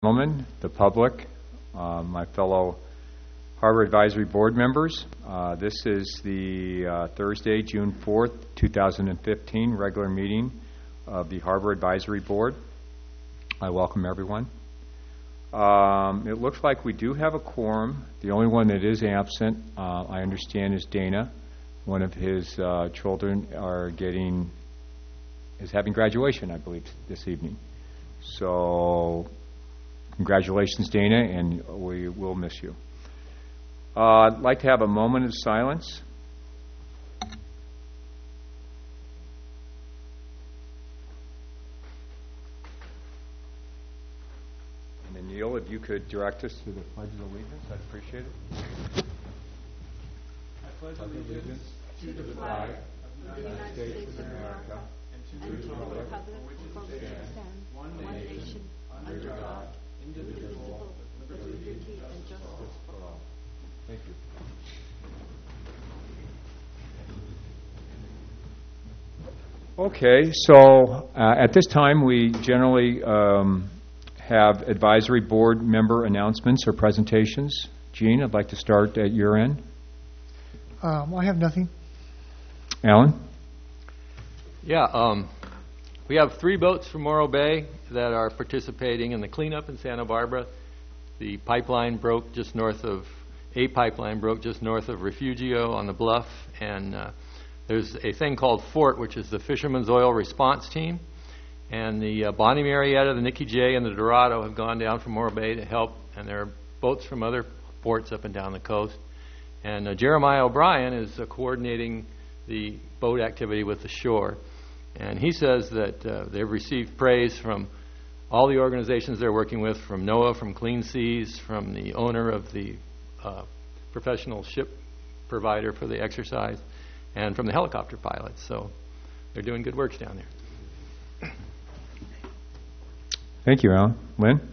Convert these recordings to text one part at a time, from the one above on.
Gentlemen, the public, my fellow Harbor Advisory Board members, this is the Thursday, June 4th, 2015 regular meeting of the Harbor Advisory Board. I welcome everyone. It looks like we do have a quorum. The only one that is absent, I understand, is Dana. One of his children is having graduation, I believe, this evening. So congratulations, Dana, and we will miss you. I'd like to have a moment of silence. And then, Neil, if you could direct us to the Pledge of Allegiance, I'd appreciate it. I pledge allegiance to the flag of the United States of America and to the republic for which it stands, one nation, under God, indivisible, with liberty and justice for all. Thank you. Okay, so at this time we generally have advisory board member announcements or presentations. Gene, I'd like to start at your end. I have nothing. Alan? Yeah, we have 3 boats from Morro Bay that are participating in the cleanup in Santa Barbara. The pipeline broke just north of Refugio on the bluff, and there's a thing called FORT, which is the Fisherman's Oil Response Team, and the Bonnie Marietta, the Nicky J, and the Dorado have gone down from Morro Bay to help, and there are boats from other ports up and down the coast. And Jeremiah O'Brien is coordinating the boat activity with the shore. And he says that they've received praise from all the organizations they're working with, from NOAA, from Clean Seas, from the owner of the professional ship provider for the exercise, and from the helicopter pilots. So they're doing good work down there. Thank you, Alan. Lynn?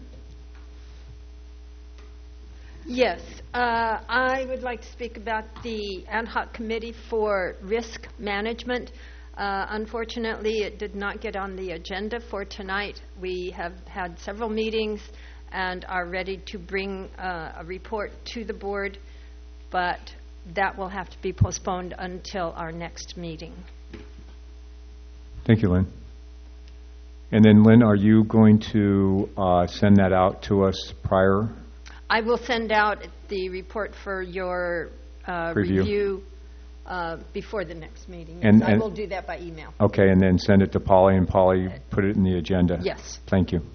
Yes, I would like to speak about the ad hoc committee for risk management. Unfortunately, it did not get on the agenda for tonight. We have had several meetings and are ready to bring a report to the board, but that will have to be postponed until our next meeting. Thank you, Lynn. And then, Lynn, are you going to send that out to us prior? I will send out the report for your review before the next meeting. And I will do that by email. Okay, and then send it to Polly, and Polly put it in the agenda. Yes. Thank you.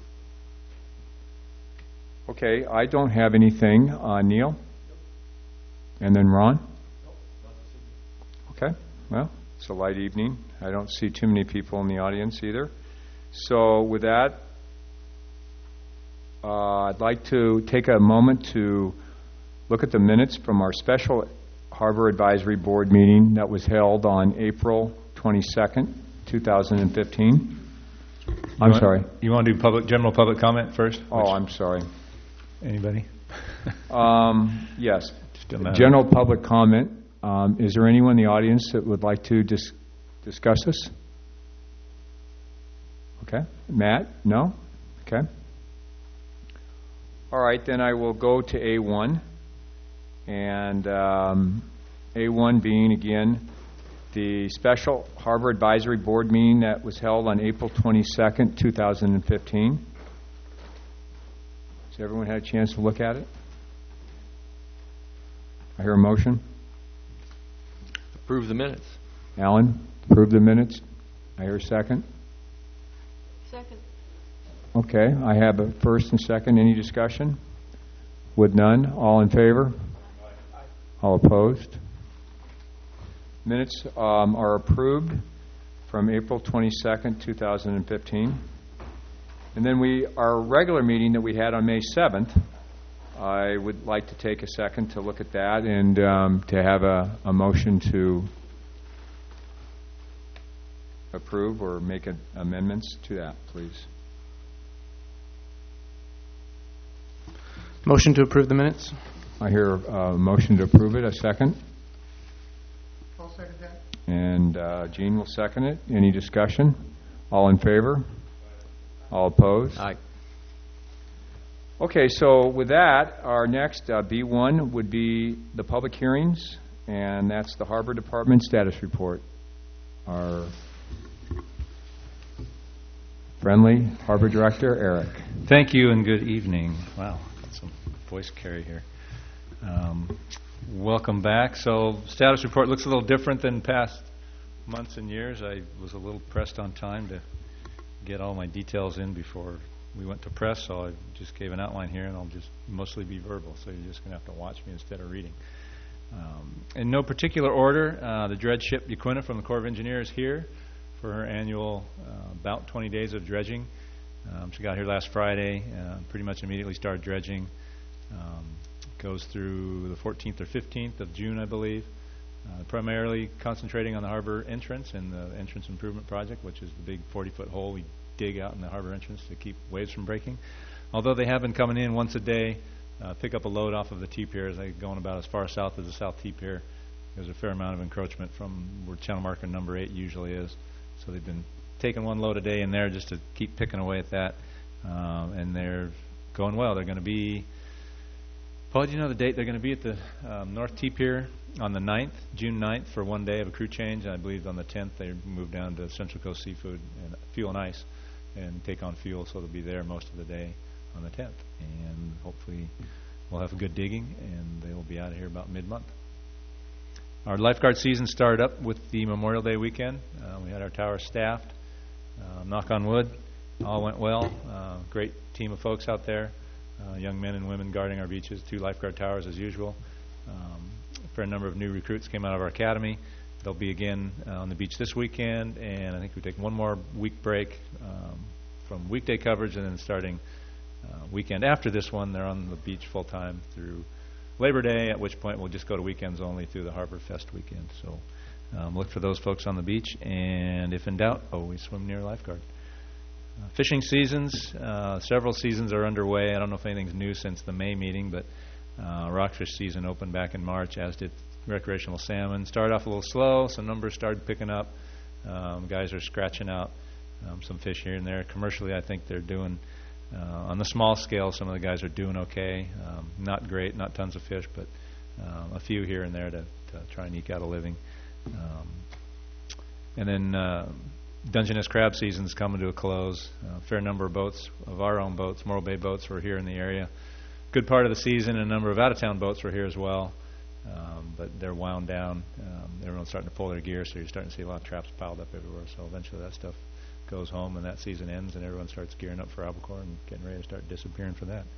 Okay, I don't have anything. Neil? And then Ron? Okay, well, it's a light evening. I don't see too many people in the audience either. So with that, I'd like to take a moment to look at the minutes from our special Harbor Advisory Board meeting that was held on April 22nd, 2015. I'm sorry. You want to do general public comment first? Oh, I'm sorry. Anybody? Yes. Still General public comment. Is there anyone in the audience that would like to discuss this? Okay. Matt? No? Okay. All right, then I will go to A1. And A1 being, again, the special Harbor Advisory Board meeting that was held on April 22nd, 2015. Has everyone had a chance to look at it? I hear a motion. Approve the minutes. Alan, approve the minutes. I hear a second. Second. Okay, I have a first and second. Any discussion? With none, all in favor? All opposed? Minutes are approved from April 22nd, 2015. And then our regular meeting that we had on May 7th, I would like to take a second to look at that and to have a motion to approve or make amendments to that, please. Motion to approve the minutes. I hear a motion to approve it. A second? I'll second that. And Gene will second it. Any discussion? All in favor? All opposed? Aye. Okay, so with that, our next B1 would be the public hearings, and that's the Harbor Department status report. Our friendly Harbor Director, Eric. Thank you and good evening. Wow, got some voice carry here. Welcome back. So status report looks a little different than past months and years. I was a little pressed on time to get all my details in before we went to press, so I just gave an outline here, and I'll just mostly be verbal, so you're just going to have to watch me instead of reading. In no particular order, the dredge ship Yaquina from the Corps of Engineers here for her annual about 20 days of dredging. She got here last Friday, pretty much immediately started dredging. Goes through the 14th or 15th of June, I believe, primarily concentrating on the harbor entrance and the entrance improvement project, which is the big 40-foot hole we dig out in the harbor entrance to keep waves from breaking. Although they have been coming in once a day, pick up a load off of the T-piers. They're going about as far south as the South T-pier. There's a fair amount of encroachment from where channel marker number 8 usually is. So they've been taking one load a day in there just to keep picking away at that. And they're going well. They're going to be, Paul, do you know the date? They're going to be at the North T-pier on the 9th, June 9th, for one day of a crew change. And I believe on the 10th they move down to Central Coast Seafood and Fuel and Ice and take on fuel, so they'll be there most of the day on the 10th. And hopefully we'll have a good digging, and they will be out of here about mid-month. Our lifeguard season started up with the Memorial Day weekend. We had our tower staffed. Knock on wood, all went well. Great team of folks out there, young men and women guarding our beaches, 2 lifeguard towers as usual. A fair number of new recruits came out of our academy. They'll be again on the beach this weekend, and I think we take one more week break from weekday coverage, and then starting weekend after this one, they're on the beach full-time through Labor Day, at which point we'll just go to weekends only through the Harbor Fest weekend. So look for those folks on the beach, and if in doubt, always swim near a lifeguard. Fishing seasons, several seasons are underway. I don't know if anything's new since the May meeting, but rockfish season opened back in March, as did recreational salmon. Started off a little slow. Some numbers started picking up. Guys are scratching out some fish here and there. Commercially, I think they're doing, on the small scale, some of the guys are doing okay. Not great, not tons of fish, but a few here and there to try and eke out a living. And then Dungeness crab season's coming to a close. A fair number of boats, of our own boats, Morro Bay boats, were here in the area. Good part of the season, and a number of out-of-town boats were here as well. But they're wound down. Everyone's starting to pull their gear, so you're starting to see a lot of traps piled up everywhere. So eventually that stuff goes home, and that season ends, and everyone starts gearing up for albacore and getting ready to start disappearing for that.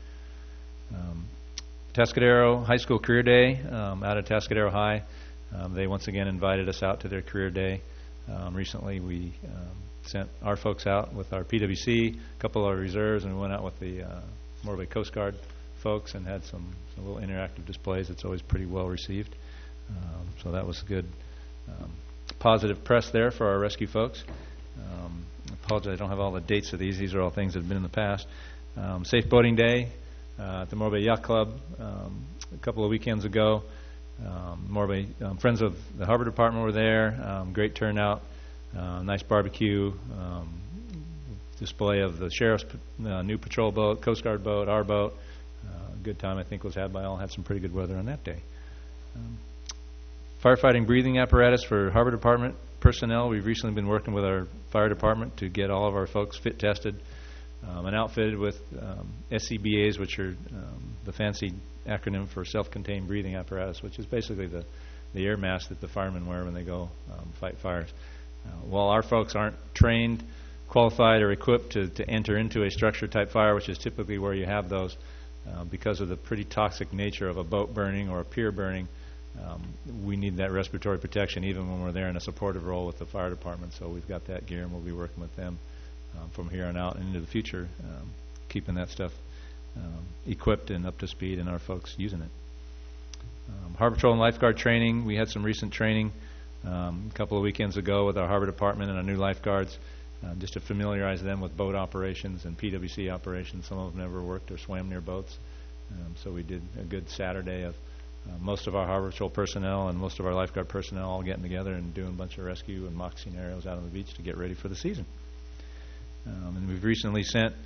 Tascadero High School Career Day out at Tascadero High. They once again invited us out to their career day. Recently we sent our folks out with our PWC, a couple of our reserves, and we went out with the Morro Bay Coast Guard folks and had some little interactive displays. It's always pretty well received. So that was good positive press there for our rescue folks. I apologize, I don't have all the dates of these. These are all things that have been in the past. Safe Boating Day at the Morro Bay Yacht Club a couple of weekends ago. Morro Bay Friends of the Harbor Department were there. Great turnout. Nice barbecue. Display of the Sheriff's new patrol boat, Coast Guard boat, our boat. Good time, I think, was had by all. Had some pretty good weather on that day. Firefighting breathing apparatus for Harbor Department personnel. We've recently been working with our fire department to get all of our folks fit tested and outfitted with SCBAs, which are the fancy acronym for self-contained breathing apparatus, which is basically the air mask that the firemen wear when they go fight fires. While our folks aren't trained, qualified, or equipped to enter into a structure-type fire, which is typically where you have those, because of the pretty toxic nature of a boat burning or a pier burning, we need that respiratory protection even when we're there in a supportive role with the fire department. So we've got that gear, and we'll be working with them from here on out and into the future, keeping that stuff equipped and up to speed, and our folks using it. Harbor Patrol and lifeguard training. We had some recent training a couple of weekends ago with our Harbor Department and our new lifeguards, just to familiarize them with boat operations and PWC operations. Some of them never worked or swam near boats. So we did a good Saturday of most of our Harbor Patrol personnel and most of our lifeguard personnel all getting together and doing a bunch of rescue and mock scenarios out on the beach to get ready for the season. And we've recently sent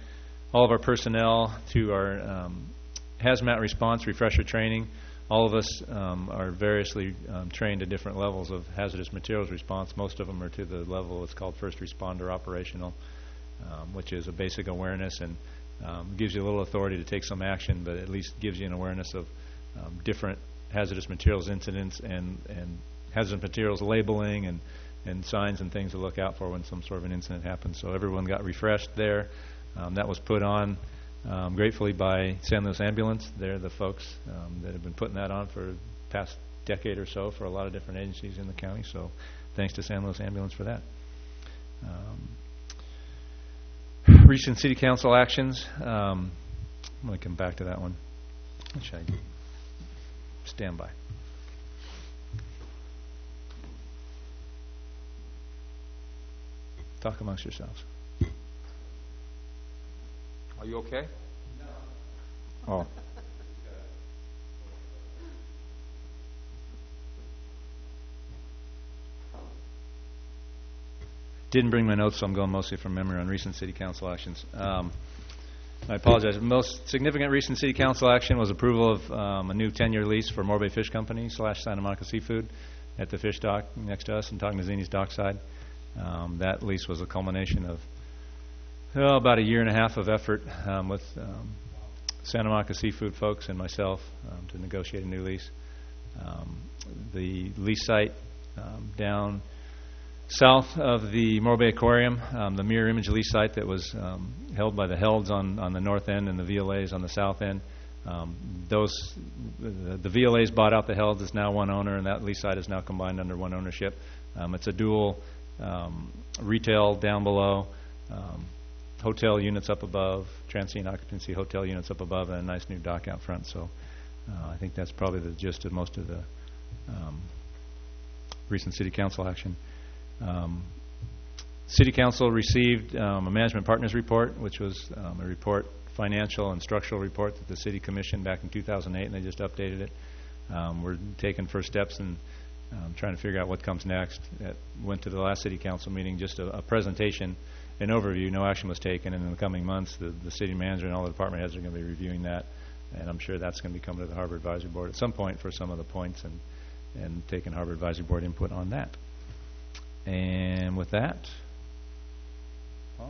all of our personnel to our hazmat response refresher training. All of us are variously trained to different levels of hazardous materials response. Most of them are to the level that's called first responder operational, which is a basic awareness and gives you a little authority to take some action, but at least gives you an awareness of different hazardous materials incidents and hazardous materials labeling and signs and things to look out for when some sort of an incident happens. So everyone got refreshed there. That was put on gratefully by San Luis Ambulance. They're the folks that have been putting that on for the past decade or so for a lot of different agencies in the county. So thanks to San Luis Ambulance for that. Recent City Council actions. I'm going to come back to that one. Should I stand by? Talk amongst yourselves. Are you okay? No. Oh. Didn't bring my notes, so I'm going mostly from memory on recent City Council actions. I apologize. The most significant recent City Council action was approval of a new 10-year lease for Morbay Fish Company / Santa Monica Seafood at the fish dock next to us in Tocnazini's dockside. That lease was a culmination of about a year and a half of effort with Santa Monica Seafood folks and myself to negotiate a new lease. The lease site down south of the Morbay Aquarium, the mirror image lease site that was held by the Helds on the north end and the VLAs on the south end. The VLAs bought out the Helds. It's now one owner, and that lease site is now combined under one ownership. It's a dual retail down below, hotel units up above, transient occupancy hotel units up above, and a nice new dock out front. So I think that's probably the gist of most of the recent City Council action. City Council received a management partners report, which was a report, financial and structural report that the City commissioned back in 2008, and they just updated it. We're taking first steps and trying to figure out what comes next. Went to the last City Council meeting, just a presentation, an overview. No action was taken, and in the coming months, the city manager and all the department heads are going to be reviewing that, and I'm sure that's going to be coming to the Harbor Advisory Board at some point for some of the points and taking Harbor Advisory Board input on that. And with that, Paul?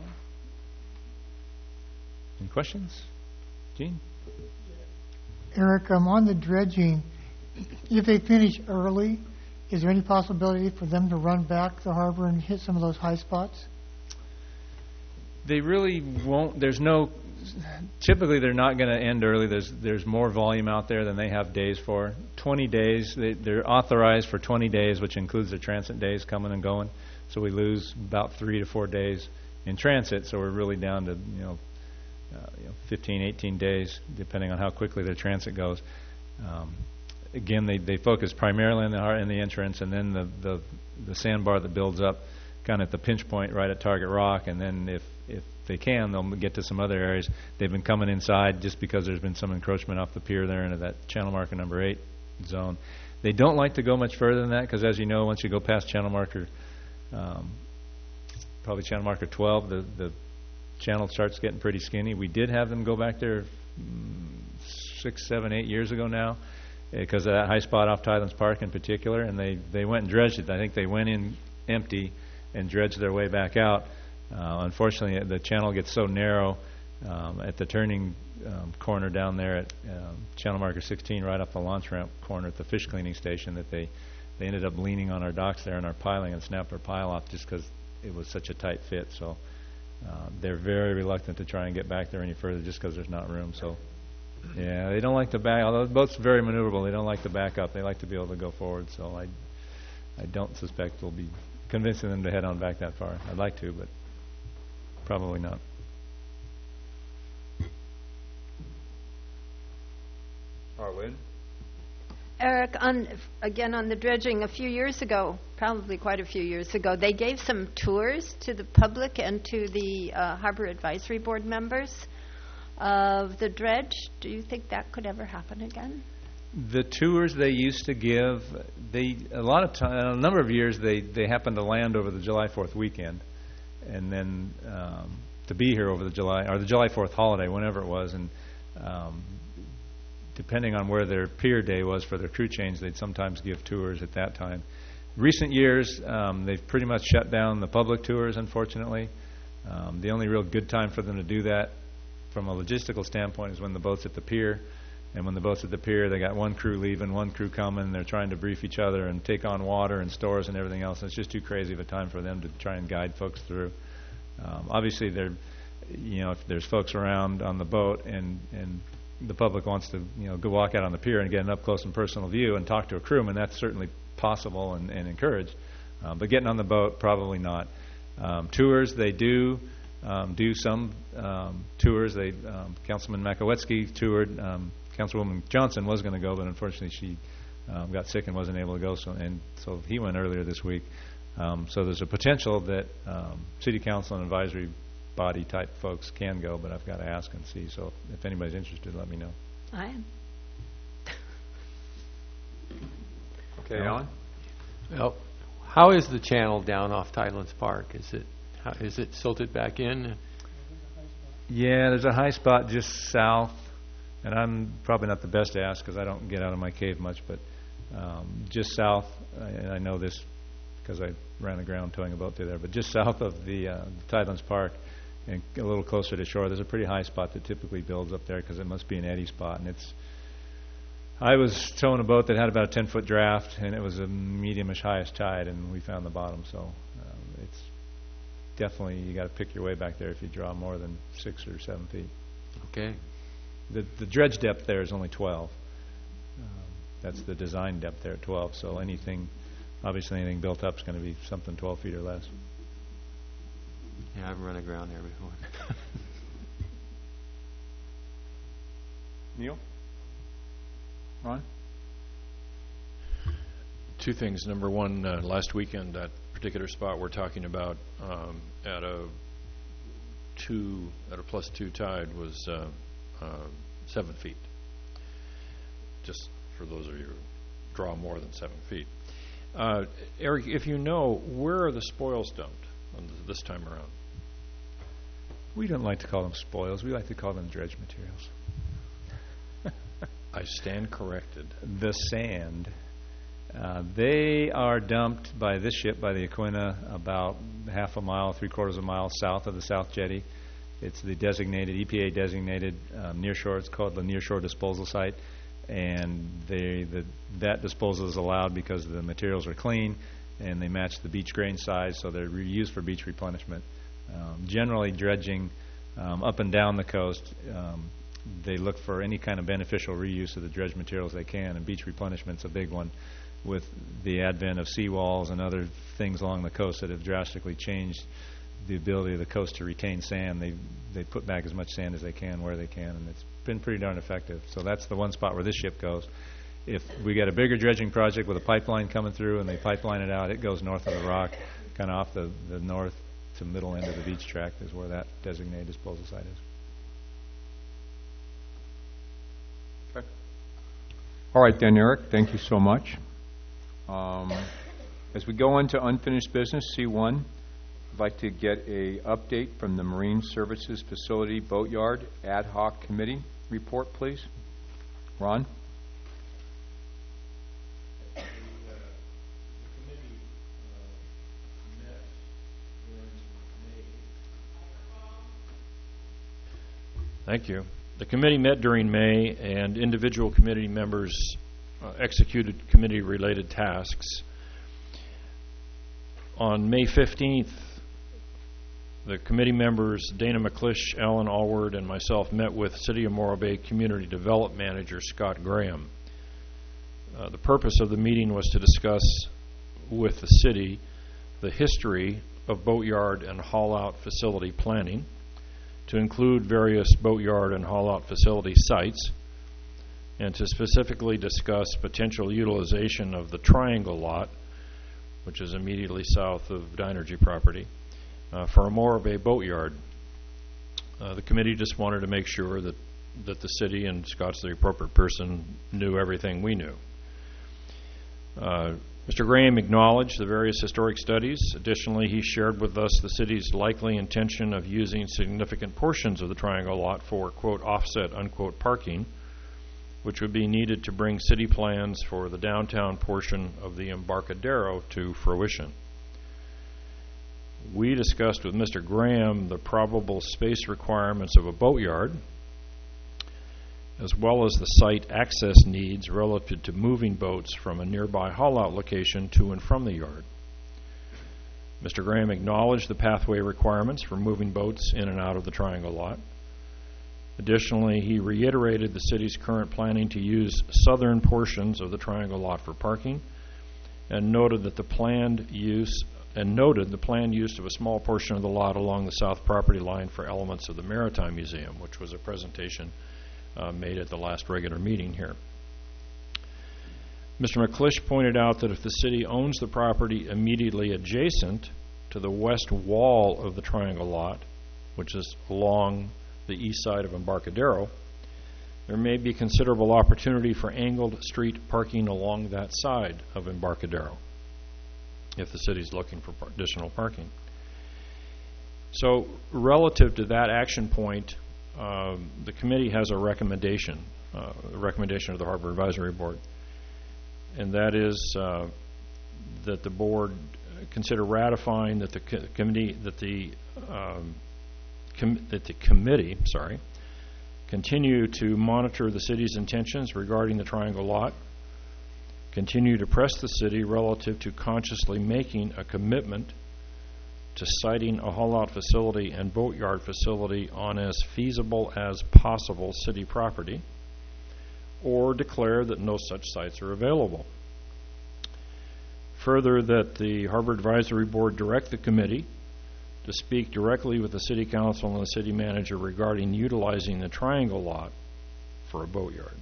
Any questions? Gene? Eric, on the dredging, if they finish early, is there any possibility for them to run back the harbor and hit some of those high spots? They really won't. Typically they're not going to end early. There's more volume out there than they have days for. 20 days, they're authorized for 20 days, which includes their transit days coming and going. So we lose about 3 to 4 days in transit, so we're really down to 15, 18 days, depending on how quickly their transit goes. Again, they focus primarily in the entrance, and then the sandbar that builds up kind of at the pinch point right at Target Rock, and then if they can, they'll get to some other areas. They've been coming inside just because there's been some encroachment off the pier there into that channel marker number 8 zone. They don't like to go much further than that because, as you know, once you go past channel marker, probably channel marker 12, the channel starts getting pretty skinny. We did have them go back there 6, 7, 8 years ago now because of that high spot off Tylands Park in particular, and they went and dredged it. I think they went in empty and dredged their way back out. Unfortunately, the channel gets so narrow at the turning corner down there at channel marker 16, right off the launch ramp corner at the fish cleaning station, that they ended up leaning on our docks there and our piling and snapped our pile off just because it was such a tight fit. So they're very reluctant to try and get back there any further just because there's not room. So yeah, they don't like to back. Although the boat's very maneuverable, they don't like to back up. They like to be able to go forward. So I don't suspect we'll be convincing them to head on back that far. I'd like to, but probably not. Arlene? Eric, again on the dredging, a few years ago, probably quite a few years ago, they gave some tours to the public and to the Harbor Advisory Board members of the dredge. Do you think that could ever happen again? The tours they used to give, a number of years they happened to land over the July 4th weekend, and then to be here over the July 4th holiday, whenever it was, and depending on where their pier day was for their crew change, they'd sometimes give tours at that time. Recent years, they've pretty much shut down the public tours, unfortunately. The only real good time for them to do that from a logistical standpoint is when the boat's at the pier. And when the boat's at the pier, they got one crew leaving, one crew coming. They're trying to brief each other and take on water and stores and everything else. And it's just too crazy of a time for them to try and guide folks through. Obviously, if there's folks around on the boat and the public wants to, go walk out on the pier and get an up close and personal view and talk to a crewman, that's certainly possible and encouraged. But getting on the boat, probably not. Tours, they do some tours. Councilman Makowetsky toured. Councilwoman Johnson was going to go, but unfortunately she got sick and wasn't able to go. So he went earlier this week. So there's a potential that city council and advisory body type folks can go, but I've got to ask and see. So if anybody's interested, let me know. I am. Okay, Alan? Well, how is the channel down off Tidelands Park? Is it silted back in? Yeah, there's a high spot just south, and I'm probably not the best to ask because I don't get out of my cave much, but just south, and I know this because I ran aground towing a boat through there, but just south of the Tidelands Park and a little closer to shore, there's a pretty high spot that typically builds up there because it must be an eddy spot, and I was towing a boat that had about a 10-foot draft, and it was a medium-ish highest tide, and we found the bottom. So it's definitely, you got to pick your way back there if you draw more than 6 or 7 feet. Okay. The dredge depth there is only 12. That's the design depth there at 12. So obviously anything built up is going to be something 12 feet or less. Yeah, I've run aground there before. Neil? Ron? Two things. Number one, last weekend, that particular spot we're talking about at a +2 tide was 7 feet. Just for those of you who draw more than 7 feet. Eric, if you know, where are the spoils dumped this time around? We don't like to call them spoils. We like to call them dredge materials. I stand corrected. The sand. They are dumped by this ship, by the Aquina, about half a mile, 3/4 mile south of the South Jetty. It's the EPA designated nearshore. It's called the Nearshore Disposal Site, and that disposal is allowed because the materials are clean and they match the beach grain size, so they're used for beach replenishment. Generally, dredging up and down the coast, they look for any kind of beneficial reuse of the dredge materials they can, and beach replenishment's a big one. With the advent of seawalls and other things along the coast that have drastically changed the ability of the coast to retain sand, they put back as much sand as they can where they can, and it's been pretty darn effective. So that's the one spot where this ship goes. If we get a bigger dredging project with a pipeline coming through and they pipeline it out, it goes north of the rock, kind of off the north to middle end of the beach tract is where that designated disposal site is. Okay. All right then, Eric, thank you so much. As we go into unfinished business, C1, I'd like to get a update from the Marine Services Facility Boatyard Ad Hoc Committee report, please. Ron? Thank you. The committee met during May, and individual committee members executed committee-related tasks. On May 15th, the committee members, Dana McClish, Alan Allward, and myself met with City of Morro Bay Community Development Manager Scott Graham. The purpose of the meeting was to discuss with the city the history of boatyard and haul-out facility planning, to include various boatyard and haul-out facility sites, and to specifically discuss potential utilization of the Triangle lot, which is immediately south of Dynergy property, for a Morro Bay boatyard. The committee just wanted to make sure that the city, and Scott's the appropriate person, knew everything we knew. Mr. Graham acknowledged the various historic studies. Additionally, he shared with us the city's likely intention of using significant portions of the Triangle lot for, quote, offset, unquote, parking, which would be needed to bring city plans for the downtown portion of the Embarcadero to fruition. We discussed with Mr. Graham the probable space requirements of a boatyard, as well as the site access needs relative to moving boats from a nearby haul-out location to and from the yard. Mr. Graham acknowledged the pathway requirements for moving boats in and out of the Triangle lot. Additionally, he reiterated the city's current planning to use southern portions of the Triangle lot for parking, and noted the planned use of a small portion of the lot along the south property line for elements of the Maritime Museum, which was a presentation made at the last regular meeting here. Mr. McClish pointed out that if the city owns the property immediately adjacent to the west wall of the Triangle lot, which is along the east side of Embarcadero, there may be considerable opportunity for angled street parking along that side of Embarcadero if the city's looking for additional parking. So relative to that action point, the committee has a recommendation of the Harbor Advisory Board, and that is that the board consider ratifying that the committee continue to monitor the city's intentions regarding the Triangle lot, continue to press the city relative to consciously making a commitment to siting a haul-out facility and boatyard facility on as feasible as possible city property, or declare that no such sites are available. Further, that the Harbor Advisory Board direct the committee to speak directly with the City Council and the City Manager regarding utilizing the Triangle lot for a boatyard.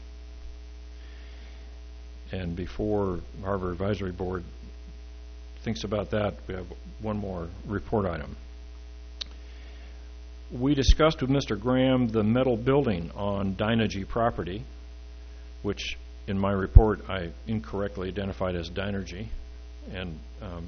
And before the Harbor Advisory Board thinks about that, we have one more report item. We discussed with Mr. Graham the metal building on Dynegy property, which in my report I incorrectly identified as Dynergy, and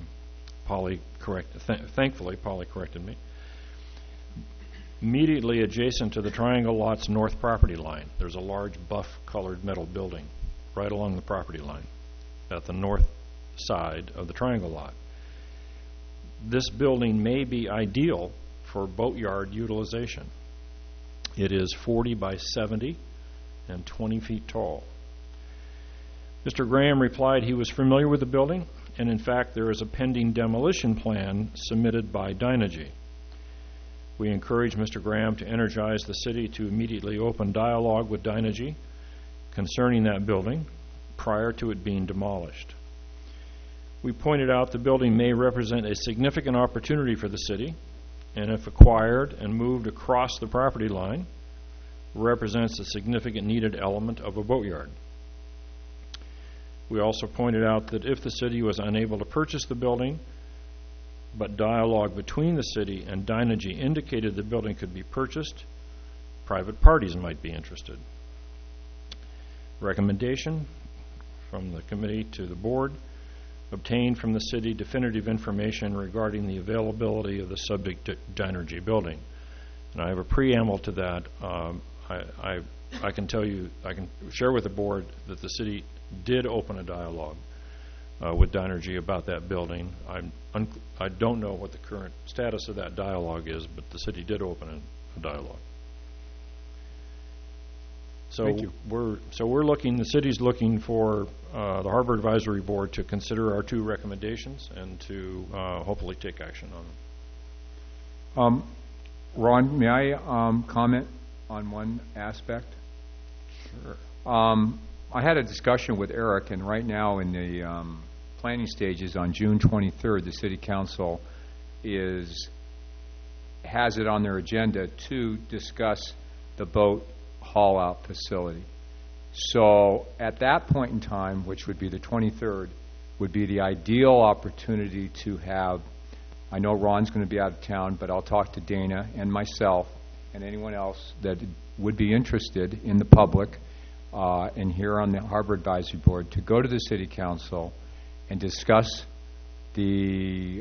thankfully Polly corrected me. Immediately adjacent to the Triangle lot's north property line, there's a large buff-colored metal building right along the property line at the north side of the Triangle lot. This building may be ideal for boatyard utilization. It is 40 by 70 and 20 feet tall. Mr. Graham replied he was familiar with the building, and in fact there is a pending demolition plan submitted by Dynegy. We encourage Mr. Graham to energize the city to immediately open dialogue with Dynegy concerning that building prior to it being demolished. We pointed out the building may represent a significant opportunity for the city, and if acquired and moved across the property line, represents a significant needed element of a boatyard. We also pointed out that if the city was unable to purchase the building, but dialogue between the city and Dynegy indicated the building could be purchased, private parties might be interested. Recommendation from the committee to the board: obtain from the city definitive information regarding the availability of the subject Dynegy building. And I have a preamble to that. I can tell you, I can share with the board that the city did open a dialogue with Dynegy about that building. I don't know what the current status of that dialogue is, but the city did open a dialogue. So Thank you. we're looking. The city's looking for the Harbor Advisory Board to consider our two recommendations and to hopefully take action on them. Ron, may I comment on one aspect? Sure. I had a discussion with Eric, and right now in the planning stages on June 23rd, the City Council has it on their agenda to discuss the boat haul-out facility. So at that point in time, which would be the 23rd, would be the ideal opportunity to have, I know Ron's going to be out of town, but I'll talk to Dana and myself and anyone else that would be interested in the public and here on the Harbor Advisory Board to go to the City Council and discuss the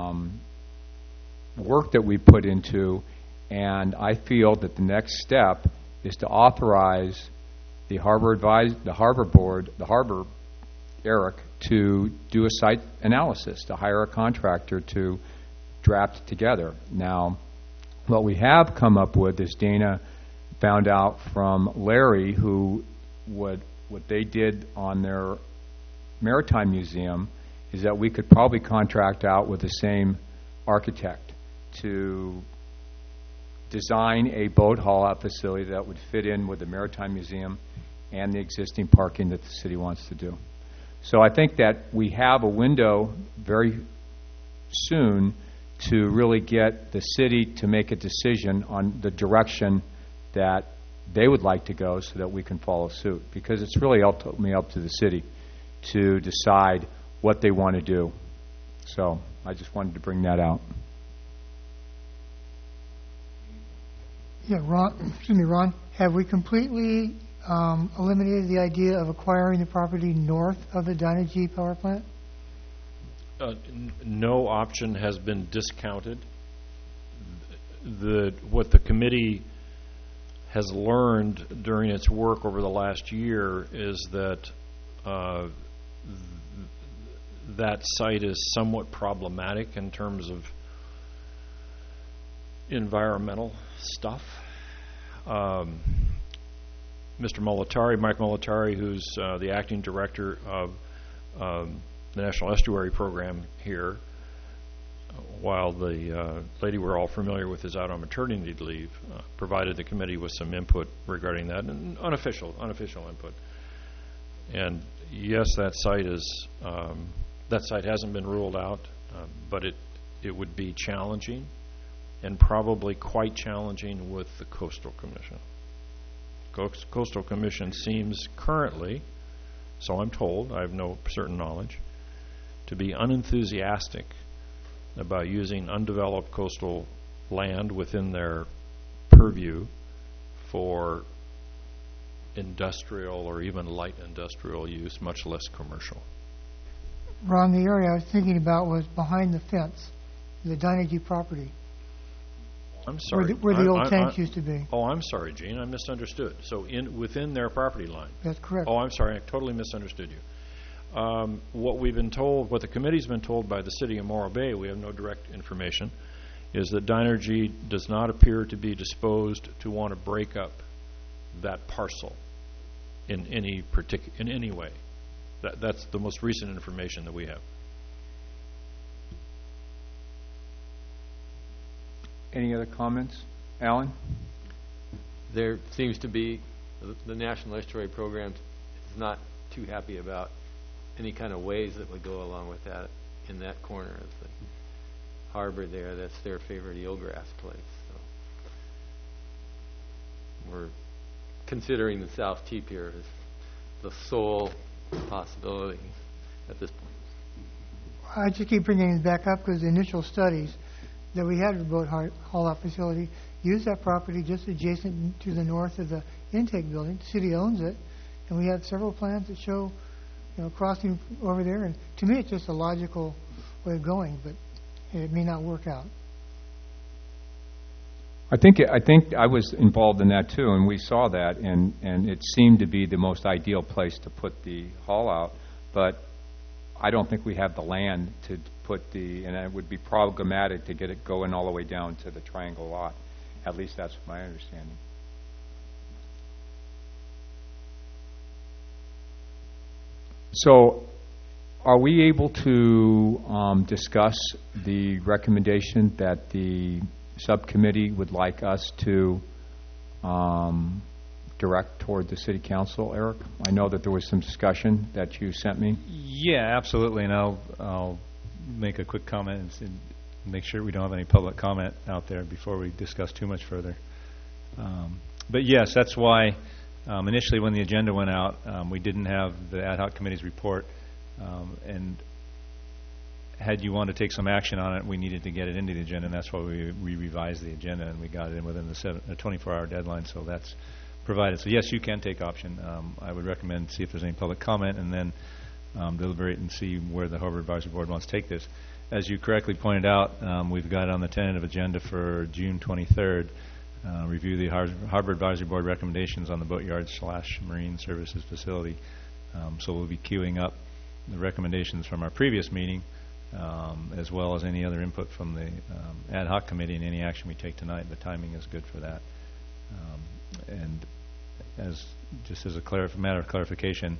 work that we put into, and I feel that the next step is to authorize the harbor board, Eric, to do a site analysis, to hire a contractor to draft together. Now, what we have come up with is Dana found out from Larry what they did on their Maritime Museum is that we could probably contract out with the same architect to design a boat haul-out facility that would fit in with the Maritime Museum and the existing parking that the city wants to do. So I think that we have a window very soon to really get the city to make a decision on the direction that they would like to go so that we can follow suit, because it's really ultimately up to the city to decide what they want to do. So I just wanted to bring that out. Yeah, Ron, have we completely eliminated the idea of acquiring the property north of the Dynegy power plant? No option has been discounted. What the committee has learned during its work over the last year is that that site is somewhat problematic in terms of environmental stuff. Mike Molitari, who's the acting director of the National Estuary Program here, while the lady we're all familiar with is out on maternity leave, provided the committee with some input regarding that, and unofficial input. And yes, that site hasn't been ruled out, but it would be challenging, and probably quite challenging with the Coastal Commission. Coastal Commission seems currently, so I'm told, I have no certain knowledge, to be unenthusiastic about using undeveloped coastal land within their purview for industrial or even light industrial use, much less commercial. Ron, the area I was thinking about was behind the fence, the Dynegy property. I'm sorry. Where the old tanks used to be. Oh, I'm sorry, Gene. I misunderstood. So within their property line. That's correct. Oh, I'm sorry. I totally misunderstood you. What we've been told, what the committee's been told by the city of Morro Bay, we have no direct information, is that Dynegy does not appear to be disposed to want to break up that parcel in any way. That's the most recent information that we have. Any other comments? Alan? There seems to be, the National Estuary Program is not too happy about any kind of ways that would go along with that in that corner of the harbor there. That's their favorite eelgrass place. So we're considering the South Tee Pier as the sole possibility at this point. I just keep bringing it back up because the initial studies that we had at the boat haul-out facility used that property just adjacent to the north of the intake building. The city owns it, and we have several plans that show, crossing over there. And to me, it's just a logical way of going, but it may not work out. I think I was involved in that too, and we saw that, and it seemed to be the most ideal place to put the haul out, but I don't think we have the land to put and it would be problematic to get it going all the way down to the triangle lot. At least that's my understanding. So are we able to discuss the recommendation that the subcommittee would like us to direct toward the city council, Eric? I know that there was some discussion that you sent me. Yeah, absolutely, and I'll make a quick comment and make sure we don't have any public comment out there before we discuss too much further. But yes, that's why initially when the agenda went out, we didn't have the ad hoc committee's report, and had you wanted to take some action on it, we needed to get it into the agenda, and that's why we revised the agenda, and we got it in within the 24-hour deadline, so that's provided. So yes, you can take option. I would recommend see if there's any public comment, and then deliberate and see where the Harbor Advisory Board wants to take this. As you correctly pointed out, we've got on the tentative agenda for June 23rd, review the Harbor Advisory Board recommendations on the boatyard/marine services facility. So we'll be queuing up the recommendations from our previous meeting, as well as any other input from the ad hoc committee and any action we take tonight. The timing is good for that. And just as a matter of clarification,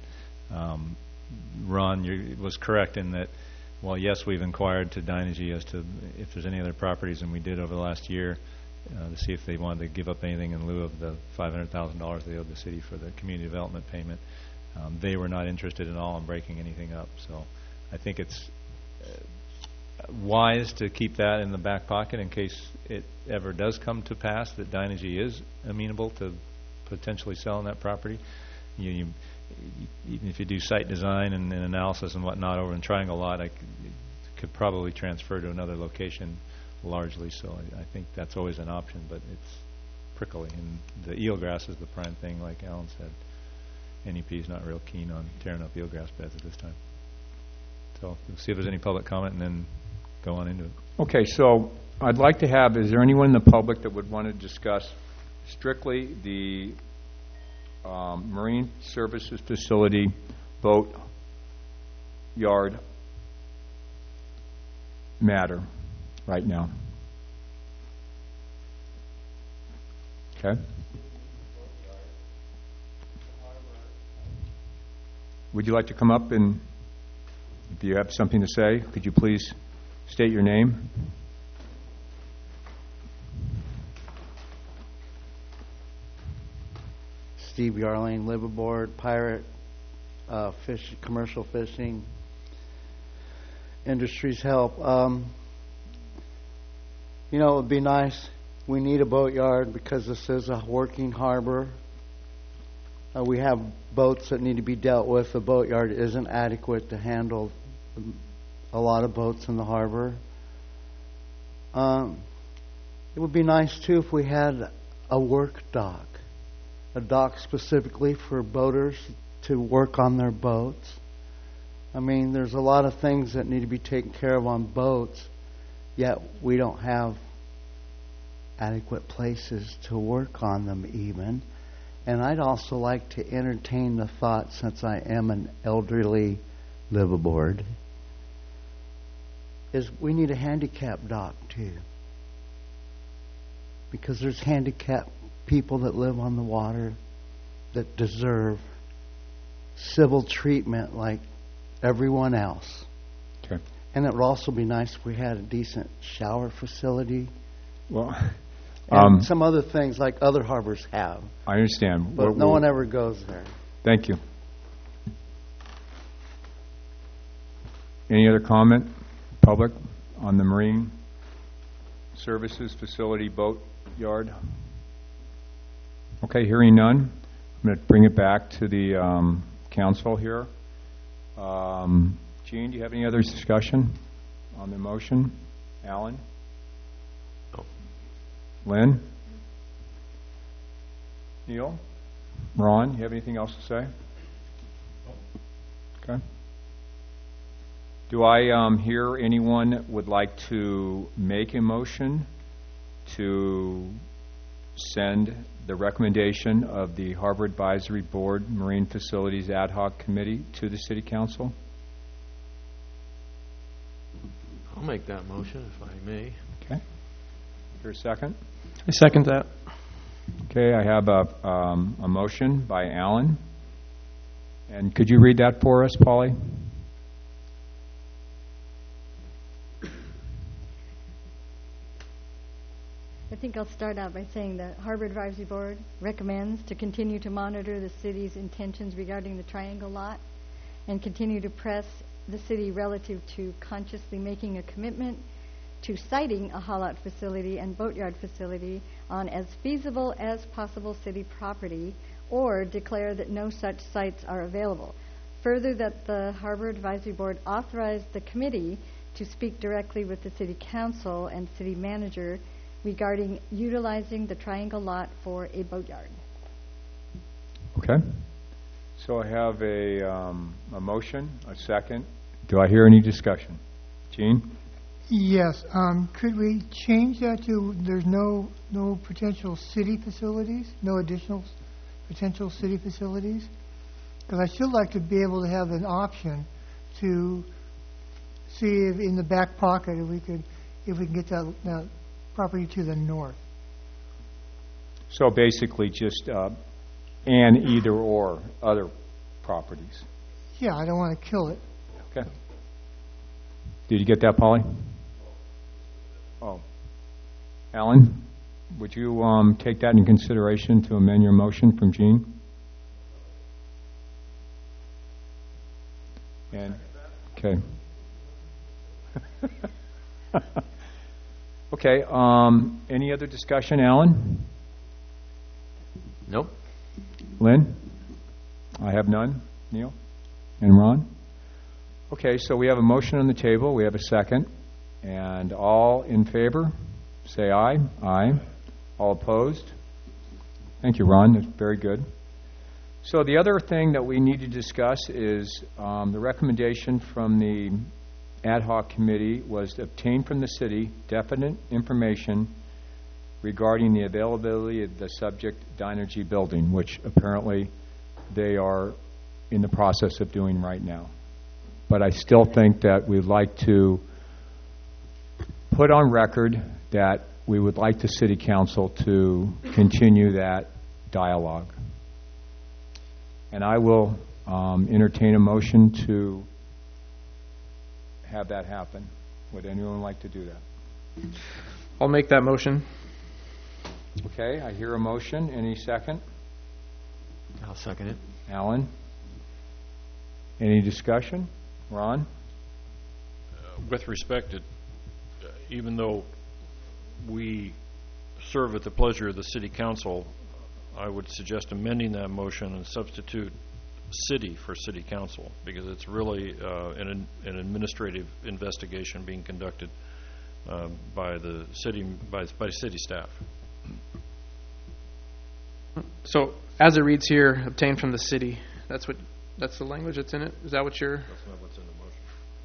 Ron was correct in that, while yes, we've inquired to Dynegy as to if there's any other properties, and we did over the last year, to see if they wanted to give up anything in lieu of the $500,000 they owed the city for the community development payment. They were not interested at all in breaking anything up. So I think it's wise to keep that in the back pocket in case it ever does come to pass that Dynegy is amenable to potentially selling that property. Even if you do site design and analysis and whatnot over in Triangle Lot, I could probably transfer to another location largely. So I think that's always an option, but it's prickly. And the eelgrass is the prime thing, like Alan said. NEP is not real keen on tearing up eelgrass beds at this time. So we'll see if there's any public comment and then go on into it. Okay, so I'd like to have, is there anyone in the public that would want to discuss strictly the Marine Services Facility boat yard matter right now? Okay. Would you like to come up, and if you have something to say, could you please state your name? Steve Yarlane, liveaboard, pirate, commercial fishing, industries help. It would be nice. We need a boatyard because this is a working harbor. We have boats that need to be dealt with. The boatyard isn't adequate to handle a lot of boats in the harbor. It would be nice, too, if we had a work dock. A dock specifically for boaters to work on their boats. I mean, there's a lot of things that need to be taken care of on boats, yet we don't have adequate places to work on them even. And I'd also like to entertain the thought, since I am an elderly liveaboard, is we need a handicap dock too. Because there's handicapped people that live on the water that deserve civil treatment like everyone else. Okay. And it would also be nice if we had a decent shower facility. Well, and some other things like other harbors have. I understand. But no one ever goes there. Thank you. Any other comment, public, on the Marine Services Facility boat yard? Okay, hearing none, I'm going to bring it back to the council here. Gene, do you have any other discussion on the motion? Alan? No. Lynn? Neil? Ron, you have anything else to say? Okay. Do I hear anyone would like to make a motion to send the recommendation of the Harbor Advisory Board Marine Facilities Ad Hoc Committee to the City Council? I'll make that motion if I may. Okay. Here a second. I second that. Okay, I have a motion by Alan. And could you read that for us, Polly? I think I'll start out by saying the Harbor Advisory Board recommends to continue to monitor the city's intentions regarding the Triangle Lot and continue to press the city relative to consciously making a commitment to siting a haul-out facility and boatyard facility on as feasible as possible city property, or declare that no such sites are available. Further, that the Harbor Advisory Board authorize the committee to speak directly with the City Council and City Manager regarding utilizing the Triangle Lot for a boatyard. Okay. So I have a motion, a second. Do I hear any discussion? Gene? Yes, could we change that to, there's no potential city facilities, no additional potential city facilities? Because I'd still like to be able to have an option to see if in the back pocket if we can get that property to the north. So basically just and either or other properties. Yeah, I don't want to kill it. Okay. Did you get that, Polly? Oh. Alan, would you take that in consideration to amend your motion from Gene? And okay. Okay. Any other discussion, Alan? Nope. Lynn? I have none. Neil? And Ron? Okay, so we have a motion on the table. We have a second. And all in favor, say aye. Aye. All opposed? Thank you, Ron. That's very good. So the other thing that we need to discuss is the recommendation from the ad hoc committee was to obtain from the city definite information regarding the availability of the subject Dynegy building, which apparently they are in the process of doing right now. But I still think that we'd like to put on record that we would like the city council to continue that dialogue. And I will entertain a motion to have that happen. Would anyone like to do that? I'll make that motion. Okay, I hear a motion. Any second? I'll second it. Alan? Any discussion? Ron? With respect to, even though we serve at the pleasure of the city council, I would suggest amending that motion and substitute city for city council, because it's really an administrative investigation being conducted by the city, by city staff. So, as it reads here, obtain from the city. That's the language that's in it? Is that what you're... That's not what's in the motion.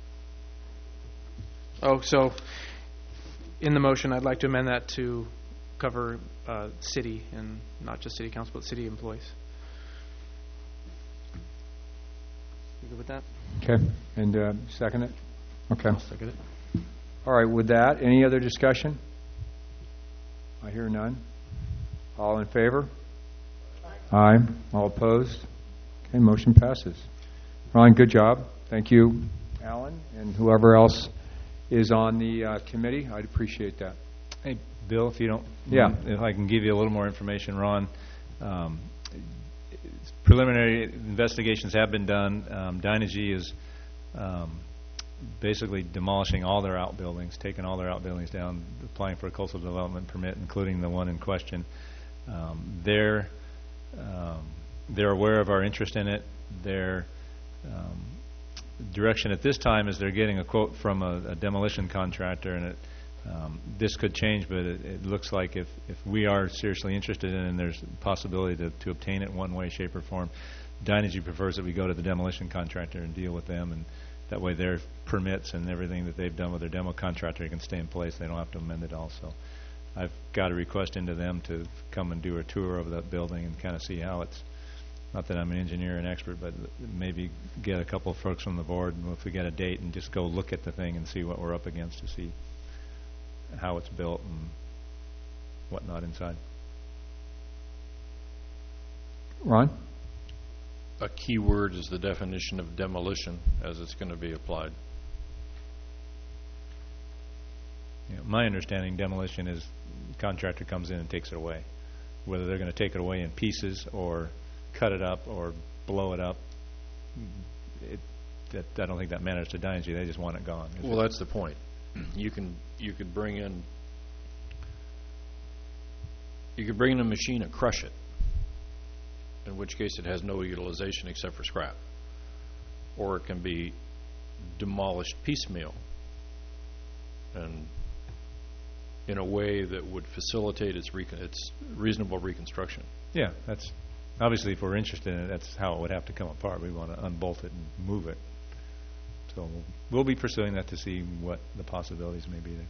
Oh, so, in the motion, I'd like to amend that to cover city, and not just city council, but city employees. You good with that? Okay, and second it? Okay. I'll second it. All right, with that, any other discussion? I hear none. All in favor? Aye. All opposed? Okay, motion passes. Ron, good job. Thank you, Alan, and whoever else is on the committee. I'd appreciate that. Hey, Bill, if you don't, Yeah. if I can give you a little more information, Ron. Preliminary investigations have been done. Dynegy is basically demolishing all their outbuildings, taking all their outbuildings down, applying for a coastal development permit, including the one in question. They're aware of our interest in it. Their direction at this time is they're getting a quote from a demolition contractor, and this could change, but it looks like if we are seriously interested in it and there's a possibility to obtain it in one way, shape, or form, Dynegy prefers that we go to the demolition contractor and deal with them, and that way their permits and everything that they've done with their demo contractor can stay in place. They don't have to amend it also. I've got a request into them to come and do a tour of that building and kind of see how it's, not that I'm an engineer and expert, but maybe get a couple of folks from the board, and if we get a date, and just go look at the thing and see what we're up against to see how it's built and whatnot inside. Ron? A key word is the definition of demolition as it's going to be applied. You know, my understanding, demolition is the contractor comes in and takes it away. Whether they're going to take it away in pieces or cut it up or blow it up, I don't think that matters to Dynegy. They just want it gone. Well, that's the point. You could bring in a machine and crush it, in which case it has no utilization except for scrap. Or it can be demolished piecemeal and in a way that would facilitate its reasonable reconstruction. Yeah, that's obviously, if we're interested in it, that's how it would have to come apart. We want to unbolt it and move it. So we'll be pursuing that to see what the possibilities may be there.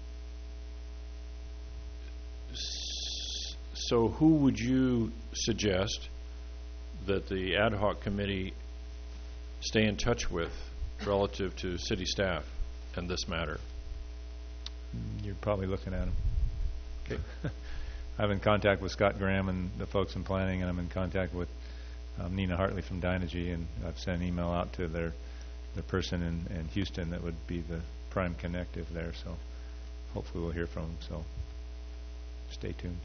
So who would you suggest that the ad hoc committee stay in touch with relative to city staff and this matter? You're probably looking at them. Okay. I'm in contact with Scott Graham and the folks in planning, and I'm in contact with Nina Hartley from Dynegy, and I've sent an email out to the person in Houston that would be the prime connective there, so hopefully we'll hear from them, so stay tuned.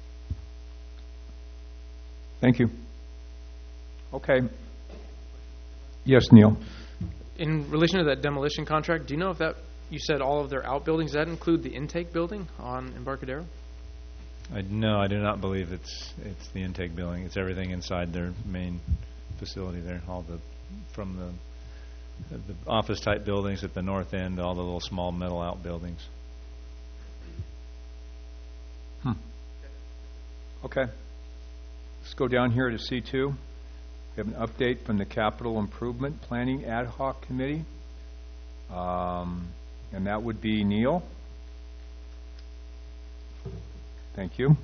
Thank you. Okay. Yes, Neil. In relation to that demolition contract, do you know if that, you said all of their outbuildings, does that include the intake building on Embarcadero? No, I do not believe it's the intake building. It's everything inside their main facility there, all from the office type buildings at the north end, all the little small metal outbuildings. Okay. Let's go down here to C2. We have an update from the Capital Improvement Planning Ad Hoc Committee. And that would be Neil. Thank you.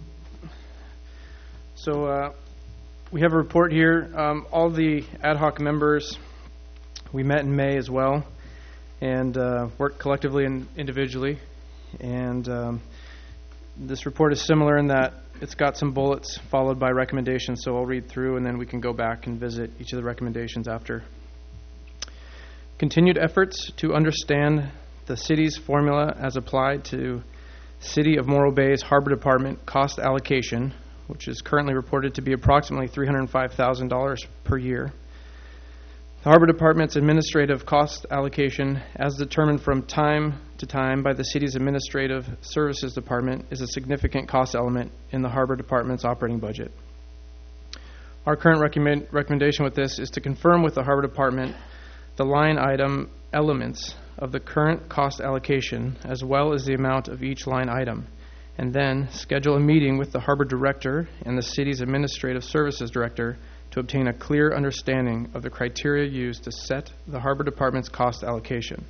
So we have a report here. All the ad hoc members, we met in May as well and worked collectively and individually. And this report is similar in that it's got some bullets followed by recommendations, so I'll read through and then we can go back and visit each of the recommendations after. Continued efforts to understand the city's formula as applied to City of Morro Bay's Harbor Department cost allocation, which is currently reported to be approximately $305,000 per year. The Harbor Department's administrative cost allocation, as determined from time to time by the city's Administrative Services Department, is a significant cost element in the Harbor Department's operating budget. Our current recommendation with this is to confirm with the Harbor Department the line item elements of the current cost allocation as well as the amount of each line item, and then schedule a meeting with the Harbor Director and the city's Administrative Services Director to obtain a clear understanding of the criteria used to set the Harbor Department's cost allocation.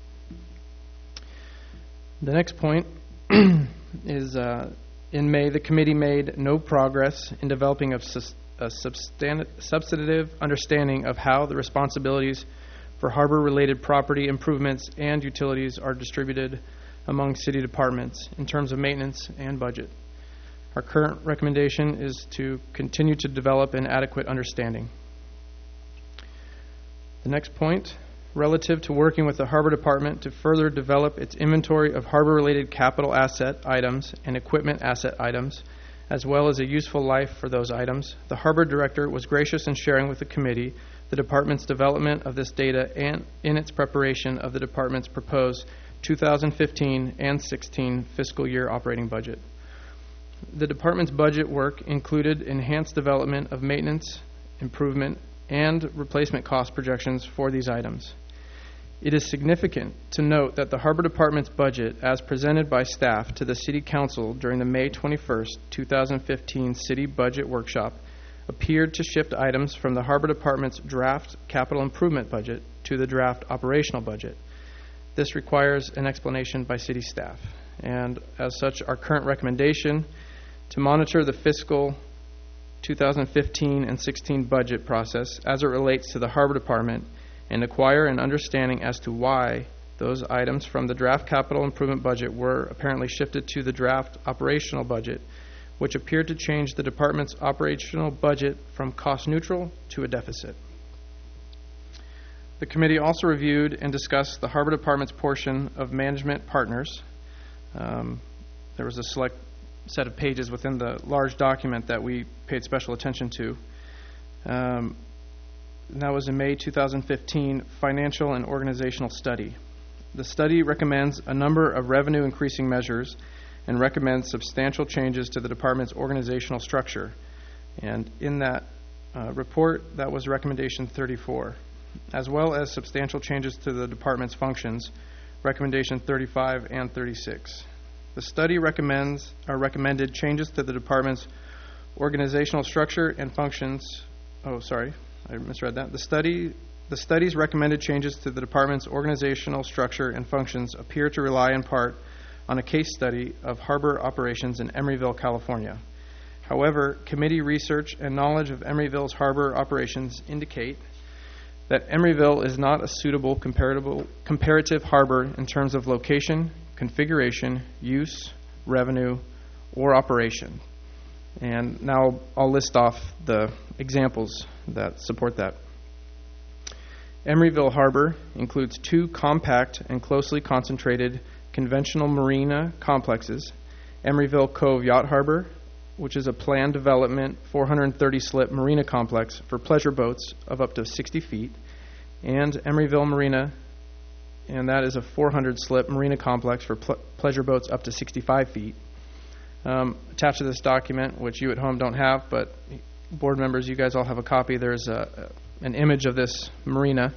The next point is in May, the committee made no progress in developing a substantive understanding of how the responsibilities for harbor-related property improvements and utilities are distributed among city departments in terms of maintenance and budget. Our current recommendation is to continue to develop an adequate understanding. The next point, relative to working with the Harbor Department to further develop its inventory of harbor-related capital asset items and equipment asset items, as well as a useful life for those items, the Harbor Director was gracious in sharing with the committee the Department's development of this data and in its preparation of the Department's proposed 2015 and 16 fiscal year operating budget. The Department's budget work included enhanced development of maintenance, improvement, and replacement cost projections for these items. It is significant to note that the Harbor Department's budget, as presented by staff to the City Council during the May 21st, 2015 City Budget Workshop, appeared to shift items from the Harbor Department's draft capital improvement budget to the draft operational budget. This requires an explanation by city staff, and as such, our current recommendation to monitor the fiscal 2015 and 16 budget process as it relates to the Harbor Department and acquire an understanding as to why those items from the draft capital improvement budget were apparently shifted to the draft operational budget, which appeared to change the department's operational budget from cost neutral to a deficit. The committee also reviewed and discussed the Harbor Department's portion of management partners. There was a select set of pages within the large document that we paid special attention to. And that was in May 2015 Financial and Organizational Study. The study recommends a number of revenue increasing measures and recommends substantial changes to the department's organizational structure. And in that report, that was recommendation 34, as well as substantial changes to the department's functions, recommendation 35 and 36. The study recommended changes to the department's organizational structure and functions. Oh, sorry, I misread that. The study's recommended changes to the department's organizational structure and functions appear to rely in part on a case study of harbor operations in Emeryville, California. However, committee research and knowledge of Emeryville's harbor operations indicate that Emeryville is not a suitable comparative harbor in terms of location, configuration, use, revenue, or operation. And now I'll list off the examples that support that. Emeryville Harbor includes 2 compact and closely concentrated conventional marina complexes, Emeryville Cove Yacht Harbor, which is a planned development 430-slip marina complex for pleasure boats of up to 60 feet, and Emeryville Marina, and that is a 400-slip marina complex for pleasure boats up to 65 feet. Attached to this document, which you at home don't have, but board members, you guys all have a copy, there's an image of this marina.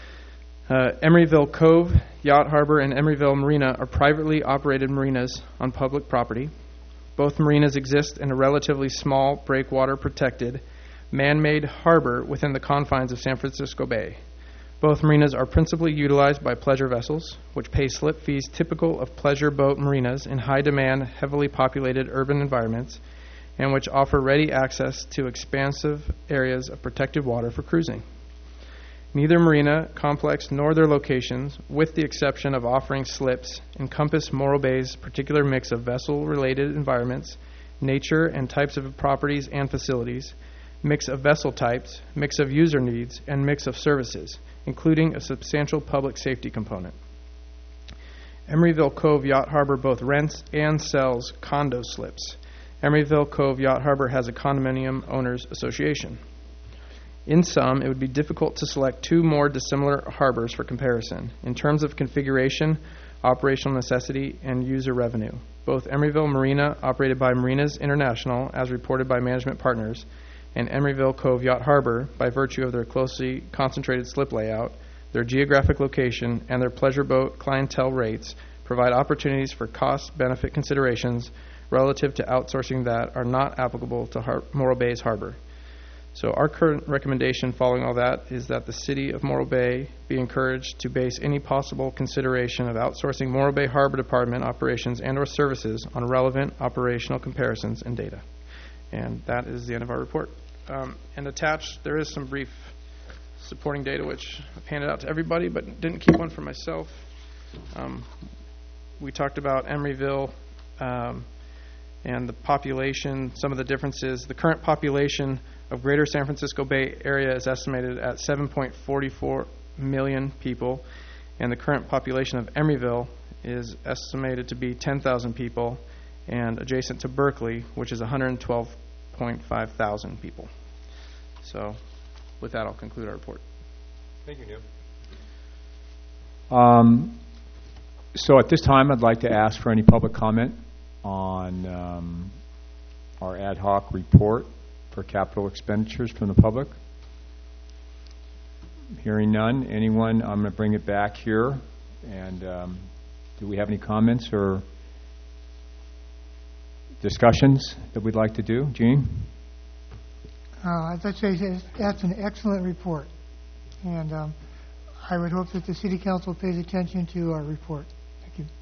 Emeryville Cove, Yacht Harbor, and Emeryville Marina are privately operated marinas on public property. Both marinas exist in a relatively small, breakwater protected, man-made harbor within the confines of San Francisco Bay. Both marinas are principally utilized by pleasure vessels, which pay slip fees typical of pleasure boat marinas in high-demand, heavily populated urban environments, and which offer ready access to expansive areas of protected water for cruising. Neither marina complex nor their locations, with the exception of offering slips, encompass Morro Bay's particular mix of vessel-related environments, nature and types of properties and facilities, mix of vessel types, mix of user needs, and mix of services, including a substantial public safety component. Emeryville Cove Yacht Harbor both rents and sells condo slips. Emeryville Cove Yacht Harbor has a condominium owners association. In sum, it would be difficult to select 2 more dissimilar harbors for comparison in terms of configuration, operational necessity, and user revenue. Both Emeryville Marina, operated by Marinas International, as reported by management partners, and Emeryville Cove Yacht Harbor, by virtue of their closely concentrated slip layout, their geographic location, and their pleasure boat clientele rates, provide opportunities for cost-benefit considerations relative to outsourcing that are not applicable to Morro Bay's harbor. So our current recommendation following all that is that the City of Morro Bay be encouraged to base any possible consideration of outsourcing Morro Bay Harbor Department operations and or services on relevant operational comparisons and data. And that is the end of our report. And attached, there is some brief supporting data which I've handed out to everybody, but didn't keep one for myself. We talked about Emeryville and the population, some of the differences. The current population of Greater San Francisco Bay Area is estimated at 7.44 million people, and the current population of Emeryville is estimated to be 10,000 people, and adjacent to Berkeley, which is 112.5 thousand people. So with that, I'll conclude our report. Thank you, Neil. So at this time, I'd like to ask for any public comment on our ad hoc report for capital expenditures from the public. Hearing none. Anyone? I'm going to bring it back here. And do we have any comments or discussions that we'd like to do? Gene? I'd like to say that's an excellent report. And I would hope that the City Council pays attention to our report. Thank you.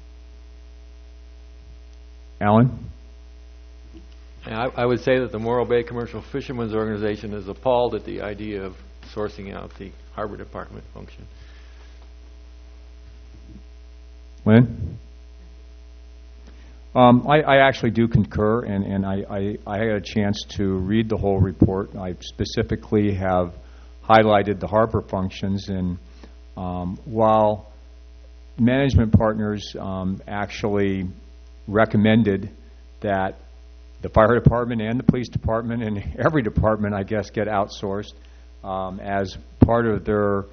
Alan? I would say that the Morro Bay Commercial Fishermen's Organization is appalled at the idea of sourcing out the Harbor Department function. Lynn? I actually do concur, and I had a chance to read the whole report. I specifically have highlighted the harbor functions, and while management partners actually recommended that the fire department and the police department and every department, I guess, get outsourced as part of their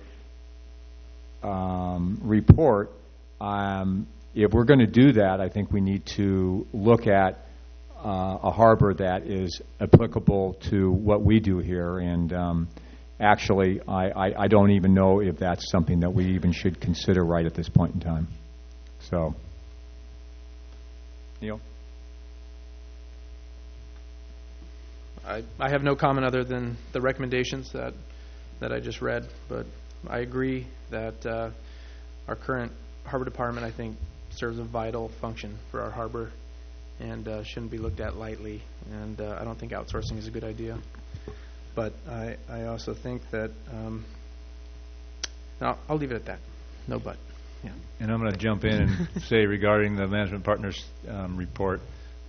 report. If we're going to do that, I think we need to look at a harbor that is applicable to what we do here. And actually, I don't even know if that's something that we even should consider right at this point in time. So, Neil? I have no comment other than the recommendations that I just read, but I agree that our current harbor department, I think, serves a vital function for our harbor and shouldn't be looked at lightly, and I don't think outsourcing is a good idea. But I also think that, no, I'll leave it at that. No but. Yeah. And I'm going to jump in and say regarding the management partners report,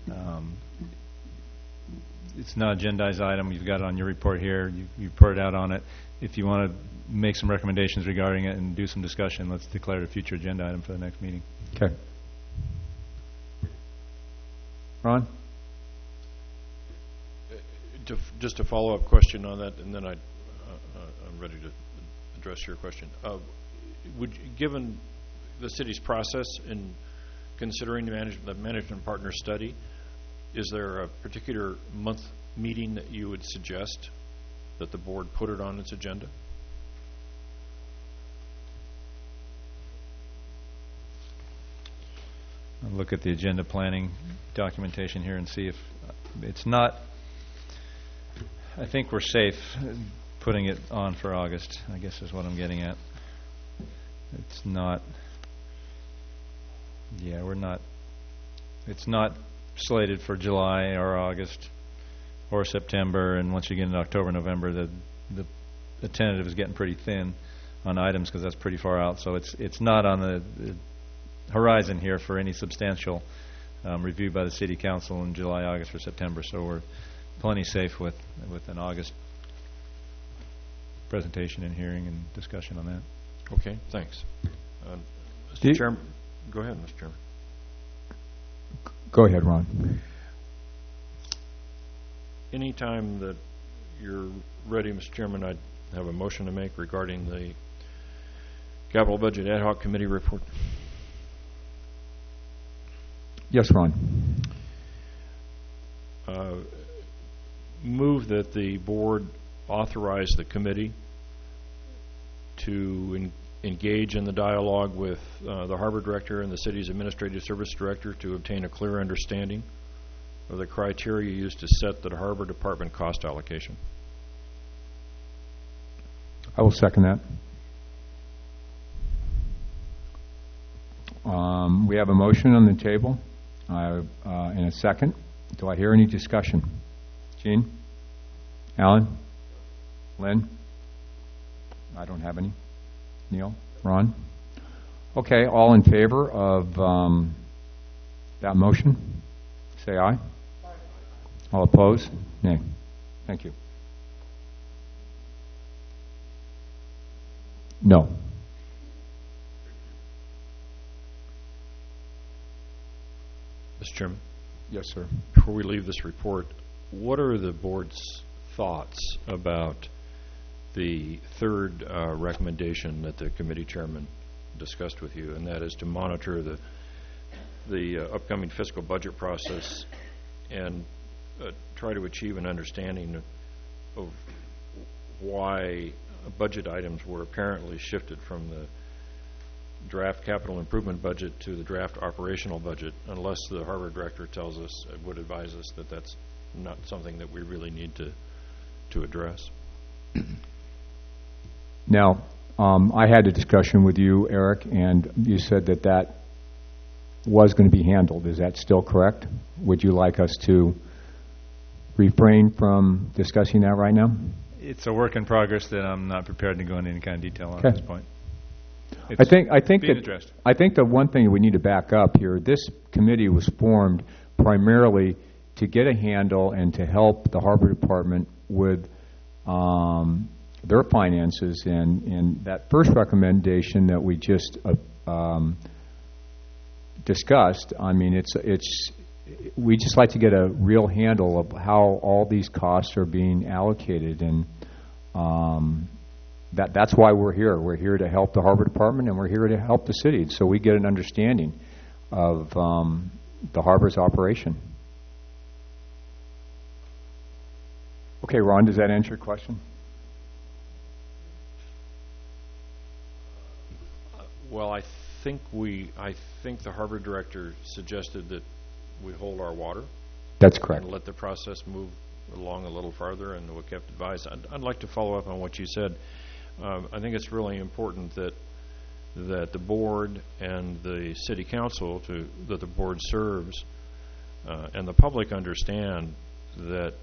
it's not an agendized item. You've got it on your report here. You put it out on it. If you want to make some recommendations regarding it and do some discussion, let's declare it a future agenda item for the next meeting. Okay. Ron? Just a follow-up question on that, and then I'm ready to address your question. Given the city's process in considering the management partner study, is there a particular month meeting that you would suggest that the board put it on its agenda? I'll look at the agenda planning documentation here and see if it's not. I think we're safe putting it on for August, I guess is what I'm getting at. It's not. Yeah, we're not. It's not slated for July or August or September, and once you get into October, November, the tentative is getting pretty thin on items because that's pretty far out. So it's not on the horizon here for any substantial review by the City Council in July, August, or September. So we're plenty safe with an August presentation and hearing and discussion on that. Okay, thanks. Mr. Chairman, go ahead, Mr. Chairman. Go ahead, Ron. Anytime that you're ready, Mr. Chairman, I'd have a motion to make regarding the Capital Budget Ad Hoc Committee report. Yes, Ron. Move that the board authorize the committee to engage in the dialogue with the harbor director and the city's administrative service director to obtain a clear understanding of the criteria used to set the harbor department cost allocation. I will second that. We have a motion on the table in a second. Do I hear any discussion? Gene? Alan? Lynn? I don't have any. Neil? Ron? Okay, all in favor of that motion? Say aye. All opposed? Nay. Thank you. No. Mr. Chairman? Yes, sir. Before we leave this report, what are the board's thoughts about the third recommendation that the committee chairman discussed with you, and that is to monitor the upcoming fiscal budget process and try to achieve an understanding of why budget items were apparently shifted from the draft capital improvement budget to the draft operational budget, unless the harbor director tells us, would advise us that that's not something that we really need to address. Now, I had a discussion with you, Eric, and you said that that was going to be handled. Is that still correct? Would you like us to refrain from discussing that right now? It's a work in progress that I'm not prepared to go into any kind of detail on at this point. I think being addressed. I think the one thing we need to back up here, this committee was formed primarily to get a handle and to help the harbor department with their finances, and that first recommendation that we just discussed, I mean, we just like to get a real handle of how all these costs are being allocated, and that's why we're here. We're here to help the harbor department, and we're here to help the city, so we get an understanding of the harbor's operation. Okay, Ron, does that answer your question? Well, I think the harbor director suggested that we hold our water. That's correct. And let the process move along a little farther, and we kept advised. I'd like to follow up on what you said. I think it's really important that the board and the city council that the board serves and the public understand that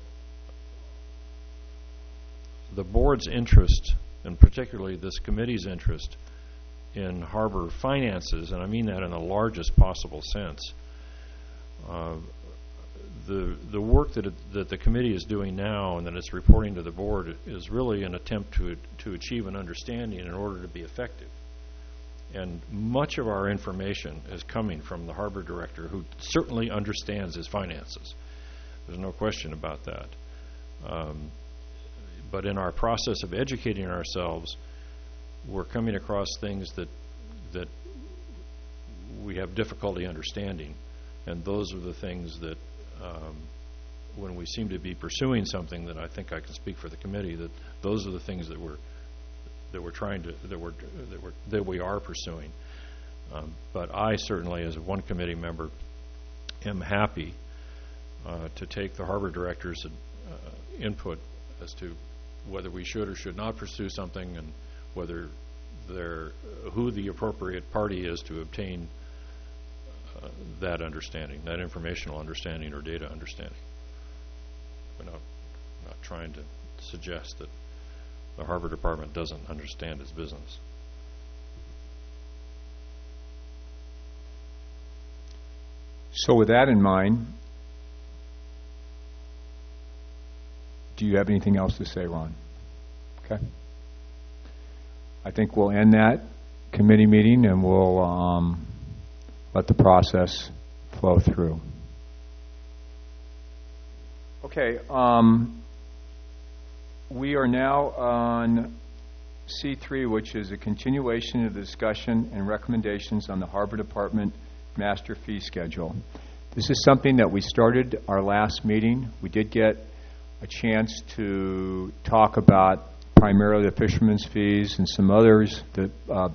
the board's interest, and particularly this committee's interest, in harbor finances, and I mean that in the largest possible sense. The work that the committee is doing now and that it's reporting to the board is really an attempt to achieve an understanding in order to be effective. And much of our information is coming from the harbor director, who certainly understands his finances. There's no question about that. But in our process of educating ourselves, we're coming across things that we have difficulty understanding. And those are the things that, when we seem to be pursuing something, that I think I can speak for the committee, that those are the things that we are pursuing. But I certainly, as one committee member, am happy to take the harbor director's input as to whether we should or should not pursue something, and whether who the appropriate party is to obtain that understanding, that informational understanding or data understanding. We're not trying to suggest that the harbor department doesn't understand its business. So with that in mind, do you have anything else to say, Ron? Okay. I think we'll end that committee meeting, and we'll let the process flow through. Okay. We are now on C3, which is a continuation of the discussion and recommendations on the Harbor Department Master Fee Schedule. This is something that we started our last meeting. We did get a chance to talk about primarily the fishermen's fees and some others, the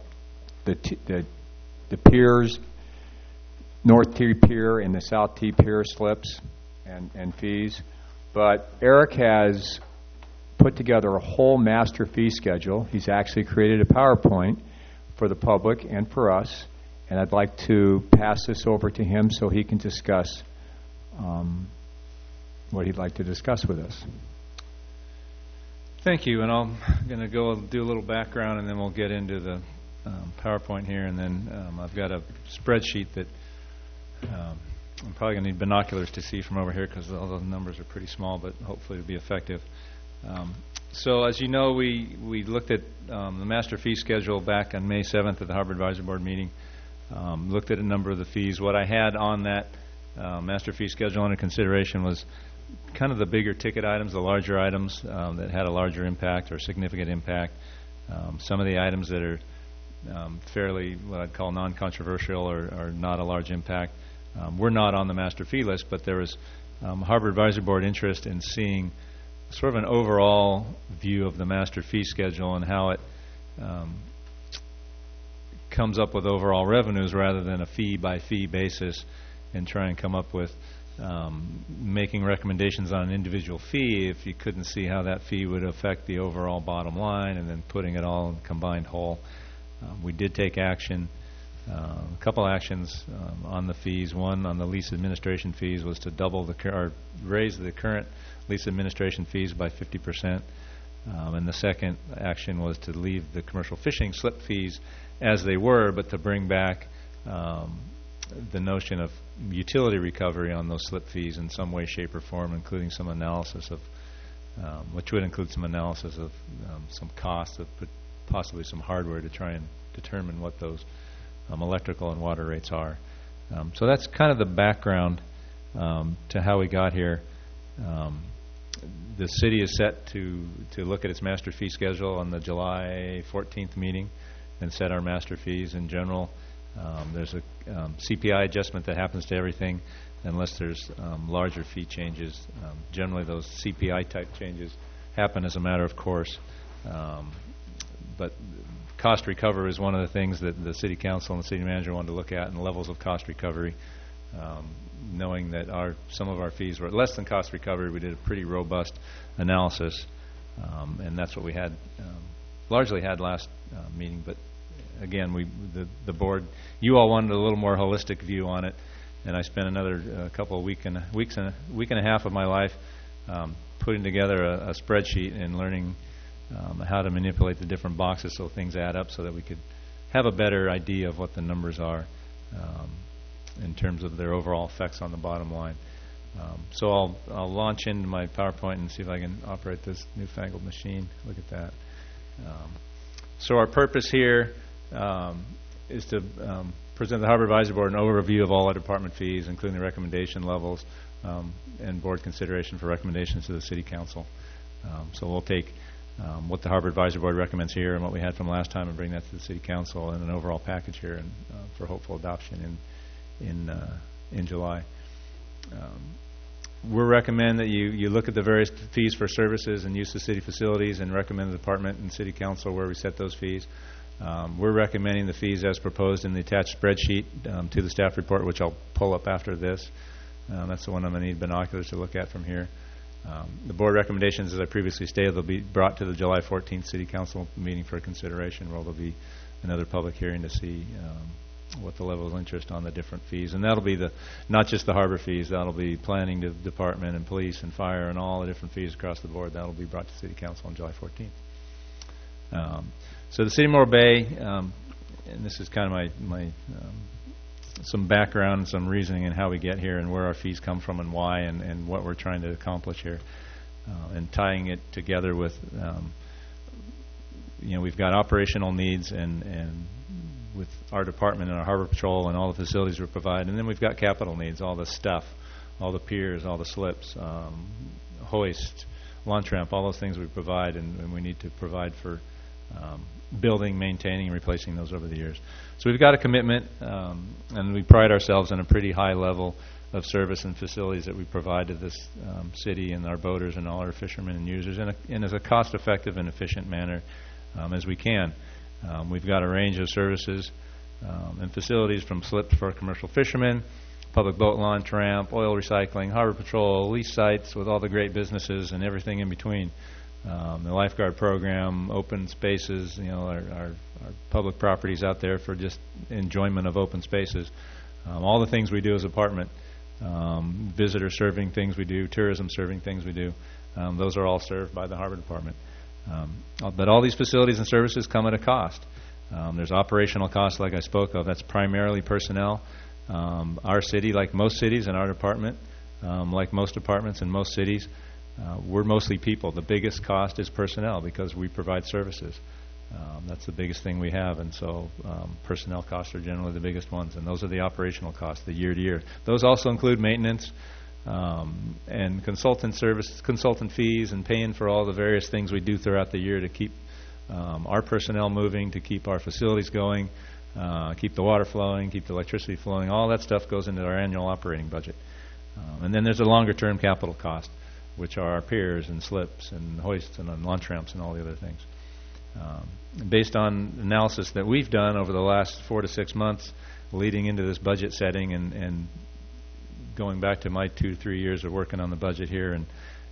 piers, North T Pier and the South T Pier slips and fees. But Eric has put together a whole master fee schedule. He's actually created a PowerPoint for the public and for us, and I'd like to pass this over to him so he can discuss what he'd like to discuss with us. Thank you, and I'm going to go do a little background, and then we'll get into the PowerPoint here, and then I've got a spreadsheet that I'm probably going to need binoculars to see from over here because all the numbers are pretty small, but hopefully it'll be effective. So as you know, we looked at the master fee schedule back on May 7th at the Harbor Advisory Board meeting, looked at a number of the fees. What I had on that master fee schedule under consideration was kind of the bigger ticket items, the larger items that had a larger impact or significant impact. Some of the items that are fairly what I'd call non-controversial or not a large impact were not on the master fee list, but there was Harbor Advisory Board interest in seeing sort of an overall view of the master fee schedule and how it comes up with overall revenues rather than a fee-by-fee basis, and try and come up with making recommendations on an individual fee if you couldn't see how that fee would affect the overall bottom line, and then putting it all in a combined whole. We did take action, a couple actions on the fees. One on the lease administration fees was to raise the current lease administration fees by 50%. And the second action was to leave the commercial fishing slip fees as they were, but to bring back the notion of utility recovery on those slip fees in some way, shape, or form, including some analysis of, which would include some analysis of some costs of possibly some hardware to try and determine what those electrical and water rates are. So that's kind of the background to how we got here. The city is set to look at its master fee schedule on the July 14th meeting and set our master fees in general. There's a CPI adjustment that happens to everything unless there's larger fee changes. Generally those CPI type changes happen as a matter of course. But cost recovery is one of the things that the city council and the city manager wanted to look at, and levels of cost recovery. knowing that some of our fees were less than cost recovery. We did a pretty robust analysis, and that's what we had largely had last meeting. But again, the board, you all wanted a little more holistic view on it, and I spent another couple of week and a half of my life putting together a spreadsheet and learning how to manipulate the different boxes so things add up, so that we could have a better idea of what the numbers are in terms of their overall effects on the bottom line. So I'll launch into my PowerPoint and see if I can operate this newfangled machine. Look at that. So our purpose here is to present the Harbor Advisory Board an overview of all our department fees, including the recommendation levels and board consideration for recommendations to the City Council. So we'll take what the Harbor Advisory Board recommends here and what we had from last time and bring that to the City Council in an overall package here and for hopeful adoption in July. We recommend that you look at the various fees for services and use of city facilities and recommend the department and City Council where we set those fees. We're recommending the fees as proposed in the attached spreadsheet to the staff report, which I'll pull up after this. That's the one I'm going to need binoculars to look at from here. The board recommendations, as I previously stated, will be brought to the July 14th City Council meeting for consideration, where there'll be another public hearing to see what the level of interest on the different fees. And that'll be not just the harbor fees, that'll be planning department and police and fire and all the different fees across the board. That'll be brought to City Council on July 14th. So the City of Morro Bay, and this is kind of my some background and some reasoning and how we get here and where our fees come from and why and what we're trying to accomplish here, and tying it together with we've got operational needs and with our department and our harbor patrol and all the facilities we provide, and then we've got capital needs, all the stuff, all the piers, all the slips, hoist, launch ramp, all those things we provide, and we need to provide for building, maintaining, and replacing those over the years. So we've got a commitment, and we pride ourselves on a pretty high level of service and facilities that we provide to this city and our boaters and all our fishermen and users in as a cost-effective and efficient manner as we can. We've got a range of services and facilities, from slips for commercial fishermen, public boat launch ramp, oil recycling, harbor patrol, lease sites with all the great businesses and everything in between. The lifeguard program, open spaces, our public properties out there for just enjoyment of open spaces. All the things we do as a department, visitor serving things we do, tourism serving things we do, those are all served by the Harbor Department. But all these facilities and services come at a cost. There's operational costs, like I spoke of. That's primarily personnel. Our city, like most cities, and our department, like most departments in most cities, we're mostly people. The biggest cost is personnel because we provide services. That's the biggest thing we have, and so personnel costs are generally the biggest ones, and those are the operational costs, the year-to-year. Those also include maintenance and consultant fees, and paying for all the various things we do throughout the year to keep our personnel moving, to keep our facilities going, keep the water flowing, keep the electricity flowing. All that stuff goes into our annual operating budget. And then there's a longer-term capital cost, which are our piers and slips and hoists and launch ramps and all the other things. Based on analysis that we've done over the last 4 to 6 months leading into this budget setting and going back to my 2 to 3 years of working on the budget here and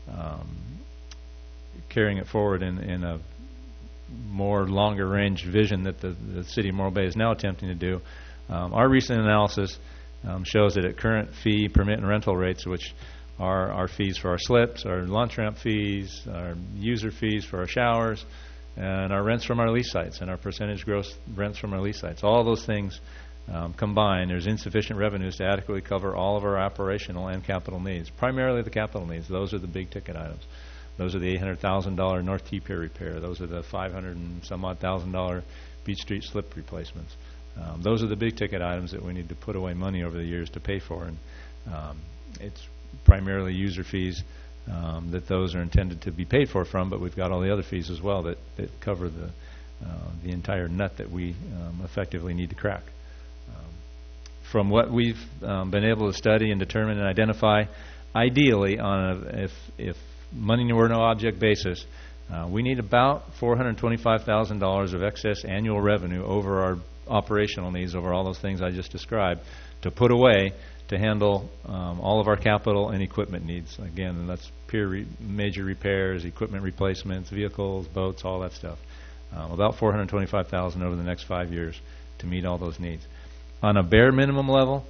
carrying it forward in a more longer range vision that the City of Morro Bay is now attempting to do, our recent analysis shows that at current fee, permit, and rental rates, which are our fees for our slips, our launch ramp fees, our user fees for our showers, and our rents from our lease sites, and our percentage gross rents from our lease sites. All those things combined, there's insufficient revenues to adequately cover all of our operational and capital needs, primarily the capital needs. Those are the big ticket items. Those are the $800,000 North T Pier repair. Those are the $500,000 and some odd Beach Street slip replacements. Those are the big ticket items that we need to put away money over the years to pay for, and it's primarily user fees that those are intended to be paid for from, but we've got all the other fees as well that cover the entire nut that we effectively need to crack. From what we've been able to study and determine and identify, ideally, if money were no object basis, we need about $425,000 of excess annual revenue over our operational needs over all those things I just described to put away to handle all of our capital and equipment needs. Again, and that's major repairs, equipment replacements, vehicles, boats, all that stuff. About $425,000 over the next 5 years to meet all those needs. On a bare minimum level,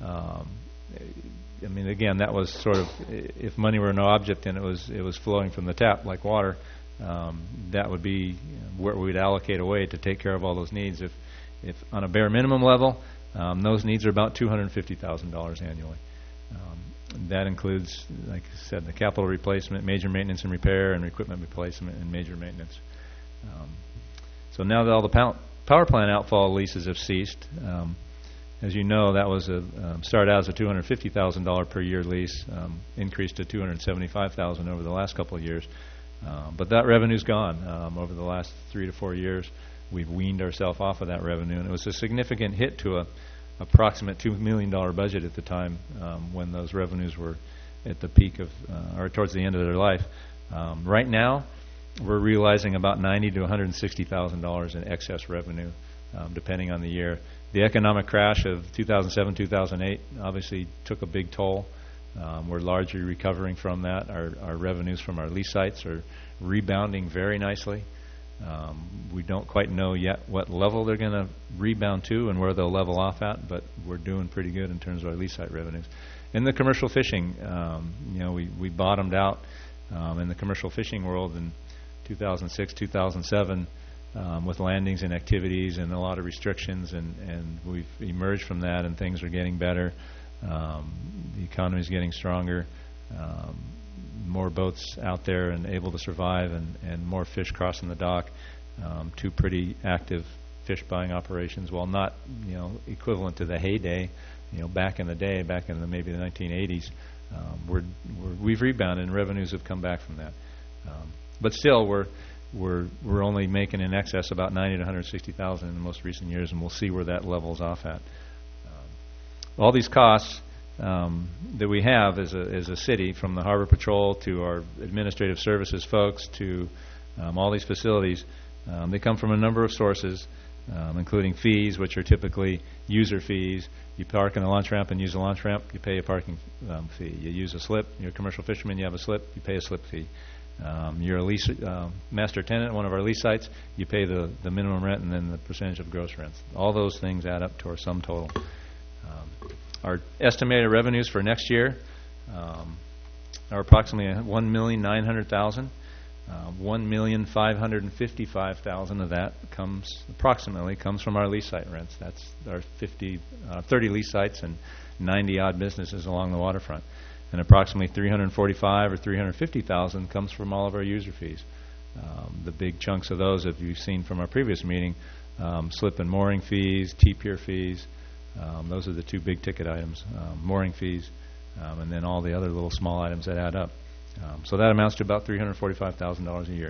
I mean, again, that was sort of, if money were no object and it was flowing from the tap like water, that would be where we'd allocate away to take care of all those needs. If on a bare minimum level, those needs are about $250,000 annually. That includes, like I said, the capital replacement, major maintenance and repair, and equipment replacement and major maintenance. So now that all the power plant outfall leases have ceased, as you know, that was started out as a $250,000 per year lease, increased to $275,000 over the last couple of years. But that revenue's gone. Over the last 3 to 4 years, we've weaned ourselves off of that revenue, and it was a significant hit to a approximate $2 million budget at the time when those revenues were at the peak of or towards the end of their life. Right now, we're realizing about $90,000 to $160,000 in excess revenue, depending on the year. The economic crash of 2007, 2008 obviously took a big toll. We're largely recovering from that. Our revenues from our lease sites are rebounding very nicely. We don't quite know yet what level they're going to rebound to and where they'll level off at, but we're doing pretty good in terms of our lease site revenues. In the commercial fishing, we bottomed out in the commercial fishing world in 2006, 2007 with landings and activities and a lot of restrictions, and we've emerged from that, and things are getting better. The economy is getting stronger. More boats out there and able to survive, and more fish crossing the dock. Two pretty active fish buying operations, while not equivalent to the heyday, back in the day, back in maybe the 1980s. We've rebounded, and revenues have come back from that. But still, we're only making in excess about $90,000 to $160,000 in the most recent years, and we'll see where that levels off at. All these costs that we have as a city, from the Harbor Patrol to our administrative services folks to all these facilities, they come from a number of sources, including fees, which are typically user fees. You park in a launch ramp and use a launch ramp, you pay a parking fee. You use a slip, you're a commercial fisherman, you have a slip, you pay a slip fee. You're a lease master tenant at one of our lease sites, you pay the minimum rent and then the percentage of gross rents. All those things add up to our sum total. Our estimated revenues for next year are approximately $1,900,000. $1,555,000 of that approximately comes from our lease site rents. That's our 30 lease sites and 90 odd businesses along the waterfront. And approximately $345,000 or $350,000 comes from all of our user fees. The big chunks of those, if you've seen from our previous meeting, slip and mooring fees, T-pier fees. Those are the two big ticket items, mooring fees, and then all the other little small items that add up. So that amounts to about $345,000 a year.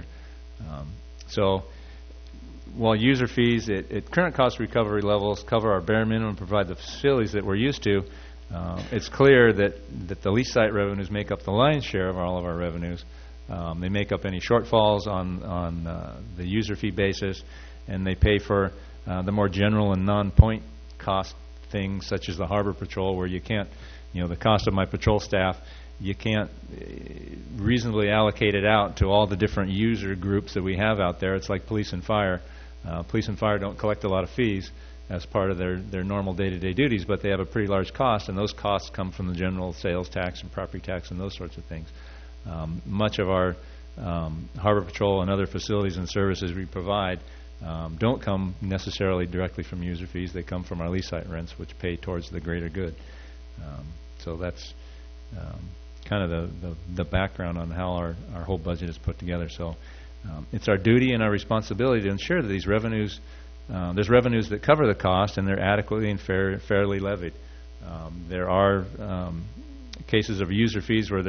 So while user fees at current cost recovery levels cover our bare minimum and provide the facilities that we're used to, it's clear that the lease site revenues make up the lion's share of all of our revenues. They make up any shortfalls on the user fee basis, and they pay for the more general and non-point cost things, such as the Harbor Patrol, where you can't, the cost of my patrol staff, you can't reasonably allocate it out to all the different user groups that we have out there. It's like police and fire. Police and fire don't collect a lot of fees as part of their normal day-to-day duties, but they have a pretty large cost, and those costs come from the general sales tax and property tax and those sorts of things. Much of our Harbor Patrol and other facilities and services we provide don't come necessarily directly from user fees. They come from our lease site rents, which pay towards the greater good. So that's kind of the background on how our whole budget is put together. So it's our duty and our responsibility to ensure that these revenues, there's revenues that cover the cost and they're adequately and fairly levied. There are cases of user fees where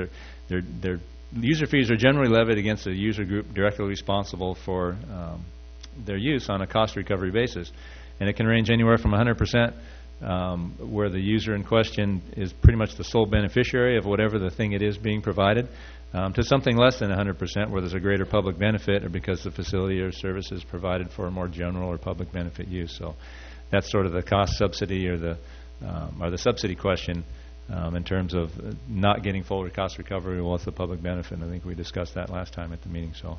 user fees are generally levied against a user group directly responsible for their use on a cost recovery basis, and it can range anywhere from 100%, where the user in question is pretty much the sole beneficiary of whatever the thing it is being provided, to something less than 100%, where there's a greater public benefit or because the facility or service is provided for a more general or public benefit use. So that's sort of the cost subsidy or the subsidy question in terms of not getting full cost recovery. What's the public benefit? And I think we discussed that last time at the meeting. So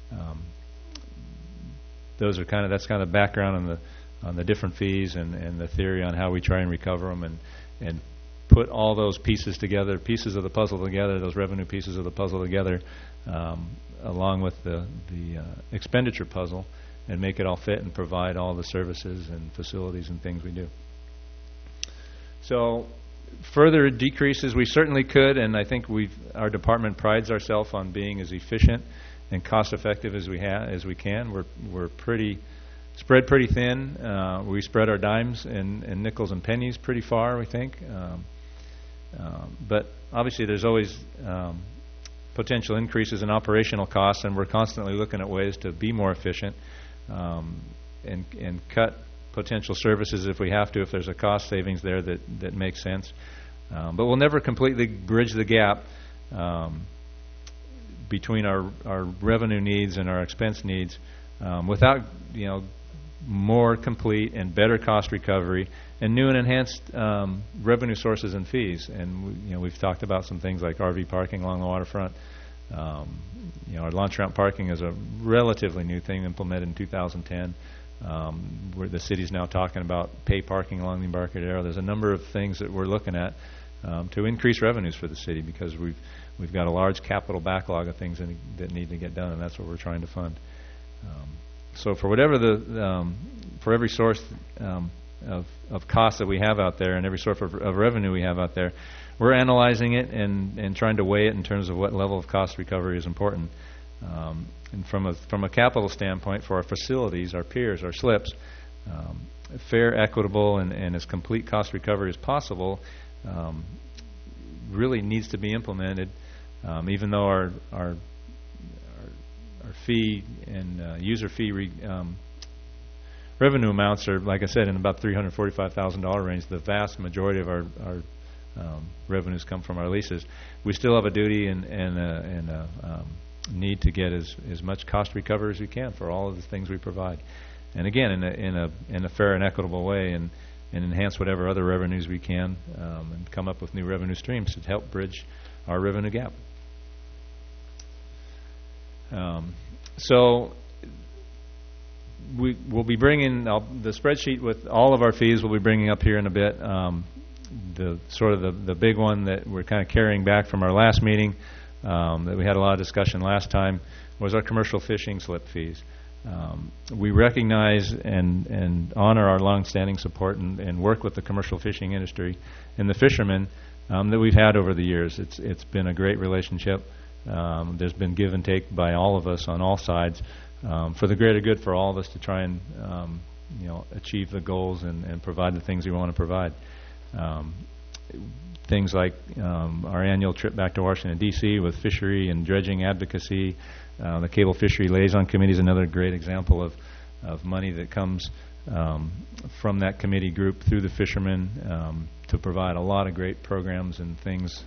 that's kind of background on the different fees and the theory on how we try and recover them and put all those pieces together, pieces of the puzzle together, those revenue pieces of the puzzle together, along with the expenditure puzzle, and make it all fit and provide all the services and facilities and things we do. So further decreases we certainly could, and I think our department prides ourselves on being as efficient and cost effective as we can. We're spread pretty thin. We spread our dimes and nickels and pennies pretty far, we think. But obviously there's always potential increases in operational costs, and we're constantly looking at ways to be more efficient and cut potential services if we have to, if there's a cost savings there that makes sense. But we'll never completely bridge the gap between our revenue needs and our expense needs without more complete and better cost recovery and new and enhanced revenue sources and fees. And we've talked about some things like RV parking along the waterfront. Our launch ramp parking is a relatively new thing implemented in 2010. Where the city's now talking about pay parking along the Embarcadero. There's a number of things that we're looking at to increase revenues for the city, because we've got a large capital backlog of things that need to get done, and that's what we're trying to fund. So for whatever for every source of costs that we have out there and every source of revenue we have out there, we're analyzing it and trying to weigh it in terms of what level of cost recovery is important. And from a capital standpoint, for our facilities, our piers, our slips, fair, equitable, and as complete cost recovery as possible really needs to be implemented. Even though our fee and user fee revenue amounts are, like I said, in about $345,000 range, the vast majority of our revenues come from our leases. We still have a duty and a need to get as much cost recovery as we can for all of the things we provide, and again in a fair and equitable way, and enhance whatever other revenues we can, and come up with new revenue streams to help bridge our revenue gap. So we'll be bringing the spreadsheet with all of our fees. We'll be bringing up here in a bit. The big one that we're kind of carrying back from our last meeting, that we had a lot of discussion last time, was our commercial fishing slip fees. We recognize and honor our long-standing support and work with the commercial fishing industry and the fishermen that we've had over the years. It's been a great relationship. There's been give and take by all of us on all sides for the greater good for all of us to try and achieve the goals and provide the things we want to provide. Things like our annual trip back to Washington, D.C. with fishery and dredging advocacy. The Cable Fishery Liaison Committee is another great example of money that comes from that committee group through the fishermen to provide a lot of great programs and things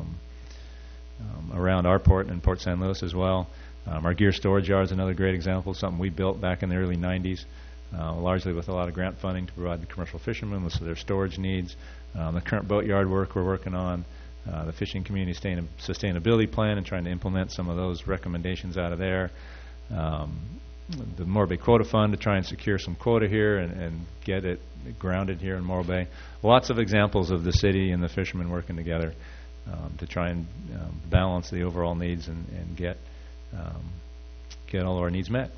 around our port and Port San Luis as well. Our gear storage yard is another great example, something we built back in the early 90s, largely with a lot of grant funding to provide the commercial fishermen with their storage needs. The current boatyard work we're working on, the Fishing Community Sustainability Plan, and trying to implement some of those recommendations out of there. The Morro Bay Quota Fund to try and secure some quota here and get it grounded here in Morro Bay. Lots of examples of the city and the fishermen working together to try and balance the overall needs and get all of our needs met.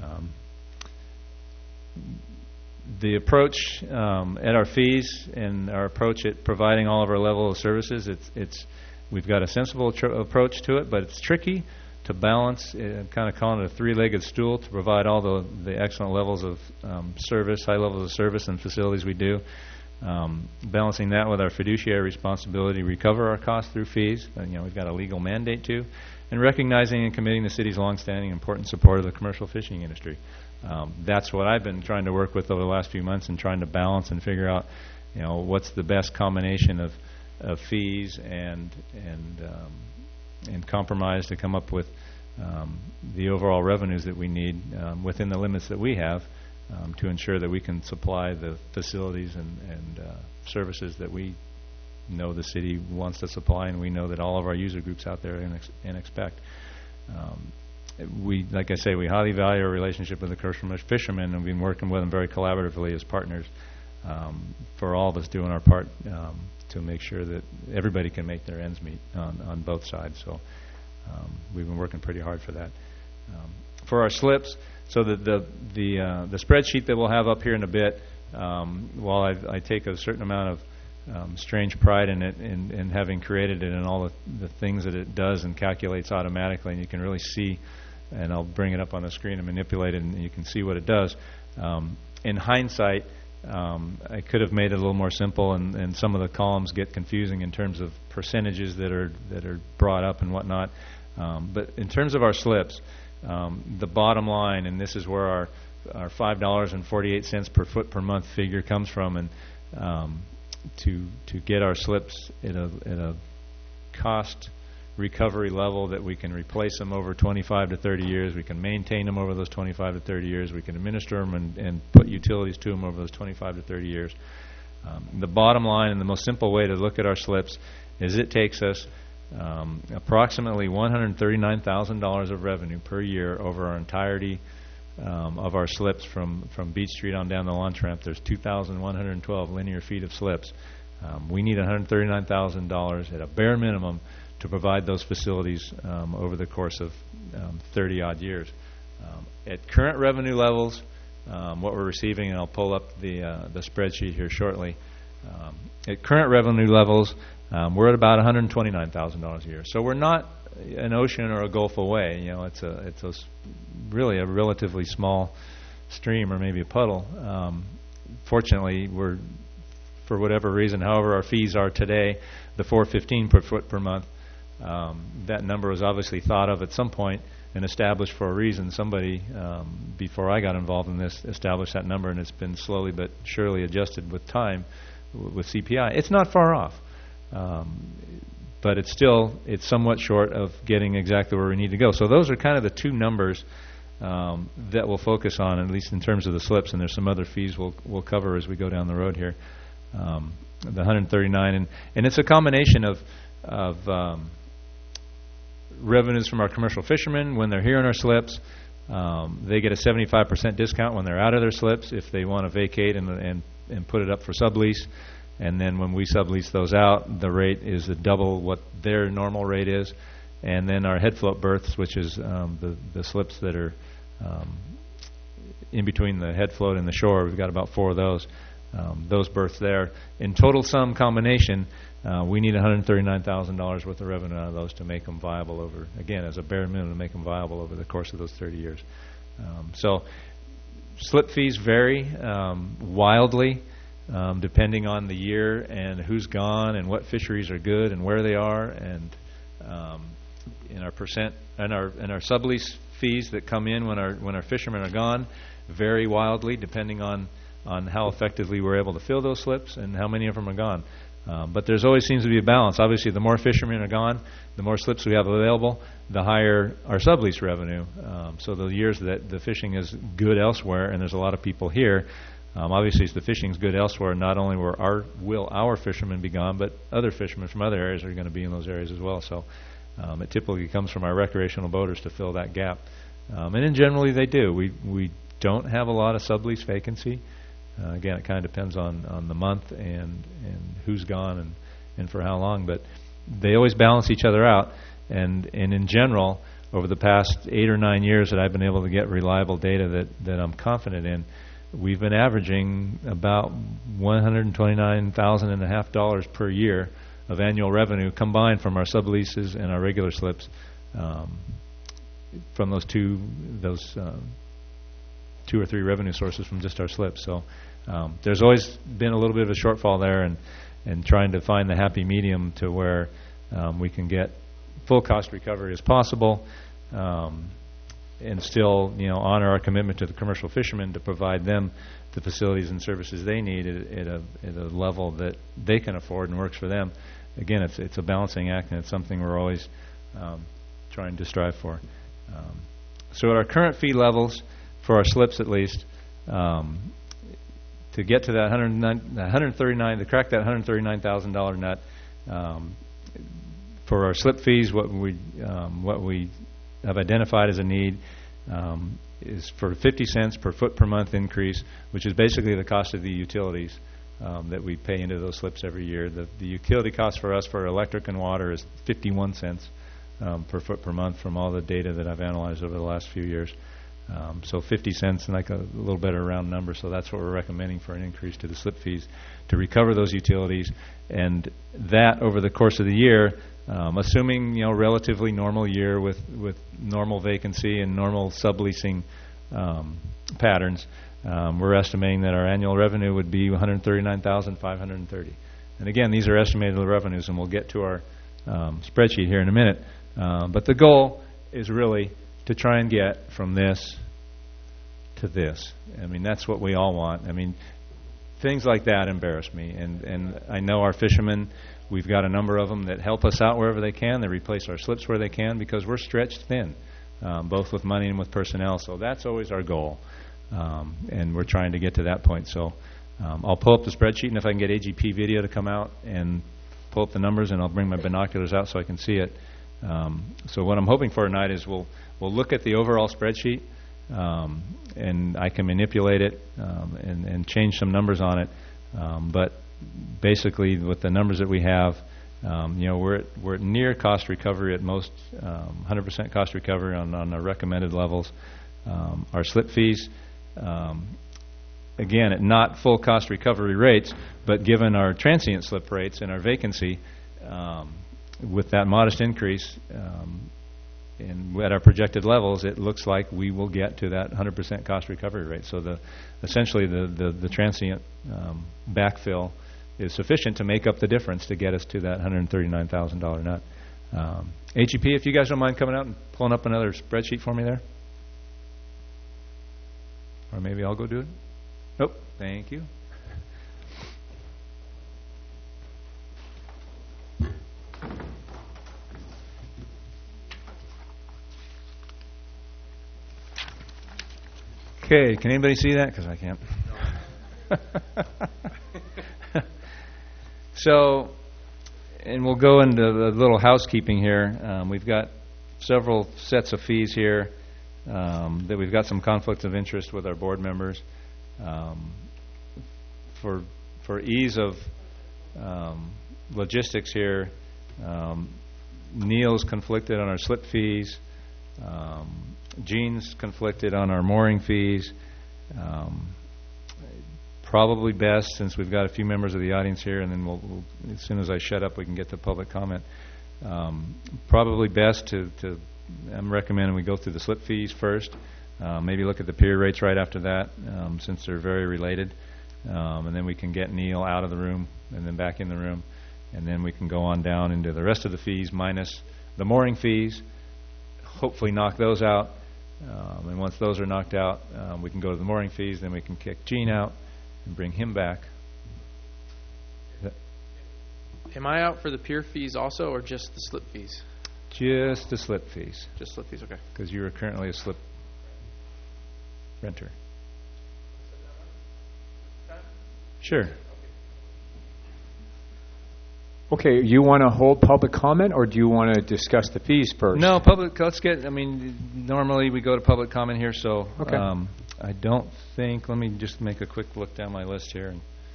The approach at our fees and our approach at providing all of our level of services, we've got a sensible approach to it, but it's tricky to balance, kind of calling it a three-legged stool, to provide all the excellent levels of service, high levels of service and facilities we do. Balancing that with our fiduciary responsibility to recover our costs through fees, we've got a legal mandate to, and recognizing and committing the city's longstanding important support of the commercial fishing industry. That's what I've been trying to work with over the last few months and trying to balance and figure out, what's the best combination of fees and compromise to come up with the overall revenues that we need within the limits that we have to ensure that we can supply the facilities and services that we know the city wants to supply, and we know that all of our user groups out there and expect. We, like I say, we highly value our relationship with the commercial fishermen, and we've been working with them very collaboratively as partners for all of us doing our part to make sure that everybody can make their ends meet on both sides. So we've been working pretty hard for that. For our slips, so the spreadsheet that we'll have up here in a bit, while I take a certain amount of strange pride in it and having created it and all the things that it does and calculates automatically, and you can really see, and I'll bring it up on the screen and manipulate it, and you can see what it does. In hindsight, I could have made it a little more simple, and some of the columns get confusing in terms of percentages that are brought up and whatnot. But in terms of our slips, the bottom line, and this is where our $5.48 per foot per month figure comes from, and to get our slips at a cost recovery level that we can replace them over 25 to 30 years, we can maintain them over those 25 to 30 years, we can administer them and put utilities to them over those 25 to 30 years. The bottom line and the most simple way to look at our slips is it takes us approximately $139,000 of revenue per year over our entirety of our slips from Beach Street on down the launch ramp. There's 2,112 linear feet of slips. We need $139,000 at a bare minimum to provide those facilities over the course of 30-odd years. At current revenue levels, what we're receiving, and I'll pull up the spreadsheet here shortly, at current revenue levels, we're at about $129,000 a year. So we're not an ocean or a gulf away. You know, it's really a relatively small stream or maybe a puddle. Fortunately, we're, for whatever reason, however our fees are today, the $4.15 per foot per month, that number was obviously thought of at some point and established for a reason. Somebody, before I got involved in this, established that number, and it's been slowly but surely adjusted with time with CPI. It's not far off. But it's somewhat short of getting exactly where we need to go. So those are kind of the two numbers that we'll focus on, at least in terms of the slips, and there's some other fees we'll cover as we go down the road here. The 139, and it's a combination of revenues from our commercial fishermen when they're here on our slips. They get a 75% discount when they're out of their slips if they want to vacate and put it up for sublease. And then when we sublease those out, the rate is double what their normal rate is. And then our head float berths, which is the slips that are in between the head float and the shore, we've got about 4 of those. Those berths there. In total sum combination, we need $139,000 worth of revenue out of those to make them viable over, again, as a bare minimum, to make them viable over the course of those 30 years. So slip fees vary wildly. Depending on the year and who's gone and what fisheries are good and where they are, and in our percent and our sublease fees that come in when our fishermen are gone vary wildly depending on how effectively we're able to fill those slips and how many of them are gone. But there's always seems to be a balance. Obviously, the more fishermen are gone, the more slips we have available, the higher our sublease revenue. So the years that the fishing is good elsewhere and there's a lot of people here, obviously, if the fishing's good elsewhere, not only will our fishermen be gone, but other fishermen from other areas are going to be in those areas as well. So it typically comes from our recreational boaters to fill that gap. And then generally they do. We don't have a lot of sublease vacancy. Again, it kind of depends on the month and who's gone and for how long. But they always balance each other out. And in general, over the past 8 or 9 years that I've been able to get reliable data that I'm confident in, we've been averaging about $129,500 per year of annual revenue combined from our subleases and our regular slips from those two or three revenue sources from just our slips. So there's always been a little bit of a shortfall there, and trying to find the happy medium to where we can get full cost recovery as possible. And still, honor our commitment to the commercial fishermen to provide them the facilities and services they need at a level that they can afford and works for them. Again, it's a balancing act, and it's something we're always trying to strive for. So at our current fee levels, for our slips at least, to get to that to crack that $139,000 nut, for our slip fees, what we have identified as a need is for 50 cents per foot per month increase, which is basically the cost of the utilities that we pay into those slips every year. The utility cost for us for electric and water is 51 cents per foot per month from all the data that I've analyzed over the last few years. So 50 cents and like a little better round number, so that's what we're recommending for an increase to the slip fees to recover those utilities. And that over the course of the year, assuming relatively normal year with normal vacancy and normal subleasing patterns, we're estimating that our annual revenue would be $139,530. And again, these are estimated revenues, and we'll get to our spreadsheet here in a minute. But the goal is really to try and get from this to this. I mean, that's what we all want. I mean, things like that embarrass me. And I know our fishermen, we've got a number of them that help us out wherever they can. They replace our slips where they can because we're stretched thin, both with money and with personnel. So that's always our goal. And we're trying to get to that point. So I'll pull up the spreadsheet, and if I can get AGP video to come out and pull up the numbers, and I'll bring my binoculars out so I can see it. So what I'm hoping for tonight is we'll look at the overall spreadsheet, and I can manipulate it and change some numbers on it. But basically, with the numbers that we have, we're at near cost recovery at most, 100% cost recovery on the recommended levels. Our slip fees, again, at not full cost recovery rates, but given our transient slip rates and our vacancy, with that modest increase, and at our projected levels, it looks like we will get to that 100% cost recovery rate. So essentially the transient backfill is sufficient to make up the difference to get us to that $139,000 nut. AGP, if you guys don't mind coming out and pulling up another spreadsheet for me there. Or maybe I'll go do it. Nope, thank you. Okay, can anybody see that? Because I can't. So, and we'll go into a little housekeeping here. We've got several sets of fees here that we've got some conflicts of interest with our board members. For ease of logistics here, Neil's conflicted on our slip fees. Gene's conflicted on our mooring fees. Probably best, since we've got a few members of the audience here, and then we'll as soon as I shut up, we can get to public comment. Probably best to I'm recommending we go through the slip fees first. Maybe look at the pier rates right after that, since they're very related. And then we can get Neil out of the room and then back in the room. And then we can go on down into the rest of the fees minus the mooring fees. Hopefully knock those out. And once those are knocked out, we can go to the mooring fees. Then we can kick Gene out and bring him back. Am I out for the pier fees also, or just the slip fees? Just the slip fees. Just slip fees, okay. Because you are currently a slip renter. Sure. Okay, you want to hold public comment, or do you want to discuss the fees first? No, public. Let's get. I mean, normally we go to public comment here, so okay. I don't think. Let me just make a quick look down my list here.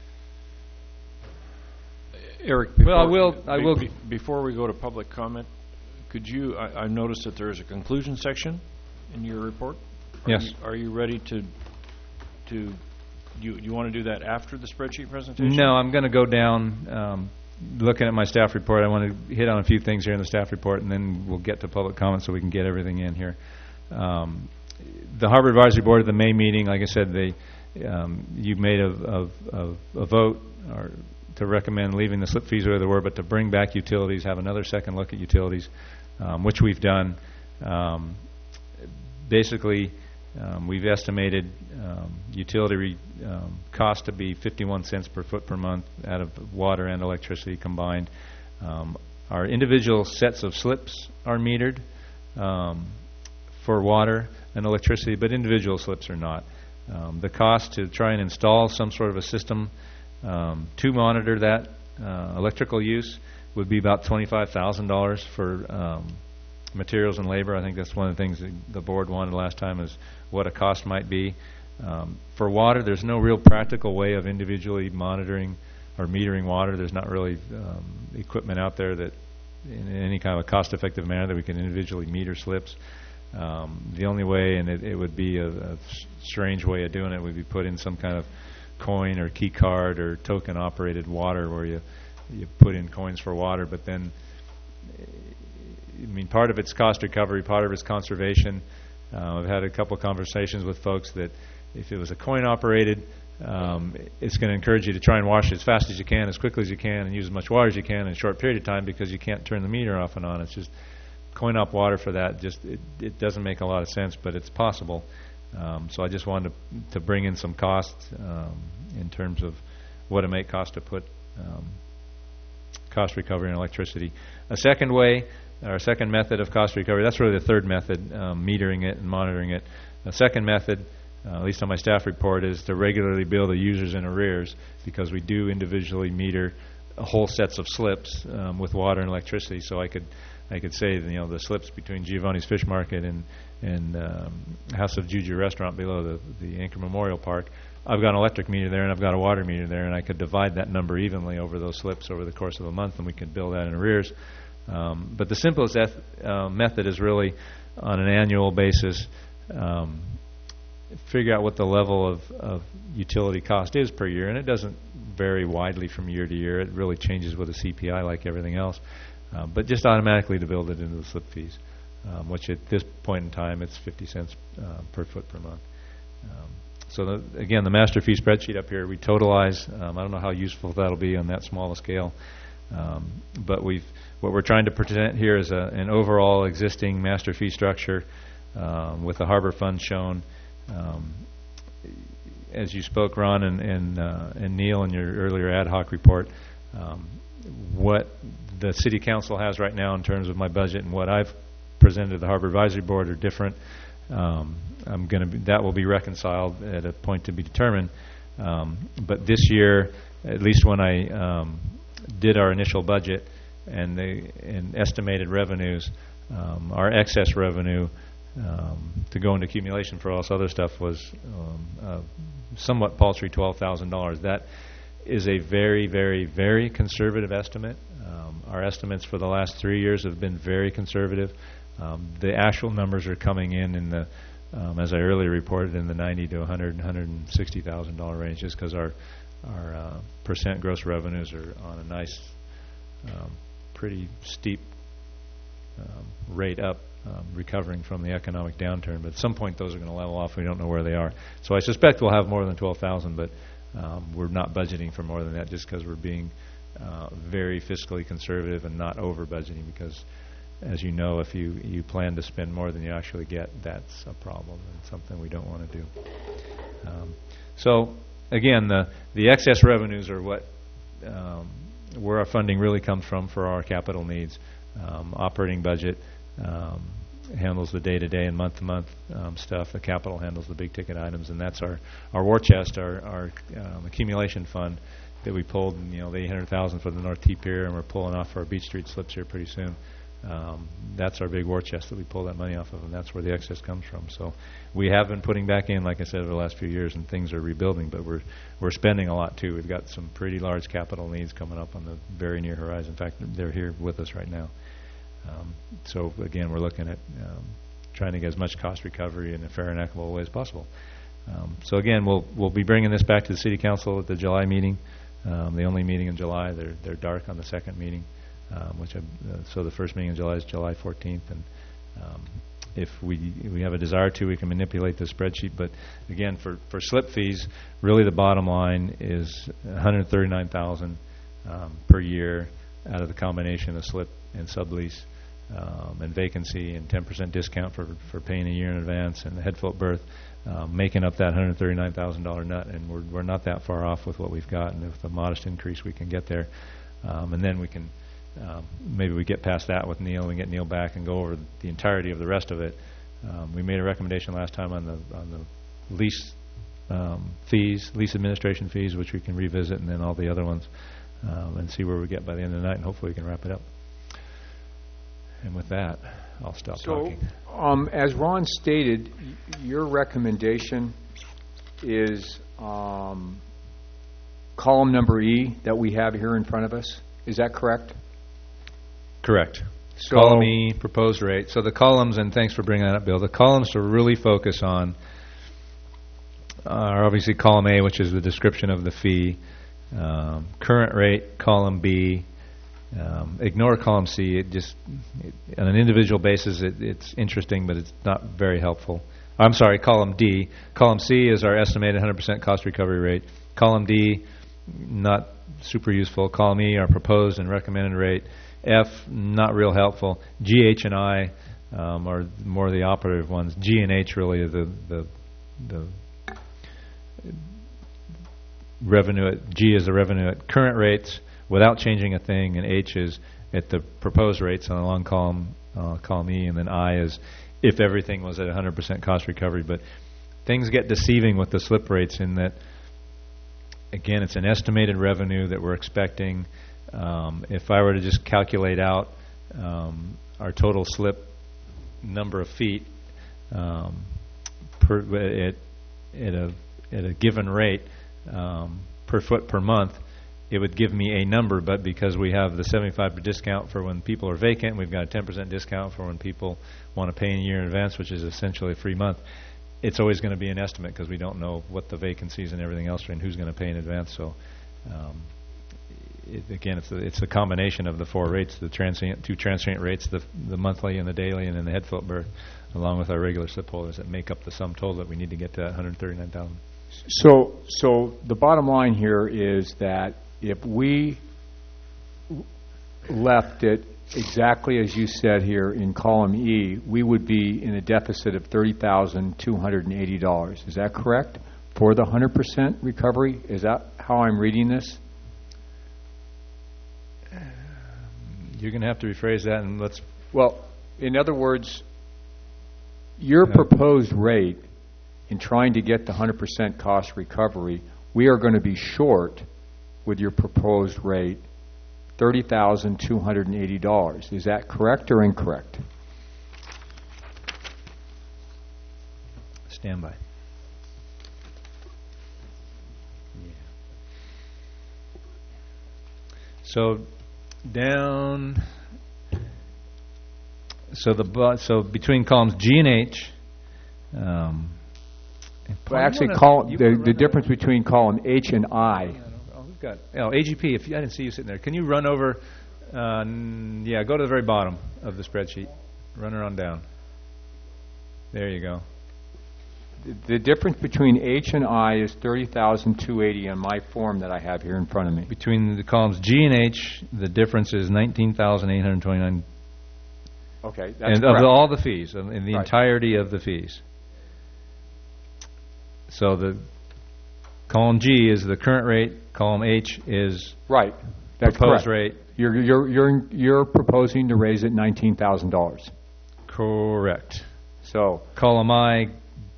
Eric, I will. Before we go to public comment, could you? I noticed that there is a conclusion section in your report. Yes. Are you ready to? You want to do that after the spreadsheet presentation? No, I'm going to go down. Looking at my staff report, I want to hit on a few things here in the staff report, and then we'll get to public comment so we can get everything in here. The Harbor Advisory Board at the May meeting, like I said, you made a vote to recommend leaving the slip fees where they were, but to bring back utilities, have another second look at utilities, which we've done. Basically, we've estimated utility cost to be 51 cents per foot per month out of water and electricity combined. Our individual sets of slips are metered for water and electricity, but individual slips are not. The cost to try and install some sort of a system to monitor that electrical use would be about $25,000 for materials and labor. I think that's one of the things that the board wanted last time, is what a cost might be. For water, there's no real practical way of individually monitoring or metering water. There's not really equipment out there that in any kind of a cost-effective manner that we can individually meter slips. The only way, and it would be a strange way of doing it, would be put in some kind of coin or key card or token-operated water where you put in coins for water. But then, I mean, part of it's cost recovery, part of it's conservation. I've had a couple conversations with folks that if it was a coin-operated, it's going to encourage you to try and wash it as fast as you can, as quickly as you can, and use as much water as you can in a short period of time, because you can't turn the meter off and on. It's just coin-op water for that. Just it doesn't make a lot of sense, but it's possible. So I just wanted to bring in some costs in terms of what it may cost to put cost recovery in electricity. A second way, or a second method of cost recovery, that's really the third method, metering it and monitoring it. The second method, at least on my staff report, is to regularly bill the users in arrears, because we do individually meter whole sets of slips with water and electricity. So I could say, the slips between Giovanni's Fish Market and House of Juju restaurant below the Anchor Memorial Park, I've got an electric meter there and I've got a water meter there, and I could divide that number evenly over those slips over the course of a month, and we could bill that in arrears. But the simplest method is really on an annual basis, figure out what the level of utility cost is per year, and it doesn't vary widely from year to year. It really changes with the CPI like everything else, but just automatically to build it into the slip fees, which at this point in time it's 50 cents per foot per month. So again, the master fee spreadsheet up here, we totalize. I don't know how useful that'll be on that small a scale, but what we're trying to present here is an overall existing master fee structure with the harbor fund shown. As you spoke, Ron and Neil, in your earlier ad hoc report, what the City Council has right now in terms of my budget and what I've presented to the Harbor Advisory Board are different. That will be reconciled at a point to be determined. But this year, at least when I did our initial budget and estimated revenues, our excess revenue to go into accumulation for all this other stuff was somewhat paltry, $12,000. That is a very, very, very conservative estimate. Our estimates for the last 3 years have been very conservative. The actual numbers are coming in the, as I earlier reported, in the $90,000 to $160,000 range, just because our percent gross revenues are on a nice, pretty steep rate up, recovering from the economic downturn. But at some point, those are going to level off. We don't know where they are. So I suspect we'll have more than 12,000, but we're not budgeting for more than that, just because we're being very fiscally conservative and not over budgeting, because, as you know, if you plan to spend more than you actually get, that's a problem and something we don't want to do. So again, the excess revenues are where our funding really comes from for our capital needs. Operating budget handles the day-to-day and month-to-month stuff. The capital handles the big-ticket items, and that's our war chest, our accumulation fund that we pulled. The $800,000 for the North T Pier, and we're pulling off our Beach Street slips here pretty soon. That's our big war chest that we pull that money off of, and that's where the excess comes from. So we have been putting back in, like I said, over the last few years, and things are rebuilding, but we're spending a lot too. We've got some pretty large capital needs coming up on the very near horizon. In fact, they're here with us right now. So again, we're looking at trying to get as much cost recovery in a fair and equitable way as possible. So again, we'll be bringing this back to the City Council at the July meeting, the only meeting in July. They're dark on the second meeting. So the first meeting in July is July 14th, and if we have a desire to, we can manipulate the spreadsheet. But again, for slip fees, really the bottom line is $139,000 per year out of the combination of slip and sublease and vacancy and 10% discount for paying a year in advance and the head float berth, making up that $139,000 nut. And we're not that far off with what we've got, and with a modest increase we can get there. And then we can maybe we get past that with Neil and we get Neil back and go over the entirety of the rest of it. We made a recommendation last time on the lease fees, lease administration fees, which we can revisit, and then all the other ones, and see where we get by the end of the night, and hopefully we can wrap it up. And with that, I'll stop talking. As Ron stated, your recommendation is column number E that we have here in front of us. Is that correct? Correct. So Column E, proposed rate. So the columns, and thanks for bringing that up, Bill, the columns to really focus on are obviously column A, which is the description of the fee, current rate, column B. Ignore column C. On an individual basis, it's interesting, but it's not very helpful. I'm sorry, column D. Column C is our estimated 100% cost recovery rate. Column D, not super useful. Column E, our proposed and recommended rate. F, not real helpful. G, H, and I are more the operative ones. G and H really are the revenue. G is the revenue at current rates without changing a thing, and H is at the proposed rates on the long column, column E, and then I is if everything was at 100% cost recovery. But things get deceiving with the slip rates in that, again, it's an estimated revenue that we're expecting. If I were to just calculate out our total slip number of feet at a given rate per foot per month, it would give me a number, but because we have the 75% discount for when people are vacant, we've got a 10% discount for when people want to pay in a year in advance, which is essentially a free month, it's always going to be an estimate because we don't know what the vacancies and everything else are and who's going to pay in advance. So again, it's a combination of the four rates, the two transient rates, the monthly and the daily, and then the head float berth, along with our regular slip holders that make up the sum total that we need to get to that 139,000. So the bottom line here is that if we left it exactly as you said here in column E, we would be in a deficit of $30,280. Is that correct? For the 100% recovery? Is that how I'm reading this? You're going to have to rephrase that, and let's... Well, in other words, your proposed rate in trying to get the 100% cost recovery, we are going to be short with your proposed rate $30,280. Is that correct or incorrect? Stand by. Yeah. So down. So between columns G and H. Well, actually, the difference between column H and I. Got AGP. I didn't see you sitting there. Can you run over? Go to the very bottom of the spreadsheet. Run her on down. There you go. The difference between H and I is $30,280 on my form that I have here in front of me. Between the columns G and H, the difference is $19,829. Okay, that's and correct. Of all the fees, in the entirety of the fees. So the column G is the current rate. Column H is right. That's proposed correct. rate. You're proposing to raise it $19,000. Correct. So column I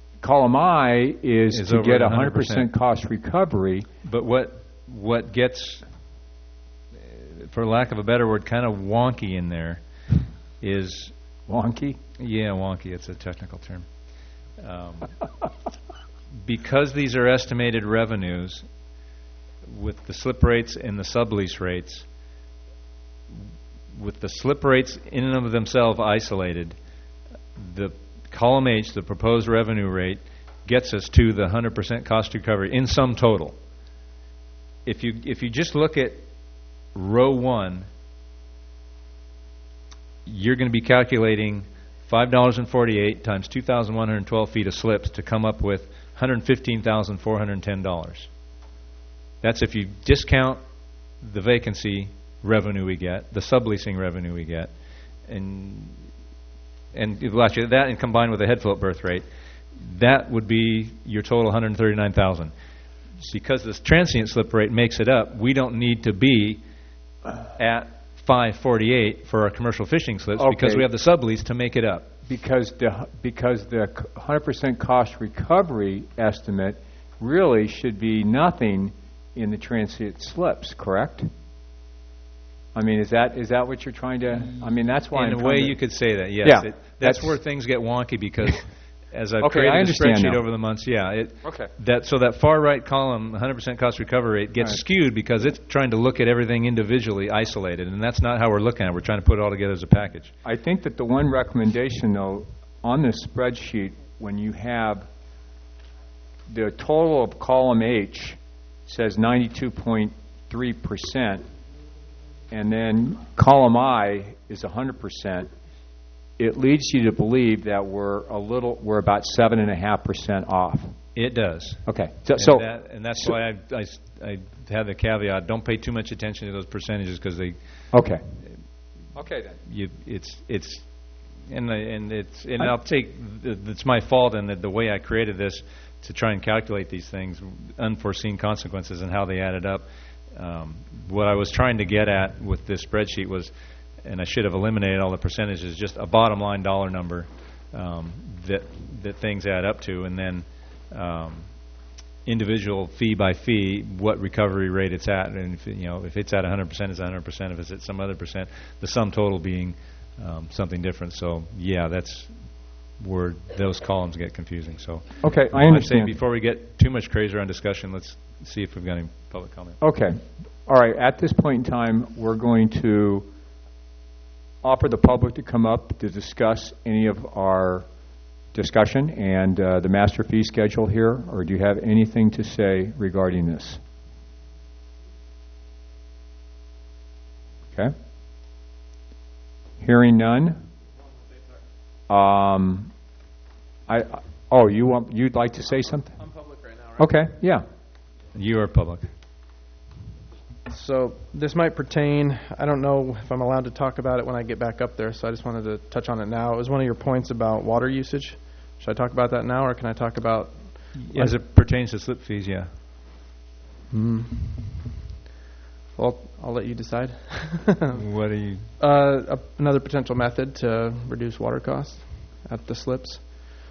is to get 100% cost recovery. But what gets, for lack of a better word, kind of wonky in there is wonky. Yeah, wonky. It's a technical term. Because these are estimated revenues with the slip rates and the sublease rates, with the slip rates in and of themselves isolated, the column H, the proposed revenue rate, gets us to the 100% cost recovery in sum total. If you just look at row 1, you're going to be calculating $5.48 times 2,112 feet of slips to come up with $115,410. That's if you discount the vacancy revenue we get, the subleasing revenue we get, and that and combined with the head float berth rate, that would be your total $139,000. Because this transient slip rate makes it up, we don't need to be at $5.48 for our commercial fishing slips because we have the sublease to make it up. Because the 100% cost recovery estimate really should be nothing in the transient slips, correct? I mean, is that what you're trying to? I mean, that's why. In I'm a way, trying to- you could say that. Yes. Yeah, That's where things get wonky because, as I've Okay, I created a understand spreadsheet now. over the months, Okay. that far right column, 100% cost recovery rate, gets Right. skewed because it's trying to look at everything individually, isolated, and that's not how we're looking at it. We're trying to put it all together as a package. I think that the one recommendation, though, on this spreadsheet, when you have the total of column H says 92.3%, and then column I is 100%, it leads you to believe that we're about 7.5% off. It does. Okay. And that's why I have the caveat, don't pay too much attention to those percentages because they... Okay. Okay, then. I'll take, it's my fault in the way I created this to try and calculate these things, unforeseen consequences and how they added up. What I was trying to get at with this spreadsheet was, and I should have eliminated all the percentages, just a bottom line dollar number that things add up to, and then individual fee by fee, what recovery rate it's at, and if it's at 100%, it's 100%. If it's at some other percent, the sum total being something different. So yeah, that's where those columns get confusing. So Okay, I I'd say understand. before we get too much crazy on discussion, let's see if we've got any public comment. Okay. All right. At this point in time, we're going to offer the public to come up to discuss any of our discussion and the master fee schedule here, or do you have anything to say regarding this? Okay. Hearing none. You'd like to say something? I'm public right now, right? Okay. Yeah. You are public. So this might pertain, I don't know if I'm allowed to talk about it when I get back up there, so I just wanted to touch on it now. It was one of your points about water usage. Should I talk about that now, or can I talk about... As it pertains to slip fees, yeah. Well, I'll let you decide. What are you... Another potential method to reduce water costs at the slips.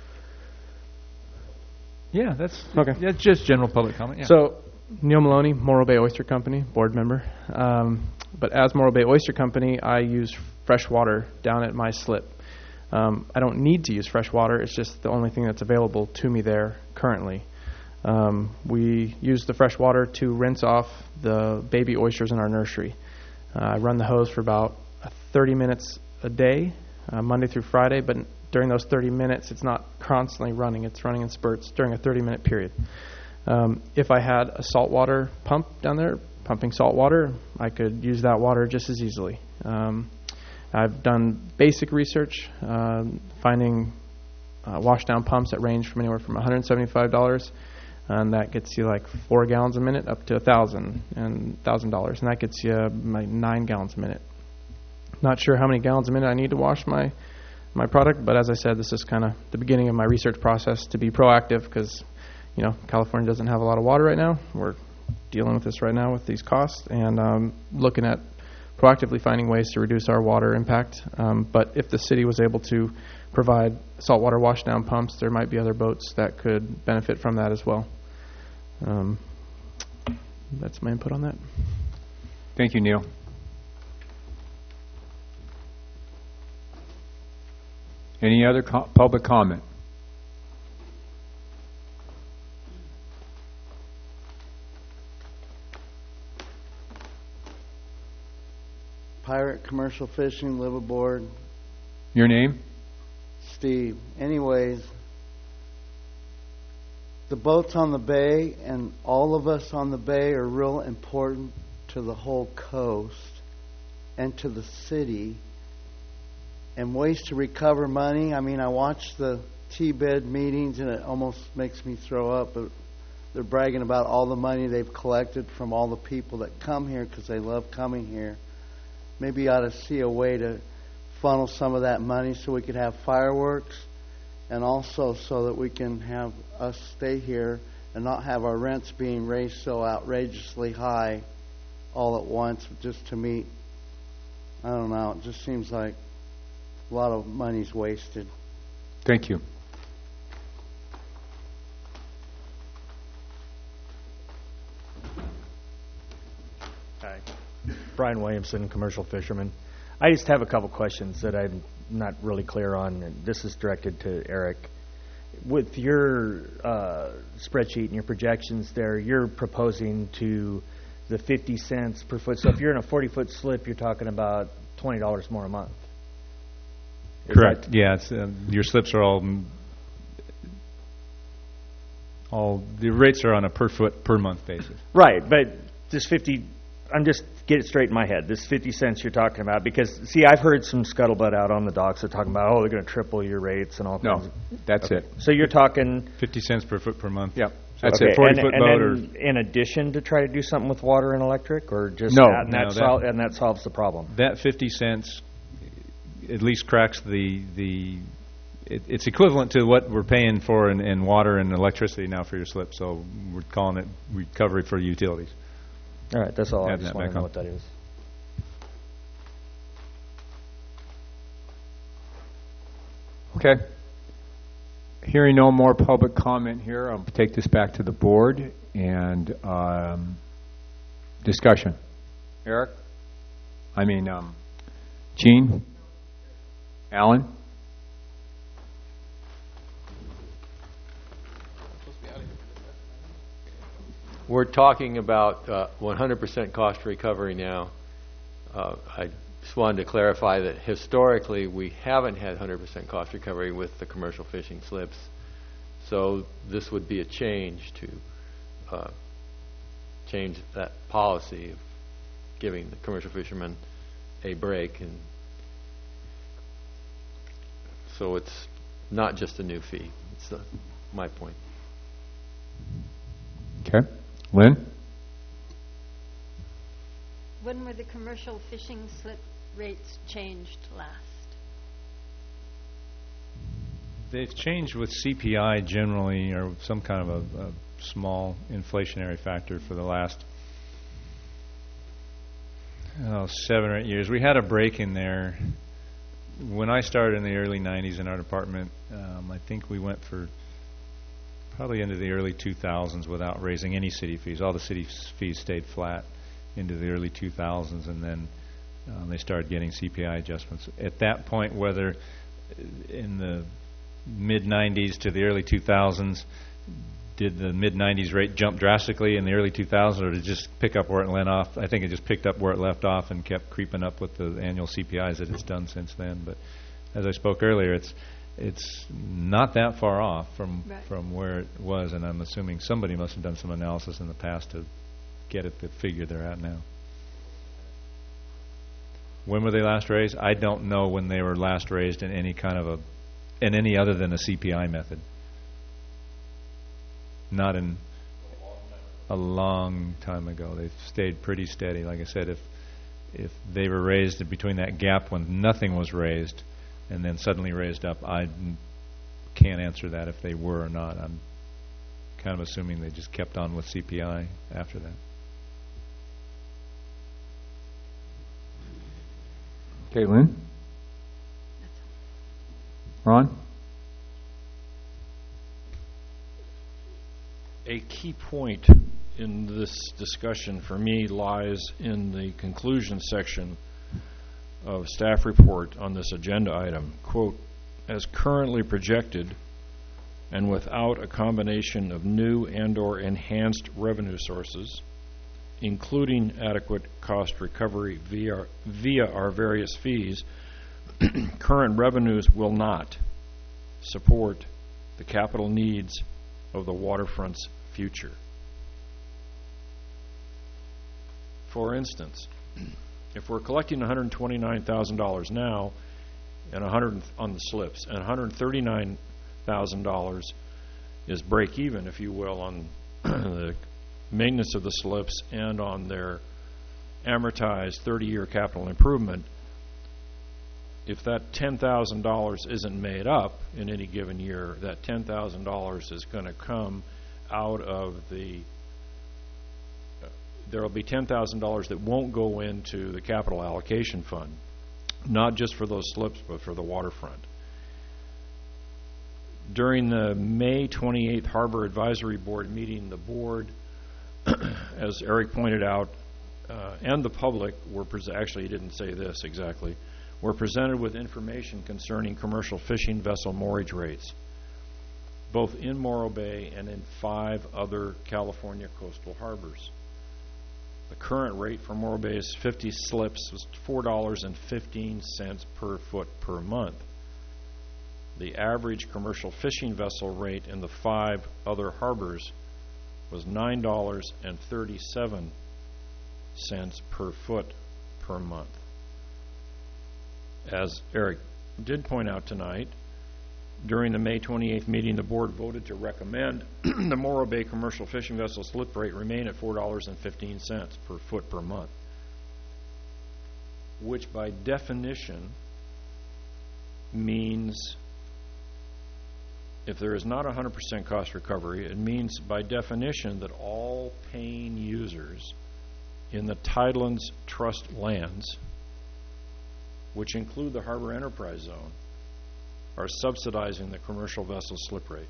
Yeah, that's Okay. Yeah, just general public comment. Yeah. So, Neil Maloney, Morro Bay Oyster Company, board member. But as Morro Bay Oyster Company, I use fresh water down at my slip. I don't need to use fresh water. It's just the only thing that's available to me there currently. We use the fresh water to rinse off the baby oysters in our nursery. I run the hose for about 30 minutes a day, Monday through Friday, but during those 30 minutes, it's not constantly running. It's running in spurts during a 30-minute period. If I had a saltwater pump down there, pumping salt water, I could use that water just as easily. I've done basic research, finding washdown pumps that range from anywhere from $175, and that gets you like 4 gallons a minute, up to $1,000 and $1,000, and that gets you like 9 gallons a minute. Not sure how many gallons a minute I need to wash my product, but as I said, this is kind of the beginning of my research process to be proactive because, California doesn't have a lot of water right now. We're dealing with this right now with these costs and looking at proactively finding ways to reduce our water impact. But if the city was able to provide saltwater washdown pumps, there might be other boats that could benefit from that as well. That's my input on that. Thank you, Neil. Any other public comment? Pirate Commercial Fishing, liveaboard, Your name? Steve. Anyways, the boats on the bay and all of us on the bay are real important to the whole coast and to the city. And ways to recover money. I mean, I watch the T-bid meetings and it almost makes me throw up. But they're bragging about all the money they've collected from all the people that come here because they love coming here. Maybe you ought to see a way to funnel some of that money so we could have fireworks, and also so that we can have us stay here and not have our rents being raised so outrageously high all at once just to meet. I don't know. It just seems like a lot of money's wasted. Thank you. Hi. Brian Williamson, commercial fisherman. I just have a couple questions that I'm not really clear on, and this is directed to Eric. With your spreadsheet and your projections there, you're proposing to the 50 cents per foot. So if you're in a 40-foot slip, you're talking about $20 more a month. Correct. Yeah, it's, your slips are all the rates are on a per foot per month basis. Right, but this 50, I'm just get it straight in my head. This 50 cents you're talking about, because see, I've heard some scuttlebutt out on the docks that talking about, oh, they're going to triple your rates and all kinds of. That's it. So you're talking 50 cents per foot per month. Yep. So That's okay. it. 40-foot boat or then in addition to try to do something with water and electric, or just No. that, and, No, and that solves the problem. that 50 cents at least cracks it's equivalent to what we're paying for in water and electricity now for your slip. So we're calling it recovery for utilities. All right, that's all. I Add just that want to back know on. what that is. Okay. Hearing no more public comment here, I'll take this back to the board and discussion. Eric? Gene? Alan? We're talking about 100% cost recovery now. I just wanted to clarify that historically we haven't had 100% cost recovery with the commercial fishing slips. So this would be a change to change that policy of giving the commercial fishermen a break. And so it's not just a new fee. It's my point. Okay. Lynn? When were the commercial fishing slip rates changed last? They've changed with CPI generally, or some kind of a small inflationary factor for the last 7 or 8 years. We had a break in there. When I started in the early 90s in our department, I think we went for probably into the early 2000s without raising any city fees. All the city fees stayed flat into the early 2000s, and then they started getting CPI adjustments. At that point, whether in the mid-90s to the early 2000s, did the mid-90s rate jump drastically in the early 2000s, or did it just pick up where it went off? I think it just picked up where it left off and kept creeping up with the annual CPIs that it's done since then. But as I spoke earlier, it's not that far off from where it was, and I'm assuming somebody must have done some analysis in the past to get at the figure they're at now. When were they last raised? I don't know when they were last raised in any kind of in any other than a CPI method. Not in a long time ago. They've stayed pretty steady. Like I said, if they were raised between that gap when nothing was raised and then suddenly raised up, I can't answer that if they were or not. I'm kind of assuming they just kept on with CPI after that. Okay, Lynn? Ron? A key point in this discussion for me lies in the conclusion section of staff report on this agenda item. Quote, as currently projected and without a combination of new and/or enhanced revenue sources, including adequate cost recovery via our various fees, current revenues will not support the capital needs of the waterfront's future. For instance, if we're collecting $129,000 now and $100 on the slips, and $139,000 is break even, if you will, on the maintenance of the slips and on their amortized 30-year capital improvement, if that $10,000 isn't made up in any given year, that $10,000 is going to come out of there will be $10,000 that won't go into the capital allocation fund, not just for those slips, but for the waterfront. During the May 28th Harbor Advisory Board meeting, the board, as Eric pointed out, and the public were actually he didn't say this exactly, were presented with information concerning commercial fishing vessel moorage rates, both in Morro Bay and in 5 other California coastal harbors. The current rate for Morro Bay's 50 slips was $4.15 per foot per month. The average commercial fishing vessel rate in the 5 other harbors was $9.37 per foot per month. As Eric did point out tonight, during the May 28th meeting, the board voted to recommend the Morro Bay commercial fishing vessel slip rate remain at $4.15 per foot per month, which by definition means, if there is not 100% cost recovery, it means by definition that all paying users in the Tidelands Trust lands, which include the Harbor Enterprise Zone, are subsidizing the commercial vessel slip rate.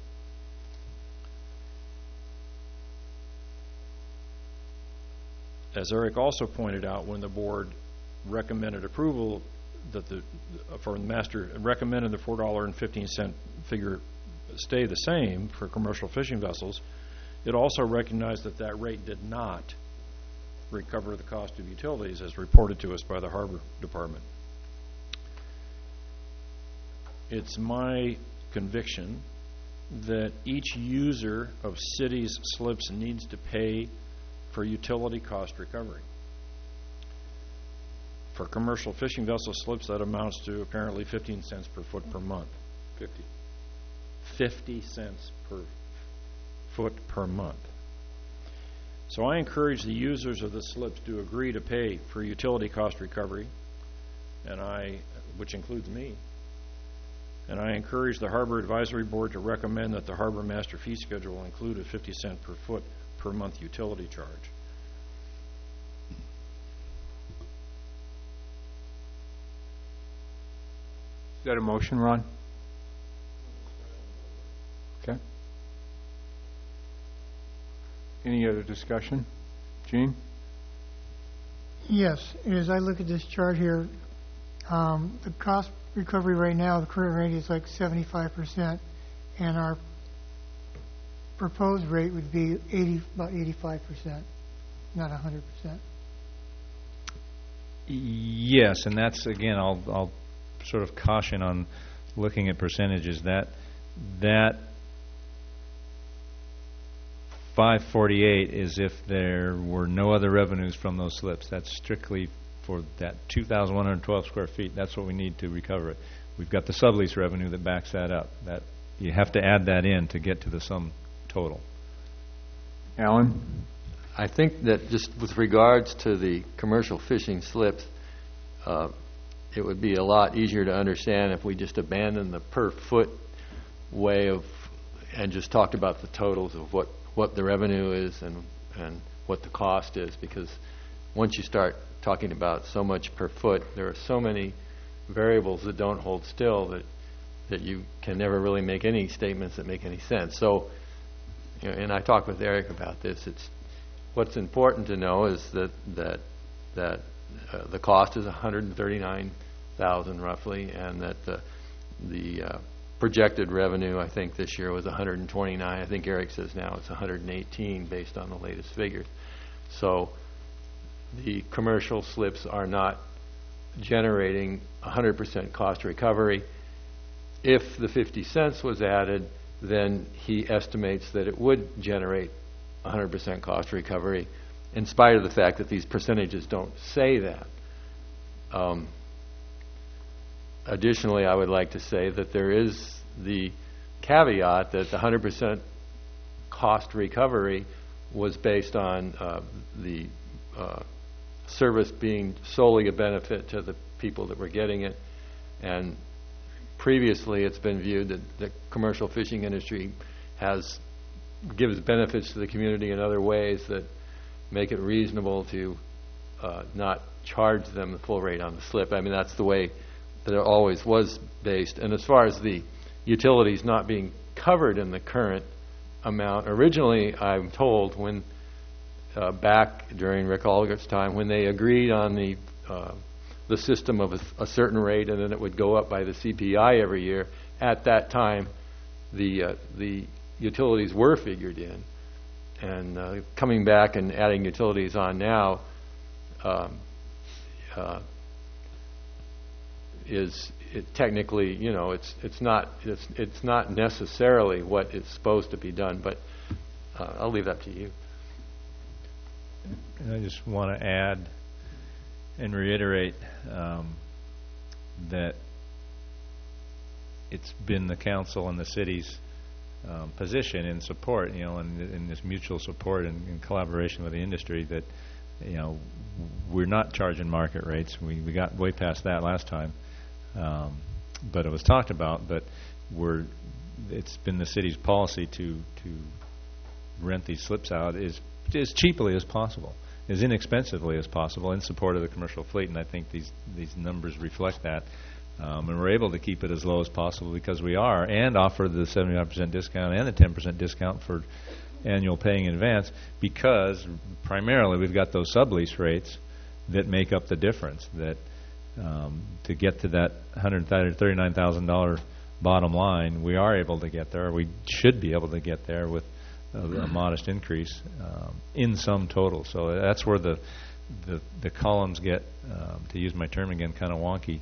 As Eric also pointed out, when the board recommended approval that for the master recommended the $4.15 figure stay the same for commercial fishing vessels, it also recognized that that rate did not recover the cost of utilities as reported to us by the Harbor Department. It's my conviction that each user of cities' slips needs to pay for utility cost recovery. For commercial fishing vessel slips, that amounts to apparently 15 cents per foot per month. 50 cents per foot per month. So I encourage the users of the slips to agree to pay for utility cost recovery, which includes me. And I encourage the Harbor Advisory Board to recommend that the Harbor Master Fee Schedule include a 50 cent per foot per month utility charge. Is that a motion, Ron? Okay. Any other discussion? Gene? Yes, as I look at this chart here, the cost recovery right now, the current rate is like 75%, and our proposed rate would be about 85%, not 100%. Yes, and that's, again, I'll sort of caution on looking at percentages. That 548 is if there were no other revenues from those slips. That's strictly for that 2,112 square feet. That's what we need to recover it. We've got the sublease revenue that backs that up. That you have to add that in to get to the sum total. Alan? I think that just with regards to the commercial fishing slips, it would be a lot easier to understand if we just abandoned the per foot way of and just talked about the totals of what the revenue is and what the cost is, because once you start talking about so much per foot, there are so many variables that don't hold still that you can never really make any statements that make any sense. So, and I talked with Eric about this. It's what's important to know is that the cost is $139,000 roughly, and that the projected revenue I think this year was $129. I think Eric says now it's $118 based on the latest figures. So the commercial slips are not generating 100% cost recovery. If the 50 cents was added, then he estimates that it would generate 100% cost recovery, in spite of the fact that these percentages don't say that. Additionally, I would like to say that there is the caveat that the 100% cost recovery was based on the service being solely a benefit to the people that were getting it, and previously it's been viewed that the commercial fishing industry gives benefits to the community in other ways that make it reasonable to not charge them the full rate on the slip. I mean, that's the way that it always was based. And as far as the utilities not being covered in the current amount, originally I'm told when back during Rick Algert's time when they agreed on the system of a certain rate, and then it would go up by the CPI every year. At that time, the utilities were figured in, and coming back and adding utilities on now is technically, it's not necessarily what is supposed to be done, but I'll leave that to you. And I just want to add and reiterate that it's been the council and the city's position in support, in this mutual support and in collaboration with the industry that, we're not charging market rates. We got way past that last time, but it was talked about. But it's been the city's policy to rent these slips out as cheaply as possible, as inexpensively as possible, in support of the commercial fleet. And I think these numbers reflect that. And we're able to keep it as low as possible because we are, and offer the 75% discount and the 10% discount for annual paying in advance, because primarily we've got those sublease rates that make up the difference. That to get to that $139,000 bottom line, we are able to get there. We should be able to get there with a modest increase in sum total. So that's where the columns get, to use my term again, kind of wonky.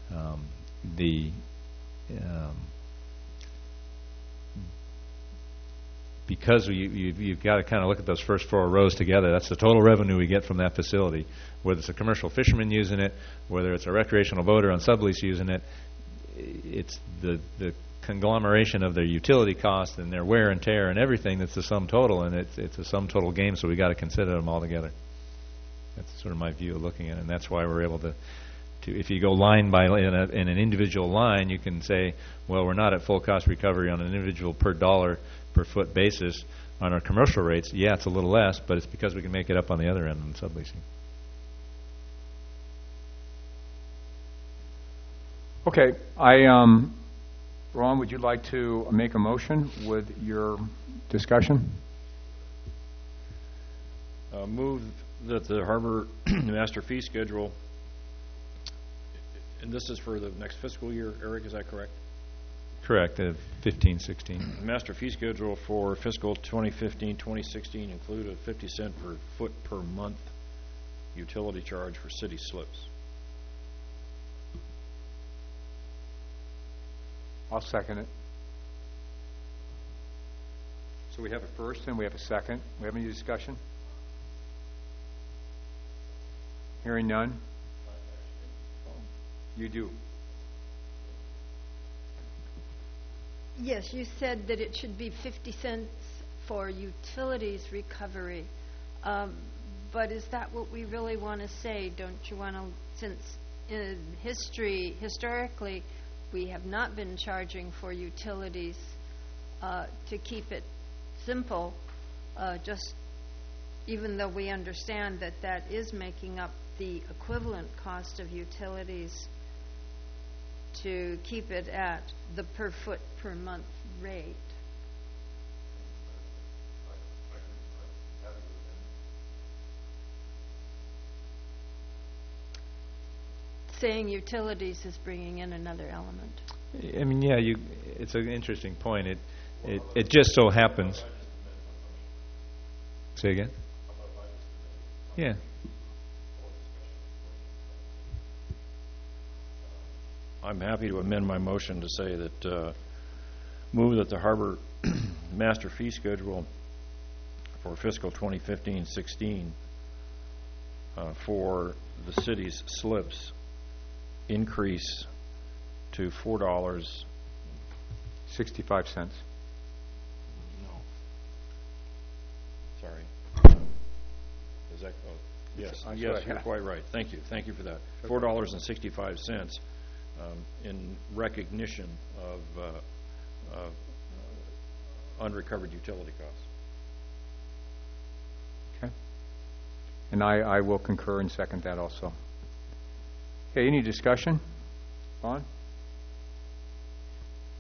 Because you've got to kind of look at those first 4 rows together. That's the total revenue we get from that facility, whether it's a commercial fisherman using it, whether it's a recreational boater on sublease using it. It's the conglomeration of their utility costs and their wear and tear and everything that's the sum total, and it's a sum total game, so we got to consider them all together. That's sort of my view of looking at it, and that's why we're able to if you go line by in an individual line, you can say, well, we're not at full cost recovery on an individual per dollar per foot basis on our commercial rates. Yeah, it's a little less, but it's because we can make it up on the other end on subleasing. Okay, Ron, would you like to make a motion with your discussion? Move that the harbor master fee schedule, and this is for the next fiscal year, Eric, is that correct? Correct, 15-16. The master fee schedule for fiscal 2015-2016 include a 50-cent per foot per month utility charge for city slips. I'll second it. So we have a first and we have a second. We have any discussion? Hearing none. You do. Yes, you said that it should be 50 cents for utilities recovery. But is that what we really want to say? Don't you want to, since in historically, we have not been charging for utilities to keep it simple, just even though we understand that that is making up the equivalent cost of utilities, to keep it at the per foot per month rate. Saying utilities is bringing in another element. I mean, yeah, it's an interesting point. It just so happens. Say again? Yeah. I'm happy to amend my motion to say that move that the harbor master fee schedule for fiscal 2015-16 for the city's slips increase to $4. 65 cents. No. Sorry. Is that? Oh, yes. Yes, you're quite right. Thank you. Thank you for that. $4.65 in recognition of unrecovered utility costs. Okay. And I will concur and second that also. Okay, any discussion? Vaughn?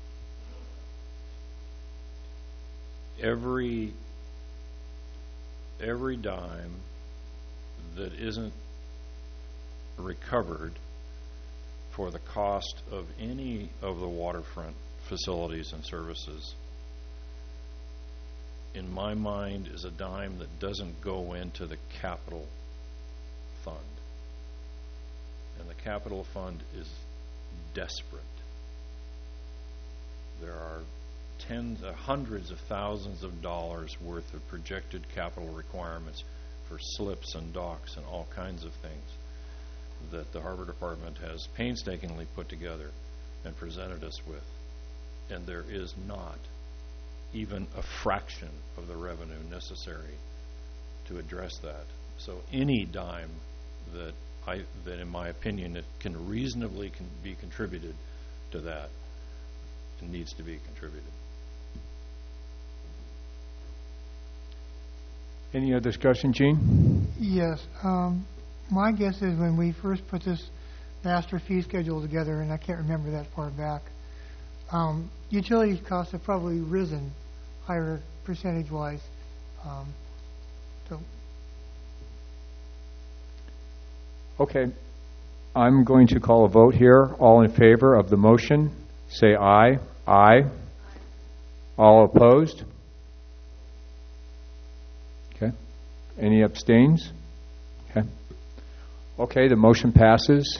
Every every dime that isn't recovered for the cost of any of the waterfront facilities and services, in my mind, is a dime that doesn't go into the capital fund. And the capital fund is desperate. There are hundreds of thousands of dollars worth of projected capital requirements for slips and docks and all kinds of things that the Harbor Department has painstakingly put together and presented us with. And there is not even a fraction of the revenue necessary to address that. So any dime that in my opinion, it can reasonably be contributed to that, it needs to be contributed. Any other discussion, Gene? Yes. My guess is when we first put this master fee schedule together, and I can't remember that far back, utility costs have probably risen higher percentage-wise. So. Okay. I'm going to call a vote here. All in favor of the motion, say aye. Aye. All opposed? Okay. Any abstains? Okay. Okay, the motion passes.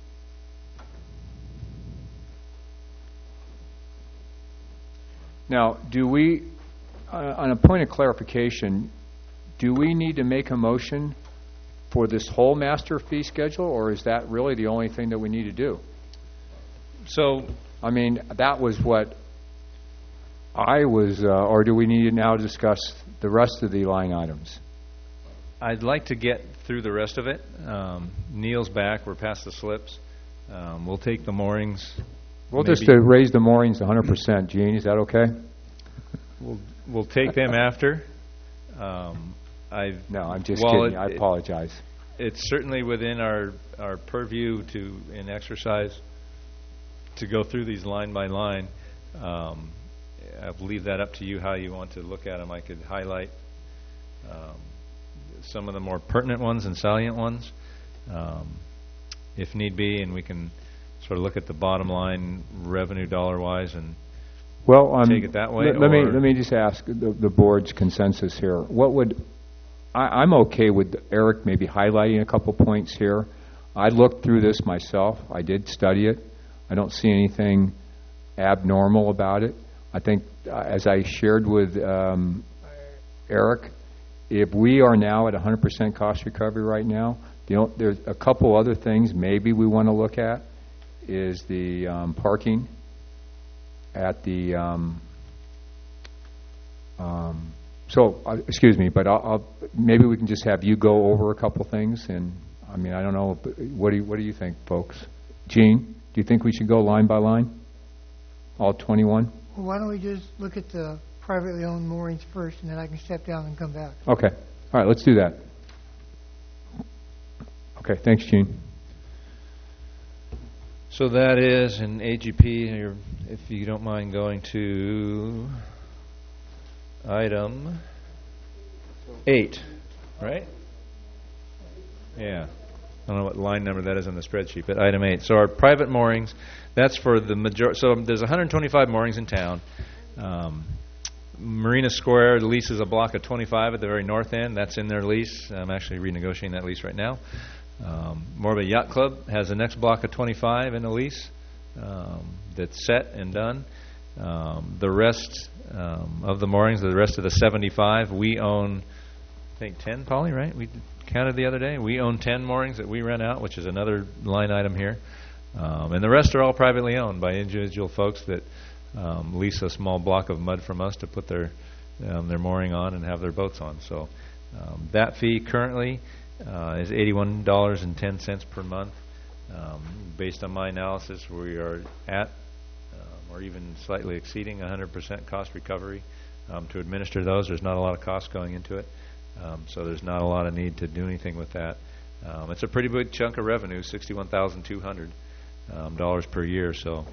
Now, do we, on a point of clarification, do we need to make a motion for this whole master fee schedule, or is that really the only thing that we need to do? So, I mean, that was what I was, or do we need to now discuss the rest of the line items? I'd like to get through the rest of it. Neil's back. We're past the slips. We'll take the moorings. We'll just raise the moorings 100%. Gene, is that okay? We'll take them after. No, I'm just kidding. I apologize. It's certainly within our purview in exercise to go through these line by line. I'll leave that up to you how you want to look at them. I could highlight some of the more pertinent ones and salient ones, if need be, and we can sort of look at the bottom line revenue dollar-wise and take it that way. Let me just ask the board's consensus here. What would I'm okay with Eric maybe highlighting a couple points here. I looked through this myself. I did study it. I don't see anything abnormal about it. I think, as I shared with Eric, if we are now at 100% cost recovery right now, there's a couple other things maybe we want to look at is the parking at the excuse me, but I'll maybe we can just have you go over a couple things, and I mean, I don't know, what do you think, folks? Gene, do you think we should go line by line, all 21? Well, why don't we just look at the privately owned moorings first, and then I can step down and come back. Okay, all right, let's do that. Okay, thanks, Gene. So that is an AGP, if you don't mind going to item 8, right? Yeah. I don't know what line number that is on the spreadsheet, but item 8. So our private moorings, that's for the majority. So there's 125 moorings in town. Marina Square leases a block of 25 at the very north end. That's in their lease. I'm actually renegotiating that lease right now. Morro Yacht Club has the next block of 25 in the lease that's set and done. The rest of the moorings, the rest of the 75, we own, I think, 10, Polly, right? We counted the other day. We own 10 moorings that we rent out, which is another line item here. And the rest are all privately owned by individual folks that lease a small block of mud from us to put their mooring on and have their boats on. So that fee currently is $81.10 per month. Based on my analysis, we are at or even slightly exceeding 100% cost recovery to administer those. There's not a lot of cost going into it, so there's not a lot of need to do anything with that. It's a pretty big chunk of revenue, $61,200 per year, so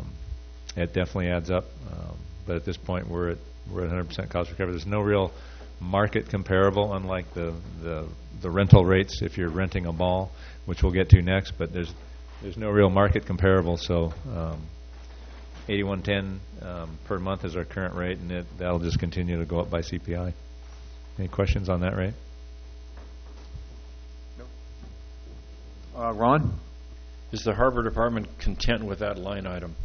it definitely adds up. But at this point, we're at 100% cost recovery. There's no real market comparable, unlike the rental rates if you're renting a mall, which we'll get to next. But there's no real market comparable. So $81.10 per month is our current rate, and that'll just continue to go up by CPI. Any questions on that rate? Ron? Is the Harbor Department content with that line item?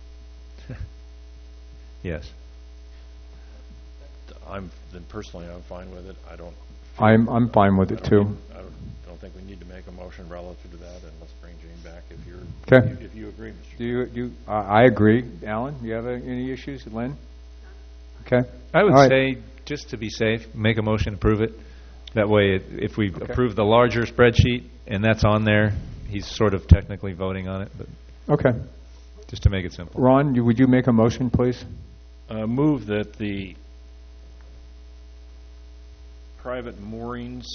Yes. Personally, I'm fine with it. I'm fine with it too. I don't think we need to make a motion relative to that, and let's bring Gene back if you agree, Mr. Do you? I agree. Alan, do you have any issues? Lynn? Okay. I would All right. say, just to be safe, make a motion to approve it. That way, if we approve the larger spreadsheet and that's on there, he's sort of technically voting on it, but Okay. just to make it simple. Ron, would you make a motion, please? Move that the private moorings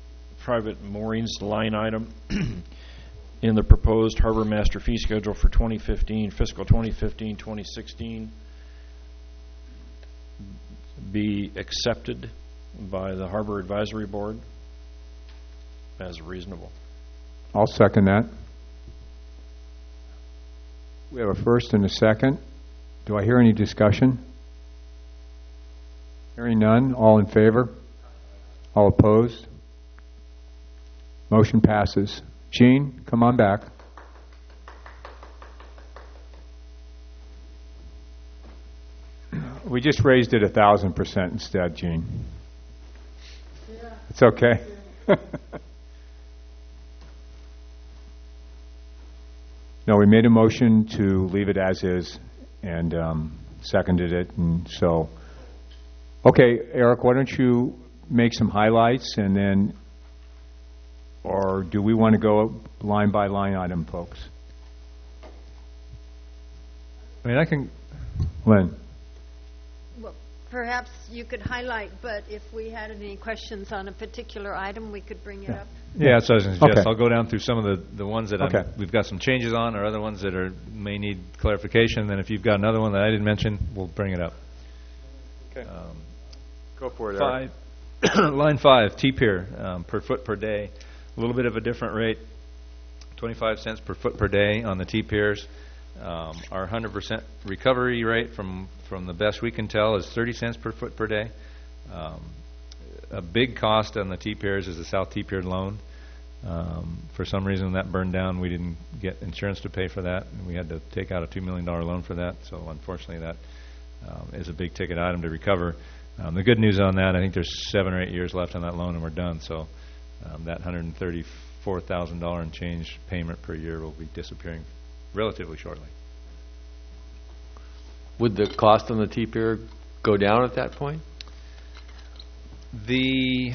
line item in the proposed harbor master fee schedule for 2015, fiscal 2015-2016, be accepted by the Harbor Advisory Board as reasonable. I'll second that. We have a first and a second. Do I hear any discussion? Hearing none. All in favor? All opposed? Motion passes. Gene, come on back. We just raised it 1,000% instead, Gene. It's okay. No, we made a motion to leave it as is and seconded it. And so, okay, Eric, why don't you make some highlights and then, or do we want to go line by line item, folks? I mean, I can... Lynn? Well, perhaps you could highlight, but if we had any questions on a particular item, we could bring it up. Yeah, that's what I was going to suggest. Okay. I'll go down through some of the ones that we've got some changes on, or other ones that may need clarification. Then if you've got another one that I didn't mention, we'll bring it up. Okay. Go for it, Eric. Line 5, T-Pier, per foot per day. A little bit of a different rate, 25 cents per foot per day on the T-Piers. Our 100% recovery rate, from the best we can tell, is 30 cents per foot per day. A big cost on the T-Piers is the South T-Pier loan. For some reason that burned down. We didn't get insurance to pay for that, and we had to take out a $2 million loan for that. So unfortunately that is a big ticket item to recover. The good news on that, I think there's 7 or 8 years left on that loan and we're done. So that $134,000 and change payment per year will be disappearing relatively shortly. Would the cost on the T-Pier go down at that point? The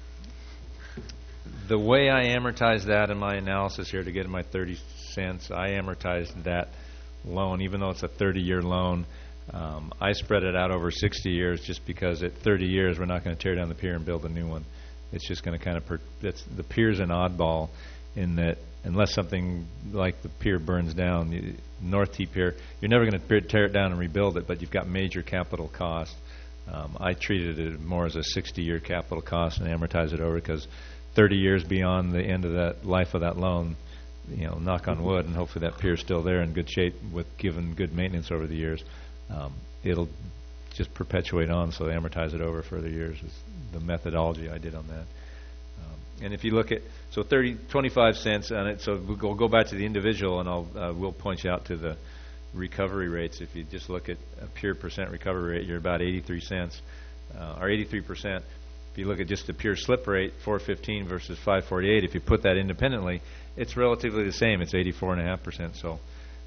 way I amortize that in my analysis here to get my 30 cents, I amortized that loan, even though it's a 30-year loan. I spread it out over 60 years just because at 30 years we're not going to tear down the pier and build a new one. It's just going to kind of the pier's an oddball in that unless something like the pier burns down, North T Pier, you're never going to tear it down and rebuild it, but you've got major capital costs. I treated it more as a 60-year capital cost and amortize it over because 30 years beyond the end of that life of that loan, knock on wood, and hopefully that pier's still there in good shape with given good maintenance over the years. It'll just perpetuate on, so they amortize it over further years is the methodology I did on that. And if you look at, 25 cents on it, so we'll go back to the individual, and we'll point you out to the recovery rates. If you just look at a pure percent recovery rate, you're about 83 cents, or 83%. If you look at just the pure slip rate, 415 versus 548, if you put that independently, it's relatively the same. It's 84.5%. So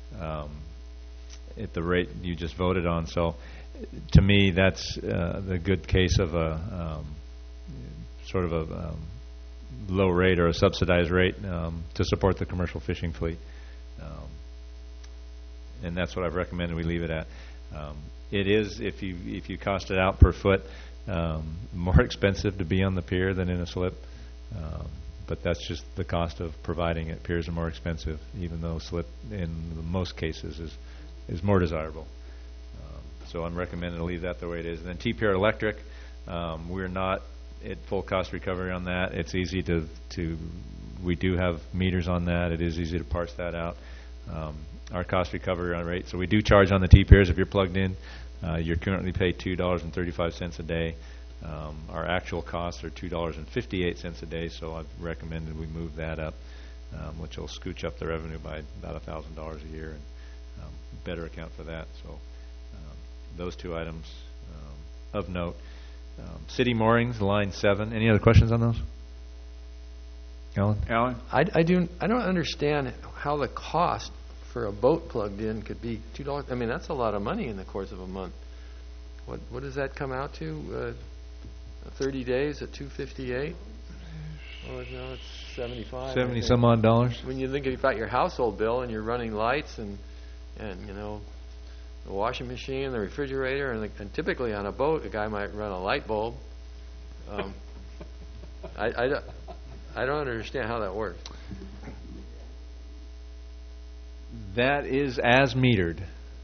at the rate you just voted on. So to me, that's the good case of a sort of a low rate or a subsidized rate to support the commercial fishing fleet. And that's what I've recommended we leave it at. It is, if you cost it out per foot, more expensive to be on the pier than in a slip. But that's just the cost of providing it. Piers are more expensive, even though slip in most cases is more desirable. So I'm recommending to leave that the way it is. And then T-Pier Electric, We're not at full cost recovery on that. It's easy to we do have meters on that. It is easy to parse that out. Our cost recovery on rate. So we do charge on the T-pairs if you're plugged in. You're currently paid $2.35 a day. Our actual costs are $2.58 a day, so I've recommended we move that up, which will scooch up the revenue by about $1,000 a year and better account for that. So those two items of note. City moorings, line 7. Any other questions on those? Alan? I don't understand how the cost for a boat plugged in could be $2. I mean, that's a lot of money in the course of a month. What does that come out to? 30 days at $258? Oh, no, it's 75. 70 some odd dollars. When you think about your household bill and you're running lights and you know, the washing machine, the refrigerator, and typically on a boat, a guy might run a light bulb. I don't understand how that works. That is as metered.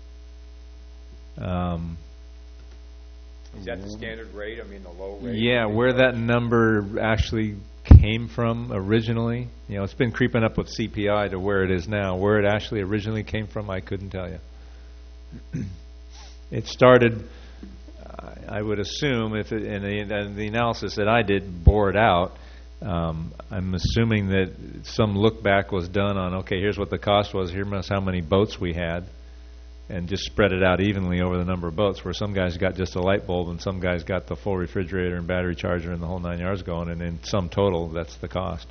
Is that the standard rate? I mean, the low rate? Yeah, where that number actually came from originally, you know, it's been creeping up with CPI to where it is now. Where it actually originally came from, I couldn't tell you. It started, I would assume, if it, and the analysis that I did bore it out. I'm assuming that some look back was done on, okay, here's what the cost was, here's how many boats we had, and just spread it out evenly over the number of boats, where some guys got just a light bulb and some guys got the full refrigerator and battery charger and the whole 9 yards going, and in sum total, that's the cost.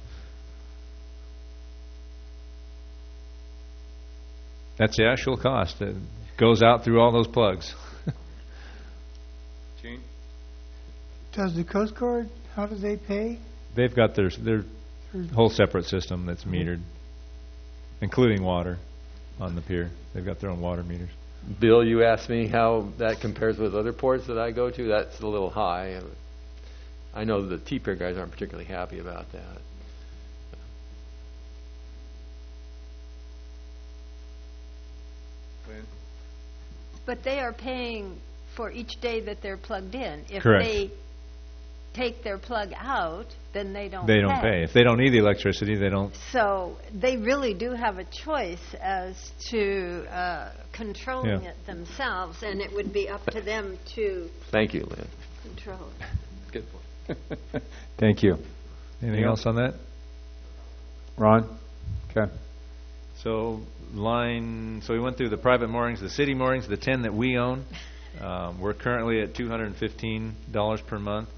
That's the actual cost. It goes out through all those plugs. Gene? Does the Coast Guard, how do they pay? They've got their whole separate system that's metered, including water on the pier. They've got their own water meters. Bill, you asked me how that compares with other ports that I go to. That's a little high. I know the T-Pier guys aren't particularly happy about that. But they are paying for each day that they're plugged in. If Correct. they take their plug out, then they don't They don't pay. If they don't need the electricity, they don't. So they really do have a choice as to controlling it themselves, and it would be up to them to Thank you, Lynn. control it. Good point. Thank you. Anything else on that? Ron? Okay. So we went through the private moorings, the city moorings, the 10 that we own. We're currently at $215 per month.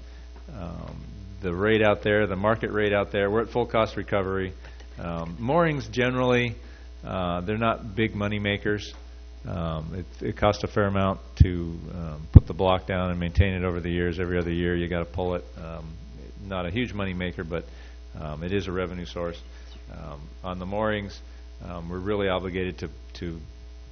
The rate out there, the market rate out there, we're at full cost recovery. Moorings generally, they're not big money makers. It costs a fair amount to put the block down and maintain it over the years. Every other year you got to pull it. Not a huge money maker, but it is a revenue source. On the moorings, we're really obligated to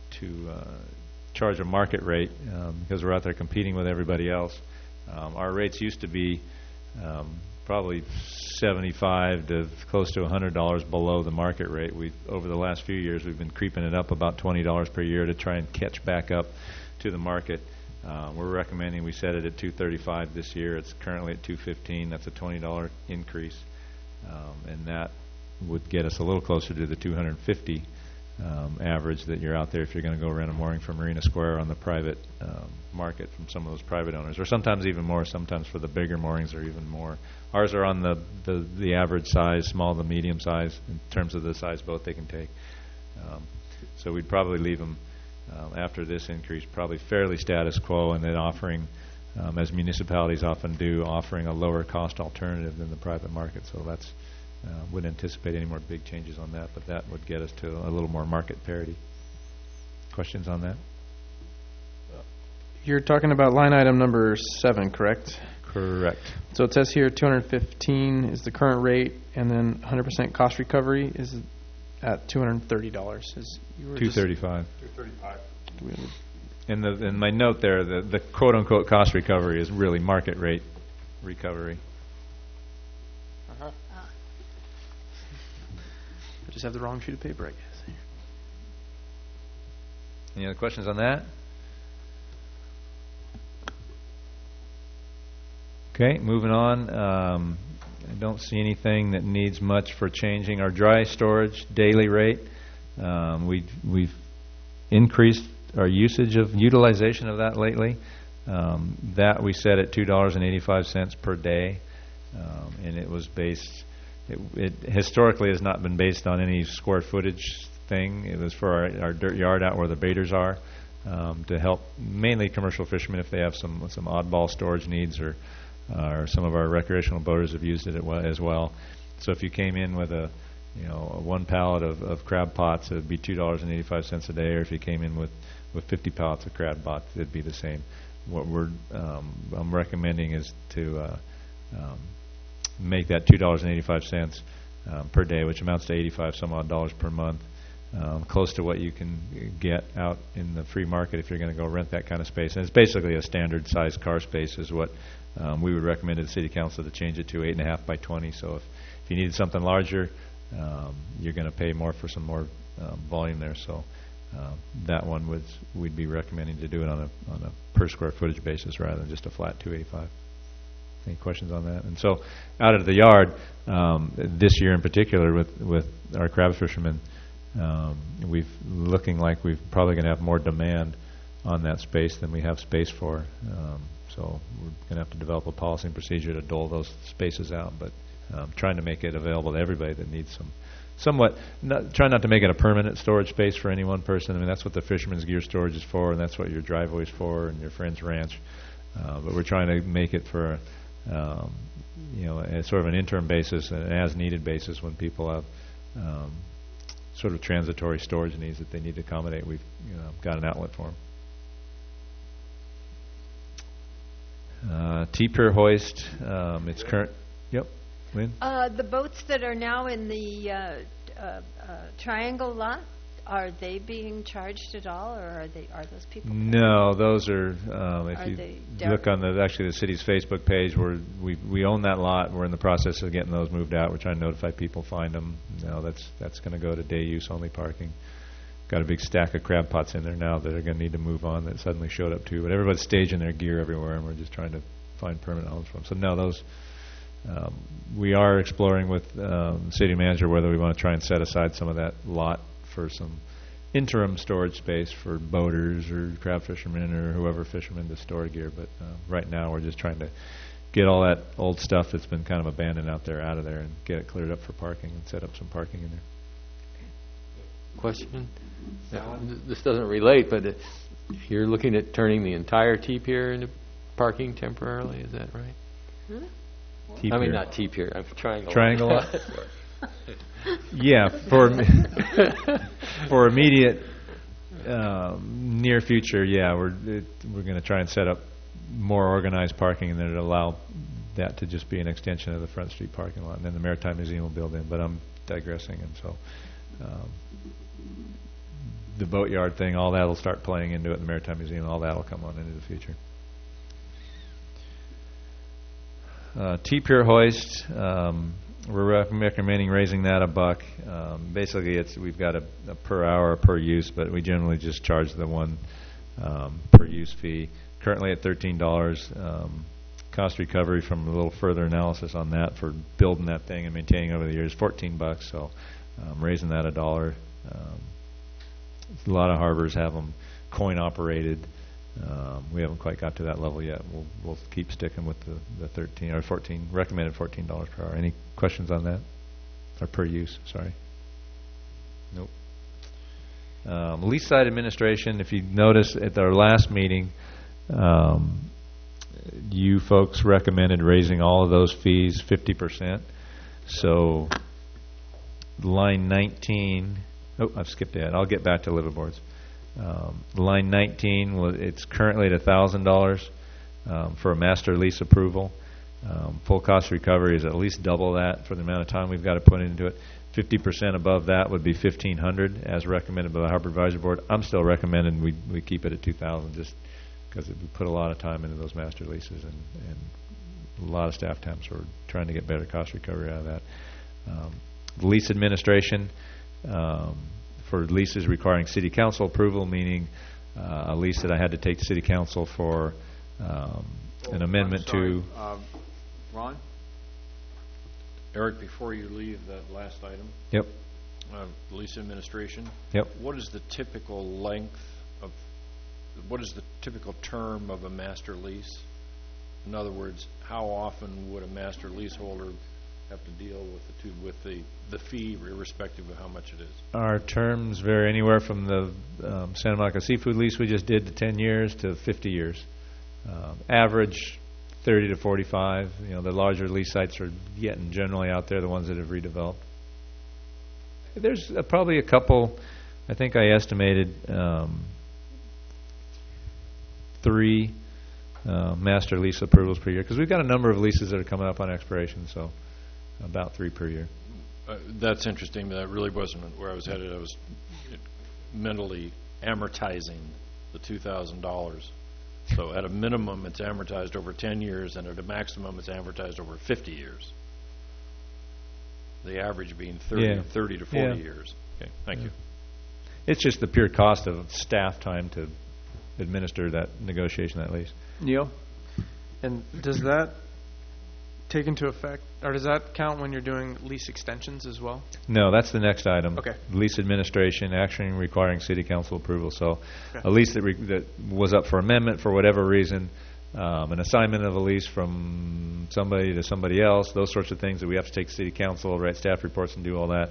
charge a market rate because we're out there competing with everybody else. Our rates used to be probably $75 to close to $100 below the market rate. Over the last few years, we've been creeping it up about $20 per year to try and catch back up to the market. We're recommending we set it at $235 this year. It's currently at $215. That's a $20 increase, and that would get us a little closer to the $250 average that you're out there if you're going to go rent a mooring from Marina Square on the private market from some of those private owners, or sometimes even more. Sometimes for the bigger moorings are even more. Ours are on the average size, small to medium size in terms of the size boat they can take. So we'd probably leave them after this increase probably fairly status quo, and then offering, as municipalities often do, offering a lower cost alternative than the private market. So that's wouldn't anticipate any more big changes on that, but that would get us to a little more market parity. Questions on that? You're talking about line item number 7, correct? Correct. So it says here 215 is the current rate, and then 100% cost recovery is at $230. $235. And in my note there, the quote unquote cost recovery is really market rate recovery. I just have the wrong sheet of paper, I guess. Any other questions on that? Okay, moving on. I don't see anything that needs much for changing our dry storage daily rate. We've increased our utilization of that lately. That we set at $2.85 per day, and it was based. It historically has not been based on any square footage thing. It was for our dirt yard out where the baiters are, to help mainly commercial fishermen if they have some oddball storage needs, or some of our recreational boaters have used it as well. So if you came in with a 1 pallet of crab pots, it would be $2.85 a day, or if you came in with 50 pallets of crab pots, it'd be the same. What I'm recommending is to make that $2.85 per day, which amounts to 85 some odd dollars per month, close to what you can get out in the free market if you're going to go rent that kind of space. And it's basically a standard size car space is what we would recommend to the City Council to change it to 8.5 by 20. So if you needed something larger, you're going to pay more for some more volume there. So that one we'd be recommending to do it on a per square footage basis rather than just a flat $2.85. Any questions on that? And so out of the yard, this year in particular with our crab fishermen, we've looking like we're probably going to have more demand on that space than we have space for. So we're going to have to develop a policy and procedure to dole those spaces out, but trying to make it available to everybody that needs try not to make it a permanent storage space for any one person. I mean, that's what the fisherman's gear storage is for, and that's what your driveway's for and your friend's ranch. But we're trying to make it for as sort of an interim basis, an as-needed basis when people have sort of transitory storage needs that they need to accommodate. We've got an outlet for them. T-pier hoist. It's current. Yep. Lynn? The boats that are now in the Triangle lot, are they being charged at all, or are those people? No, those are. If you look on the city's Facebook page, we own that lot. We're in the process of getting those moved out. We're trying to notify people, find them. No, that's going to go to day use only parking. Got a big stack of crab pots in there now that are going to need to move on. That suddenly showed up too. But everybody's staging their gear everywhere, and we're just trying to find permanent homes for them. So no, those. We are exploring with the city manager whether we want to try and set aside some of that lot for some interim storage space for boaters or crab fishermen or whoever fishermen to store gear. But right now we're just trying to get all that old stuff that's been kind of abandoned out there out of there and get it cleared up for parking and set up some parking in there. Question? This doesn't relate, but you're looking at turning the entire T-pier into parking temporarily, is that right? T-pier. I mean, not T-pier, I'm Triangle. Triangle lot? Yeah, for immediate near future, yeah, we're going to try and set up more organized parking, and then it'll allow that to just be an extension of the Front Street parking lot, and then the Maritime Museum will build in. But I'm digressing, and so the boatyard thing, all that will start playing into it. The Maritime Museum, all that will come on into the future. T-pier hoist, we're recommending raising that $1. Basically, we've got a per hour per use, but we generally just charge the one per use fee. Currently at $13. Cost recovery from a little further analysis on that for building that thing and maintaining over the years, $14. So raising that $1. A lot of harbors have them coin operated. We haven't quite got to that level yet. We'll keep sticking with the 13 or 14 recommended $14 per hour. Any questions on that? Or per use? Sorry. Nope. Lease side administration. If you notice at our last meeting, you folks recommended raising all of those fees 50%. So line 19. Oh, I've skipped ahead. I'll get back to liveaboards. Line 19, it's currently at $1,000 for a master lease approval. Full cost recovery is at least double that for the amount of time we've got to put into it. 50% above that would be $1,500 as recommended by the Harbor Advisory Board. I'm still recommending we keep it at $2,000 just because we put a lot of time into those master leases and a lot of staff time, so we're trying to get better cost recovery out of that. Lease administration. For leases requiring city council approval, meaning a lease that I had to take to city council for an amendment to. Ron? Eric, before you leave that last item, Yep. lease administration. Yep. What is the typical length of, what is the typical term of a master lease? In other words, how often would a master leaseholder have to deal with the fee, irrespective of how much it is? Our terms vary anywhere from the Santa Monica Seafood lease we just did to 10 years to 50 years. Average 30 to 45. You know, the larger lease sites are getting generally out there, the ones that have redeveloped. There's probably a couple, I think I estimated 3 master lease approvals per year, because we've got a number of leases that are coming up on expiration, so about 3 per year. That's interesting, but that really wasn't where I was headed. I was mentally amortizing the $2,000. So at a minimum, it's amortized over 10 years, and at a maximum, it's amortized over 50 years. The average being 30 to 40 years. Okay, thank you. It's just the pure cost of staff time to administer that negotiation, that lease. Neil? And does that take into effect, or does that count when you're doing lease extensions as well? No, that's the next item. Okay. Lease administration, action requiring city council approval. So Okay. a lease that was up for amendment for whatever reason, an assignment of a lease from somebody to somebody else, those sorts of things that we have to take to city council, write staff reports and do all that.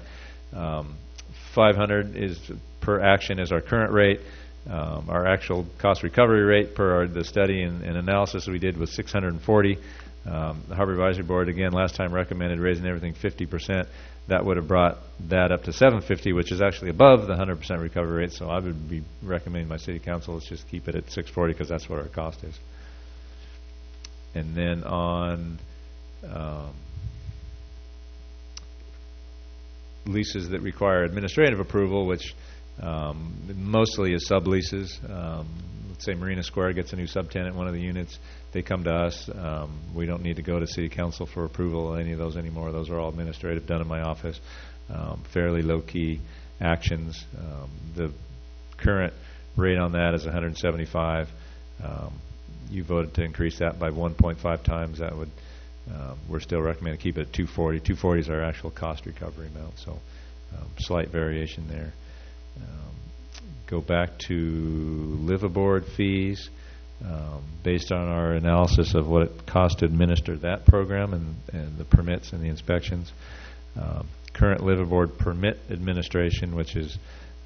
500 is per action is our current rate. Our actual cost recovery rate per the study and analysis we did was 640. The Harbor Advisory Board, again, last time recommended raising everything 50%. That would have brought that up to 750, which is actually above the 100% recovery rate. So I would be recommending my city council, let's just keep it at 640 because that's what our cost is. And then on leases that require administrative approval, which mostly is subleases. Let's say Marina Square gets a new subtenant, one of the units. They come to us. We don't need to go to city council for approval of any of those anymore. Those are all administrative, done in my office. Fairly low-key actions. The current rate on that is 175. You voted to increase that by 1.5 times. That would we're still recommending to keep it at 240. 240 is our actual cost recovery amount, so slight variation there. Go back to liveaboard fees. Based on our analysis of what it costs to administer that program and the permits and the inspections. Current liveaboard permit administration, which is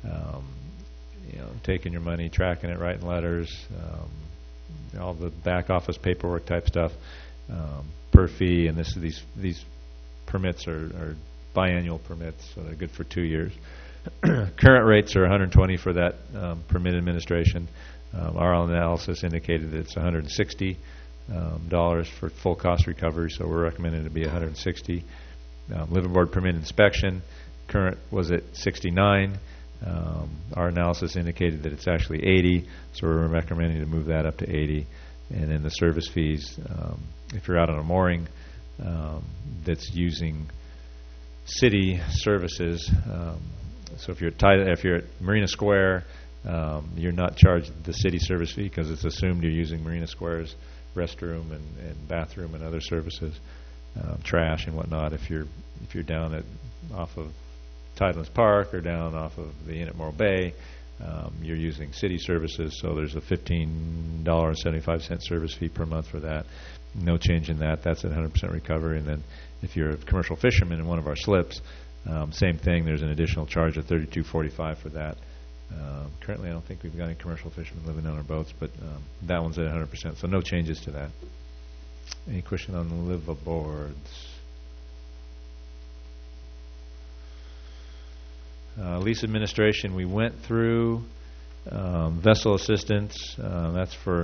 taking your money, tracking it, writing letters, all the back office paperwork type stuff per fee, and these permits are biannual permits, so they're good for 2 years. Current rates are 120 for that permit administration. Our analysis indicated that it's $160 for full cost recovery, so we're recommending it to be 160. Liveaboard permit inspection, current was at 69. Our analysis indicated that it's actually 80, so we're recommending to move that up to 80. And then the service fees, if you're out on a mooring that's using city services, so if you're at Marina Square, you're not charged the city service fee because it's assumed you're using Marina Square's restroom and bathroom and other services, trash and whatnot. If you're down off of Tidelands Park or down off of the Inn at Morro Bay, you're using city services, so there's a $15.75 service fee per month for that. No change in that. That's at 100% recovery. And then if you're a commercial fisherman in one of our slips, same thing. There's an additional charge of $32.45 for that. Currently, I don't think we've got any commercial fishermen living on our boats, but that one's at 100%, so no changes to that. Any question on the liveaboards? Lease administration, we went through vessel assistance. That's for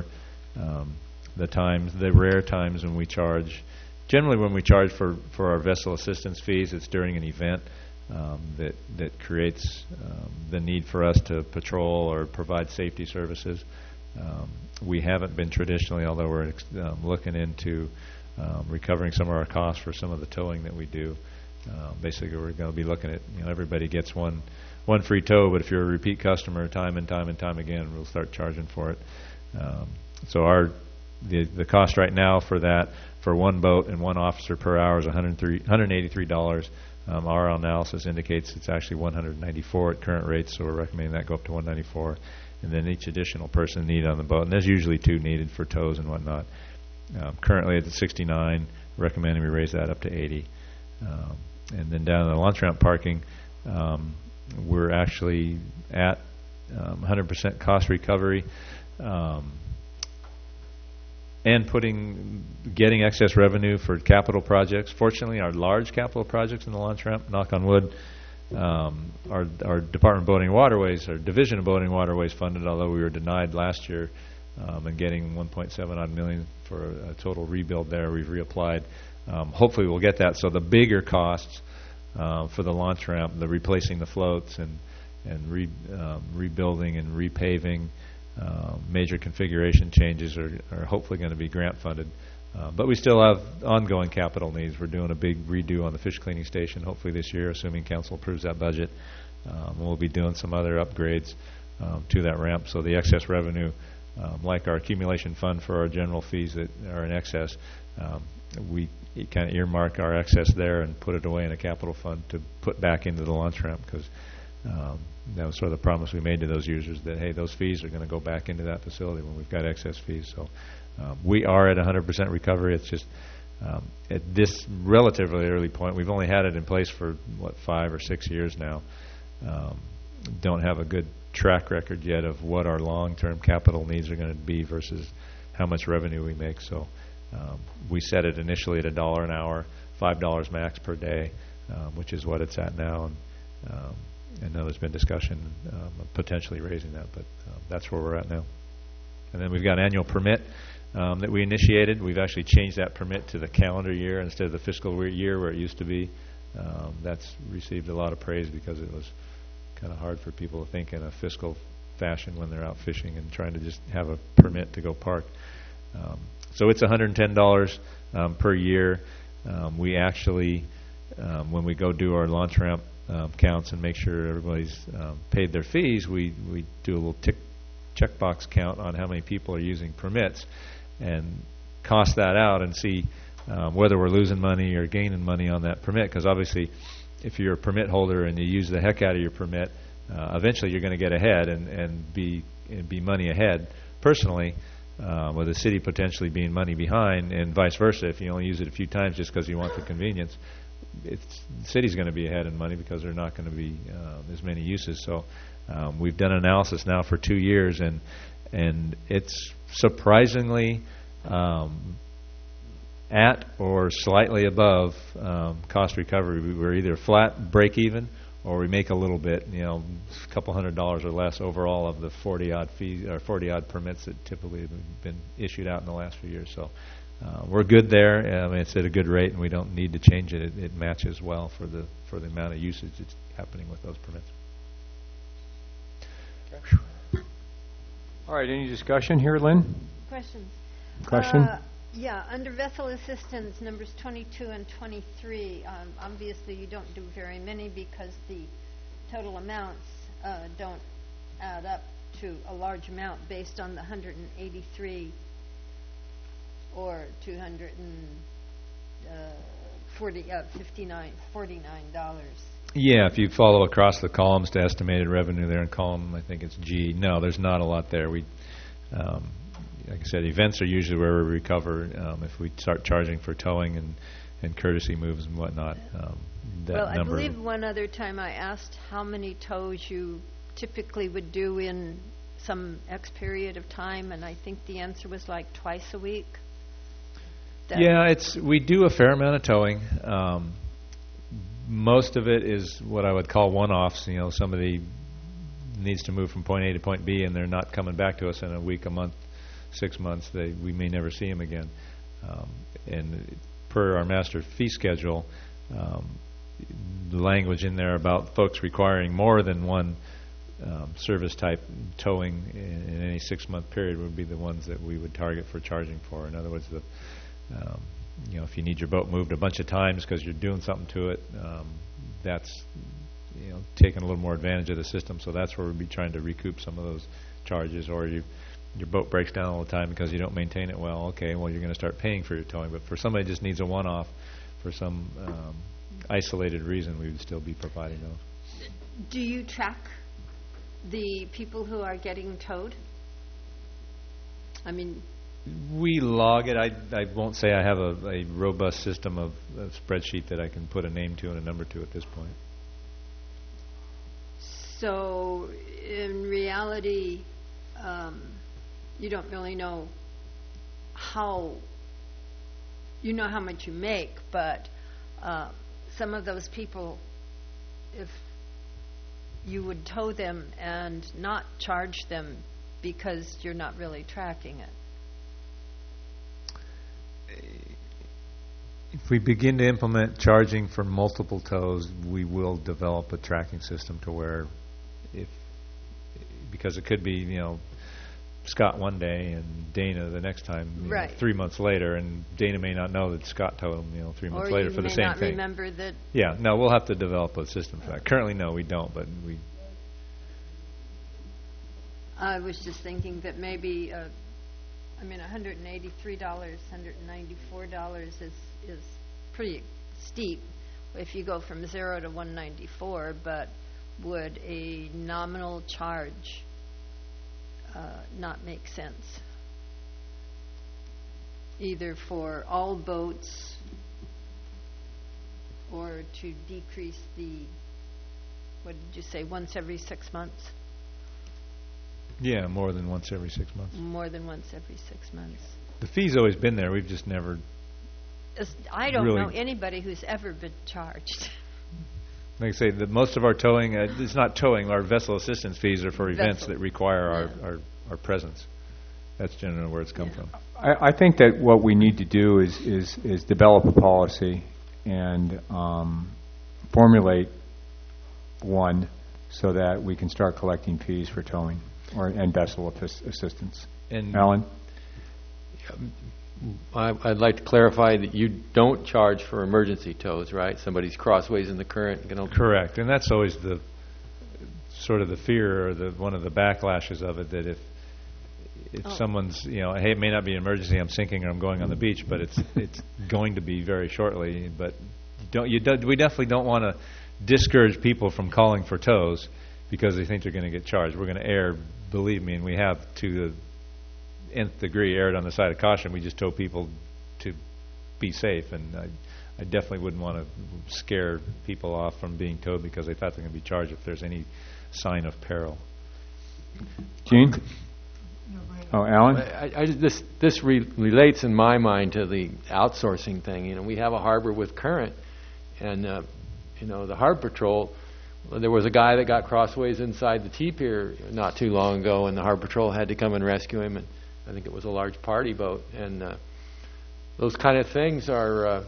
the rare times when we charge. Generally, when we charge for our vessel assistance fees, it's during an event that creates the need for us to patrol or provide safety services. We haven't been traditionally, although we're looking into recovering some of our costs for some of the towing that we do. Basically, we're going to be looking at, everybody gets one free tow, but if you're a repeat customer time and time again, we'll start charging for it. So the cost right now for that, for one boat and one officer per hour is $183. Our analysis indicates it's actually $194 at current rates, so we're recommending that go up to $194. And then each additional person needed on the boat, and there's usually 2 needed for tows and whatnot. Currently it's at $69, recommending we raise that up to $80. And then down in the launch ramp parking, we're actually at 100% cost recovery, and getting excess revenue for capital projects. Fortunately, our large capital projects in the launch ramp, knock on wood, our Department of Boating and Waterways, our Division of Boating and Waterways funded, although we were denied last year, and getting $1.7 odd million for a total rebuild there. We've reapplied. Hopefully we'll get that. So the bigger costs for the launch ramp, the replacing the floats and rebuilding and repaving, major configuration changes are hopefully going to be grant funded. But we still have ongoing capital needs. We're doing a big redo on the fish cleaning station hopefully this year, assuming council approves that budget. We'll be doing some other upgrades to that ramp. So the excess revenue, like our accumulation fund for our general fees that are in excess, we kind of earmark our excess there and put it away in a capital fund to put back into the launch ramp, because that was sort of the promise we made to those users that, hey, those fees are going to go back into that facility when we've got excess fees. So we are at 100% recovery. It's just at this relatively early point, we've only had it in place for, 5 or 6 years now. Don't have a good track record yet of what our long-term capital needs are going to be versus how much revenue we make. So we set it initially at $1 an hour, $5 max per day, which is what it's at now. And now there's been discussion of potentially raising that, but that's where we're at now. And then we've got an annual permit that we initiated. We've actually changed that permit to the calendar year instead of the fiscal year where it used to be. That's received a lot of praise because it was kind of hard for people to think in a fiscal fashion when they're out fishing and trying to just have a permit to go park. So it's $110 per year. We actually, when we go do our launch ramp counts and make sure everybody's paid their fees, we do a little checkbox count on how many people are using permits and cost that out and see whether we're losing money or gaining money on that permit. Because obviously, if you're a permit holder and you use the heck out of your permit, eventually you're going to get ahead and be money ahead personally, with the city potentially being money behind, and vice versa. If you only use it a few times just because you want the convenience, the city's going to be ahead in money because there are not going to be as many uses. So we've done an analysis now for 2 years, and it's surprisingly at or slightly above cost recovery. We're either flat, break even, or we make a little bit, a couple $100 or less overall of the 40-odd fees or 40-odd permits that typically have been issued out in the last few years. So we're good there. It's at a good rate, and we don't need to change it. It matches well for the amount of usage that's happening with those permits. Okay. All right, any discussion here, Lynn? Questions? Question? Yeah, under vessel assistance, numbers 22 and 23, obviously you don't do very many because the total amounts don't add up to a large amount based on the 183 or $49. Yeah, if you follow across the columns to estimated revenue there in column, I think it's G. No, there's not a lot there. We, like I said, events are usually where we recover. If we start charging for towing and courtesy moves and whatnot, that I number. believe one other time I asked how many tows you typically would do in some X period of time, and I think the answer was like twice a week. Yeah, we do a fair amount of towing. Most of it is what I would call one-offs. Somebody needs to move from point A to point B, and they're not coming back to us in a week, a month, 6 months. We may never see them again. And per our master fee schedule, the language in there about folks requiring more than one service type towing in any 6-month period would be the ones that we would target for charging for. In other words, if you need your boat moved a bunch of times because you're doing something to it, that's taking a little more advantage of the system. So that's where we'd be trying to recoup some of those charges. Or your boat breaks down all the time because you don't maintain it well, okay, well, you're going to start paying for your towing. But for somebody who just needs a one-off for some isolated reason, we would still be providing those. Do you track the people who are getting towed? I mean, we log it. I won't say I have a robust system of a spreadsheet that I can put a name to and a number to at this point. so in reality, you don't really know you know how much you make, but some of those people, if you would tow them and not charge them because you're not really tracking it. If we begin to implement charging for multiple tows, we will develop a tracking system to where, because it could be, Scott one day and Dana the next time, right. 3 months later, and Dana may not know that Scott towed him, 3 months later for the same thing. Or you may not remember that. Yeah, no, we'll have to develop a system for that. Currently, no, we don't, but we. I was just thinking that maybe, $183, $194 is pretty steep if you go from 0 to 194, but would a nominal charge not make sense? Either for all boats or to decrease what did you say, once every 6 months? Yeah, more than once every 6 months. More than once every 6 months. The fee's always been there. We've just never. I don't really know anybody who's ever been charged. Like I say, most of our towing, it's not towing, our vessel assistance fees are for events that require our presence. That's generally where it's come from. I think that what we need to do is develop a policy and formulate one so that we can start collecting fees for towing and vessel assistance. And Alan? I'd like to clarify that you don't charge for emergency tows, right? Somebody's crossways in the current. Correct, and that's always the sort of the fear or one of the backlashes of it, that if someone's, hey, it may not be an emergency, I'm sinking or I'm going on the beach, but it's going to be very shortly. But we definitely don't want to discourage people from calling for tows because they think they're going to get charged. We're going to err, believe me, and we have to the nth degree erred on the side of caution. We just tow people to be safe, and I definitely wouldn't want to scare people off from being towed because they thought they're going to be charged if there's any sign of peril. Gene? Oh, Alan? This relates in my mind to the outsourcing thing. We have a harbor with current, and the Harbor Patrol. There was a guy that got crossways inside the T-Pier not too long ago, and the Harbor Patrol had to come and rescue him. And I think it was a large party boat, and those kind of things are,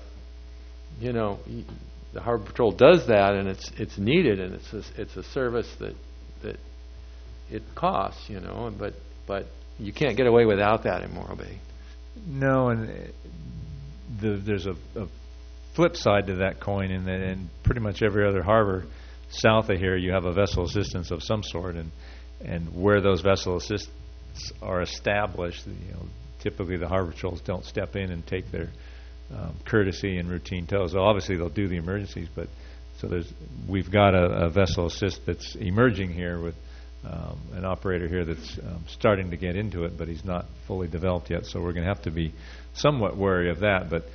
the Harbor Patrol does that, and it's needed, and it's a service that it costs, but you can't get away without that in Morro Bay. No, and there's a flip side to that coin in pretty much every other harbor south of here you have a vessel assistance of some sort, and where those vessel assists are established, typically the Harbor Patrols don't step in and take their courtesy and routine tows. So obviously they'll do the emergencies, but we've got a vessel assist that's emerging here with an operator here that's starting to get into it, but he's not fully developed yet. So we're going to have to be somewhat wary of that. But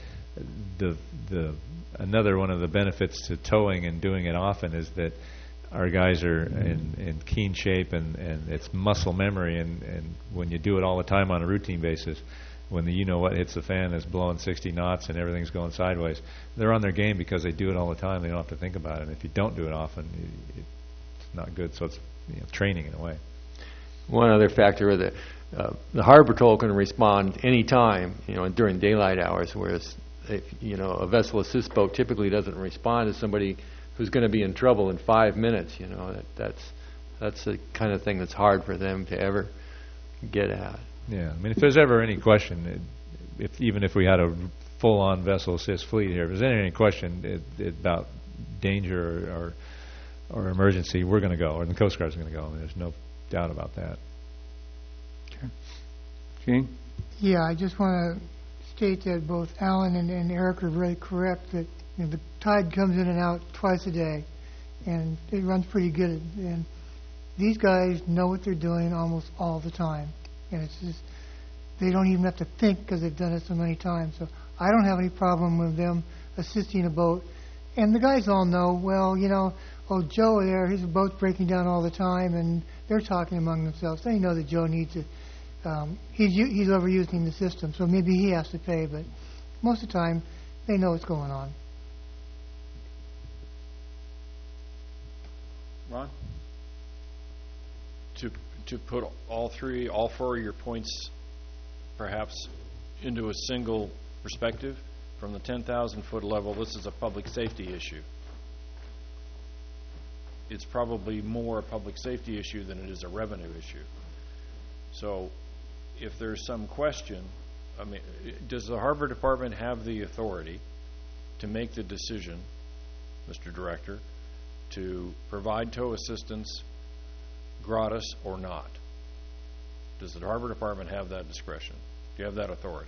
another one of the benefits to towing and doing it often is that our guys are in keen shape, and it's muscle memory, and when you do it all the time on a routine basis, when what hits the fan is blowing 60 knots and everything's going sideways, they're on their game because they do it all the time. They don't have to think about it. And if you don't do it often, it's not good. So it's training in a way. One other factor, the Harbor Patrol can respond any time, during daylight hours, whereas if, a vessel assist boat typically doesn't respond to somebody who's going to be in trouble in 5 minutes. That's the kind of thing that's hard for them to ever get at. Yeah, if there's ever any question, even if we had a full-on vessel assist fleet here, if there's any question about danger or emergency, we're going to go, or the Coast Guard's going to go. There's no doubt about that. Okay. Gene? Yeah, I just want to state that both Alan and Eric are really correct that the tide comes in and out twice a day, and it runs pretty good. And these guys know what they're doing almost all the time, and it's just they don't even have to think because they've done it so many times. So I don't have any problem with them assisting a boat. And the guys all know, well, Joe there, his boat's breaking down all the time, and they're talking among themselves. They know that Joe needs it. He's overusing the system, so maybe he has to pay, but most of the time, they know what's going on. Ron? To put all four of your points perhaps into a single perspective, from the 10,000-foot level, this is a public safety issue. It's probably more a public safety issue than it is a revenue issue. So if there's some question, I mean, does the Harbor Department have the authority to make the decision, Mr. Director, to provide tow assistance gratis or not? Does the Harbor Department have that discretion? Do you have that authority?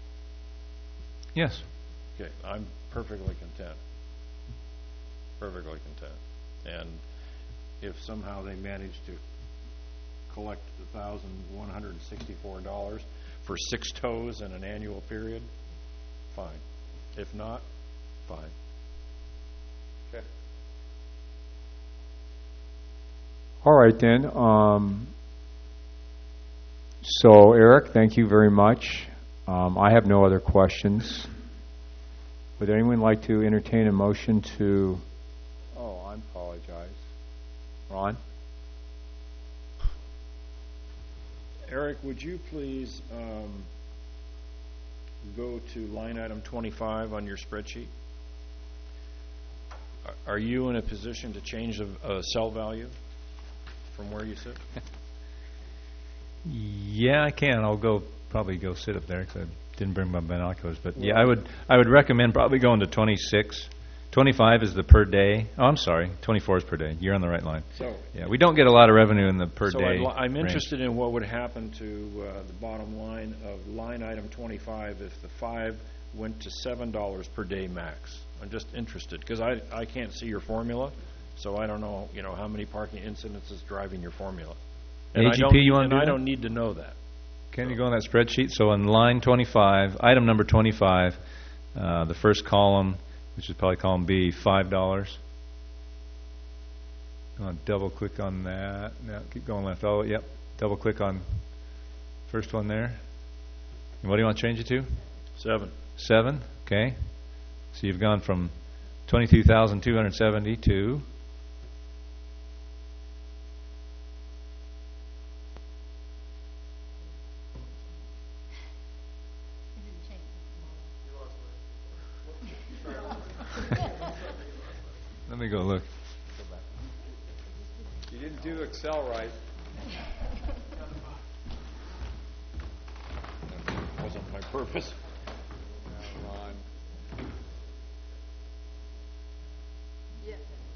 Yes. Okay, I'm perfectly content. Perfectly content. And if somehow they manage to collect $1,164 for 6 tows in an annual period, fine. If not, fine. Okay. All right, then. So, Eric, thank you very much. I have no other questions. Would anyone like to entertain a motion to... Oh, I apologize. Ron? Eric, would you please go to line item 25 on your spreadsheet? Are you in a position to change a cell value from where you sit? Yeah, I can. I'll probably go sit up there because I didn't bring my binoculars. But yeah, I would recommend probably going to 26. 25 is the per day. Oh, I'm sorry. 24 is per day. You're on the right line. So yeah, we don't get a lot of revenue in the per day. I'm interested in what would happen to the bottom line of line item 25 if the 5 went to $7 per day max. I'm just interested because I can't see your formula, so I don't know how many parking incidents is driving your formula. And AGP, you want to do that? I don't need to know that. Can you go on that spreadsheet? So on line 25, item number 25, the first column, which is probably column B, $5. Double click on that. Now keep going left. Oh, yep. Double click on first one there. And what do you want to change it to? 7. 7. Okay. So you've gone from 22,270 to let me go look. You didn't do Excel right. That wasn't my purpose. Ron. Yes.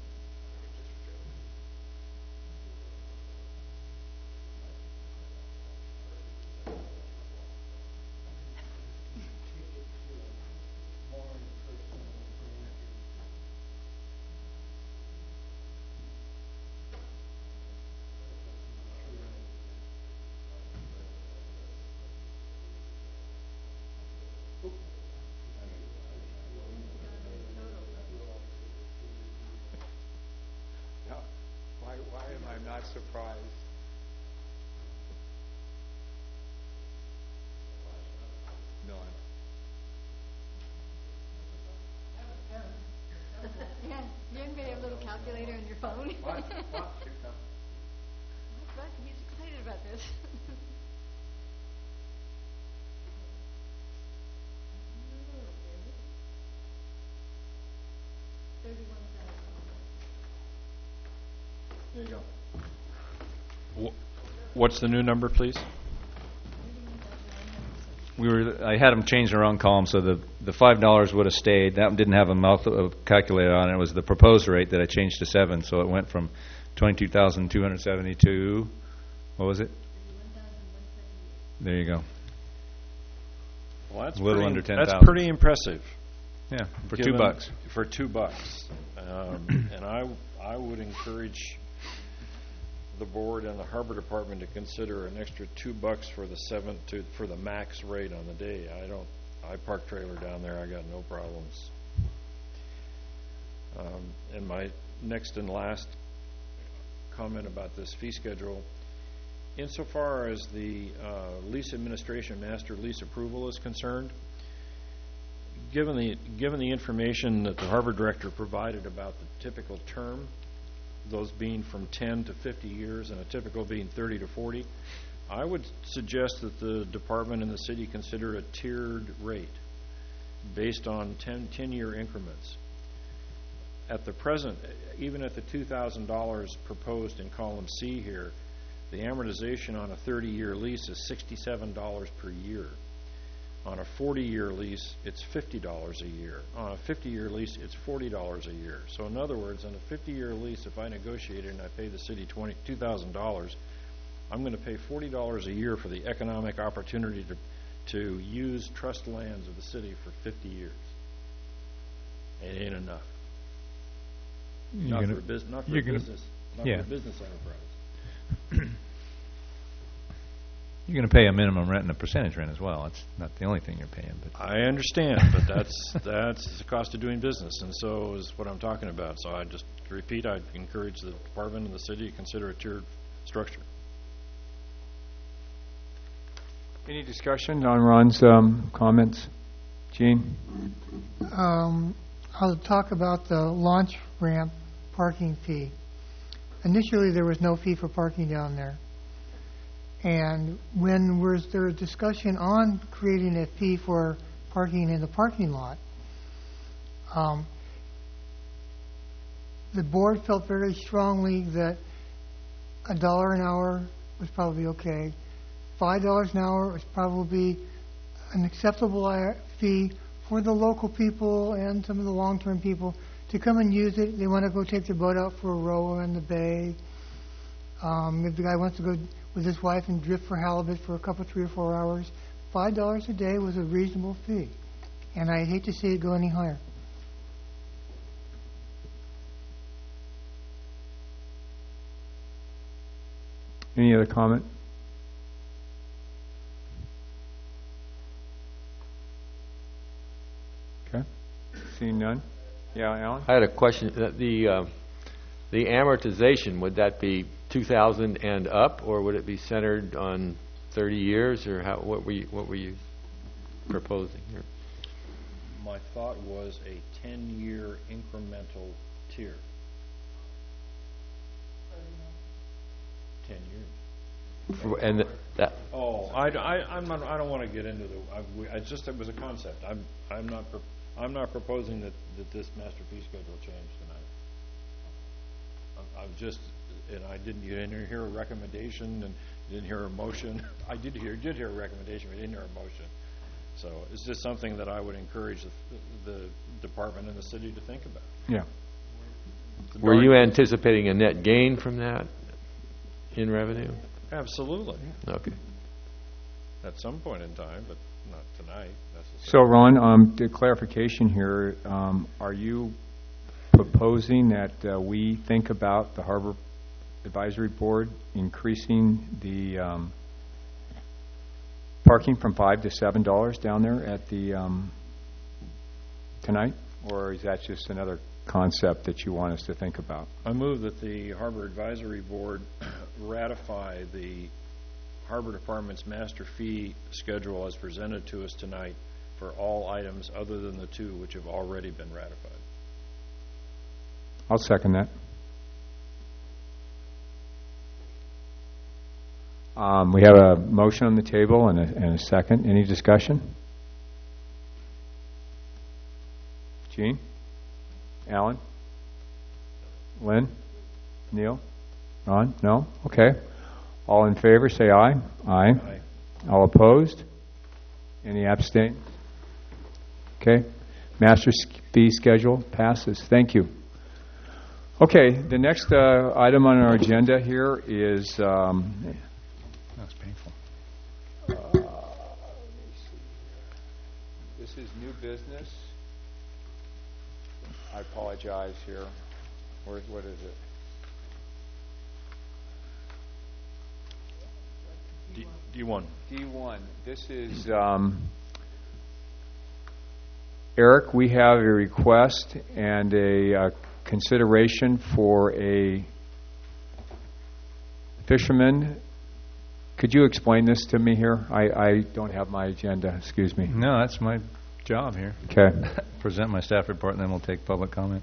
Why am I not surprised? No, Yeah, you anybody have a little calculator on your phone? What? But he's excited about this. There you go. What's the new number, please? I had them change the wrong column, so the $5 would have stayed. That one didn't have a calculator on it. It was the proposed rate that I changed to 7, so it went from 22,270 to, what was it? There you go. Well, that's A little pretty, under That's 10,000. pretty impressive. Yeah, for given- $2. For $2. And I would encourage the board and the harbor department to consider an extra $2 for for the max rate on the day. I park trailer down there. I got no problems. And my next and last comment about this fee schedule, insofar as the lease administration master lease approval is concerned, given the information that the harbor director provided about the typical term, those being from 10 to 50 years and a typical being 30 to 40, I would suggest that the department and the city consider a tiered rate based on 10-year increments. At the present, even at the $2,000 proposed in column C here, the amortization on a 30-year lease is $67 per year. On a 40-year lease, it's $50 a year. On a 50-year lease, it's $40 a year. So in other words, on a 50-year lease, if I negotiated and I pay the city $2,000, I'm going to pay $40 a year for the economic opportunity to use trust lands of the city for 50 years. It ain't enough. Not for a business enterprise. You're going to pay a minimum rent and a percentage rent as well. It's not the only thing you're paying. But I understand, but that's the cost of doing business, and so is what I'm talking about. So I just repeat, I'd encourage the department and the city to consider a tiered structure. Any discussion on Ron's comments? Gene? I'll talk about the launch ramp parking fee. Initially, there was no fee for parking down there. And when there was discussion on creating a fee for parking in the parking lot, the board felt very strongly that $1 an hour was probably okay. $5 an hour was probably an acceptable fee for the local people and some of the long-term people to come and use it. They want to go take their boat out for a row in the bay. If the guy wants to go with his wife and drift for halibut for a couple, 3 or 4 hours, $5 a day was a reasonable fee. And I hate to see it go any higher. Any other comment? Okay. Seeing none? Yeah, Alan? I had a question. The amortization, would that be 2,000 and up, or would it be centered on 30 years, or what were you proposing here? My thought was a 10-year incremental tier. 10 years. And that. Oh, I don't want to get into it was a concept. I'm not proposing that this master fee schedule change tonight. I'm just, and you didn't hear a recommendation, and you didn't hear a motion. I did hear a recommendation, but I didn't hear a motion. So it's just something that I would encourage the department and the city to think about. Yeah. Were you anticipating a net gain from that in revenue? Absolutely. Okay. At some point in time, but not tonight necessarily. So, Ron, the clarification here, are you proposing that we think about the Harbor Advisory Board increasing the parking from $5 to $7 down there at the tonight, or is that just another concept that you want us to think about? I move that the Harbor Advisory Board ratify the Harbor Department's master fee schedule as presented to us tonight for all items other than the 2 which have already been ratified. I'll second that. We have a motion on the table and a second. Any discussion? Gene? Alan? Lynn? Neil? Ron? No? Okay. All in favor, say aye. Aye. Aye. All opposed? Any abstain? Okay. Master fee schedule passes. Thank you. Okay, the next item on our agenda here is that's painful. This is new business. I apologize here. What is it? D1. D1. This is, Eric, we have a request and a consideration for a fisherman. Could you explain this to me here? I don't have my agenda. Excuse me. No, that's my job here. Okay. Present my staff report, and then we'll take public comment.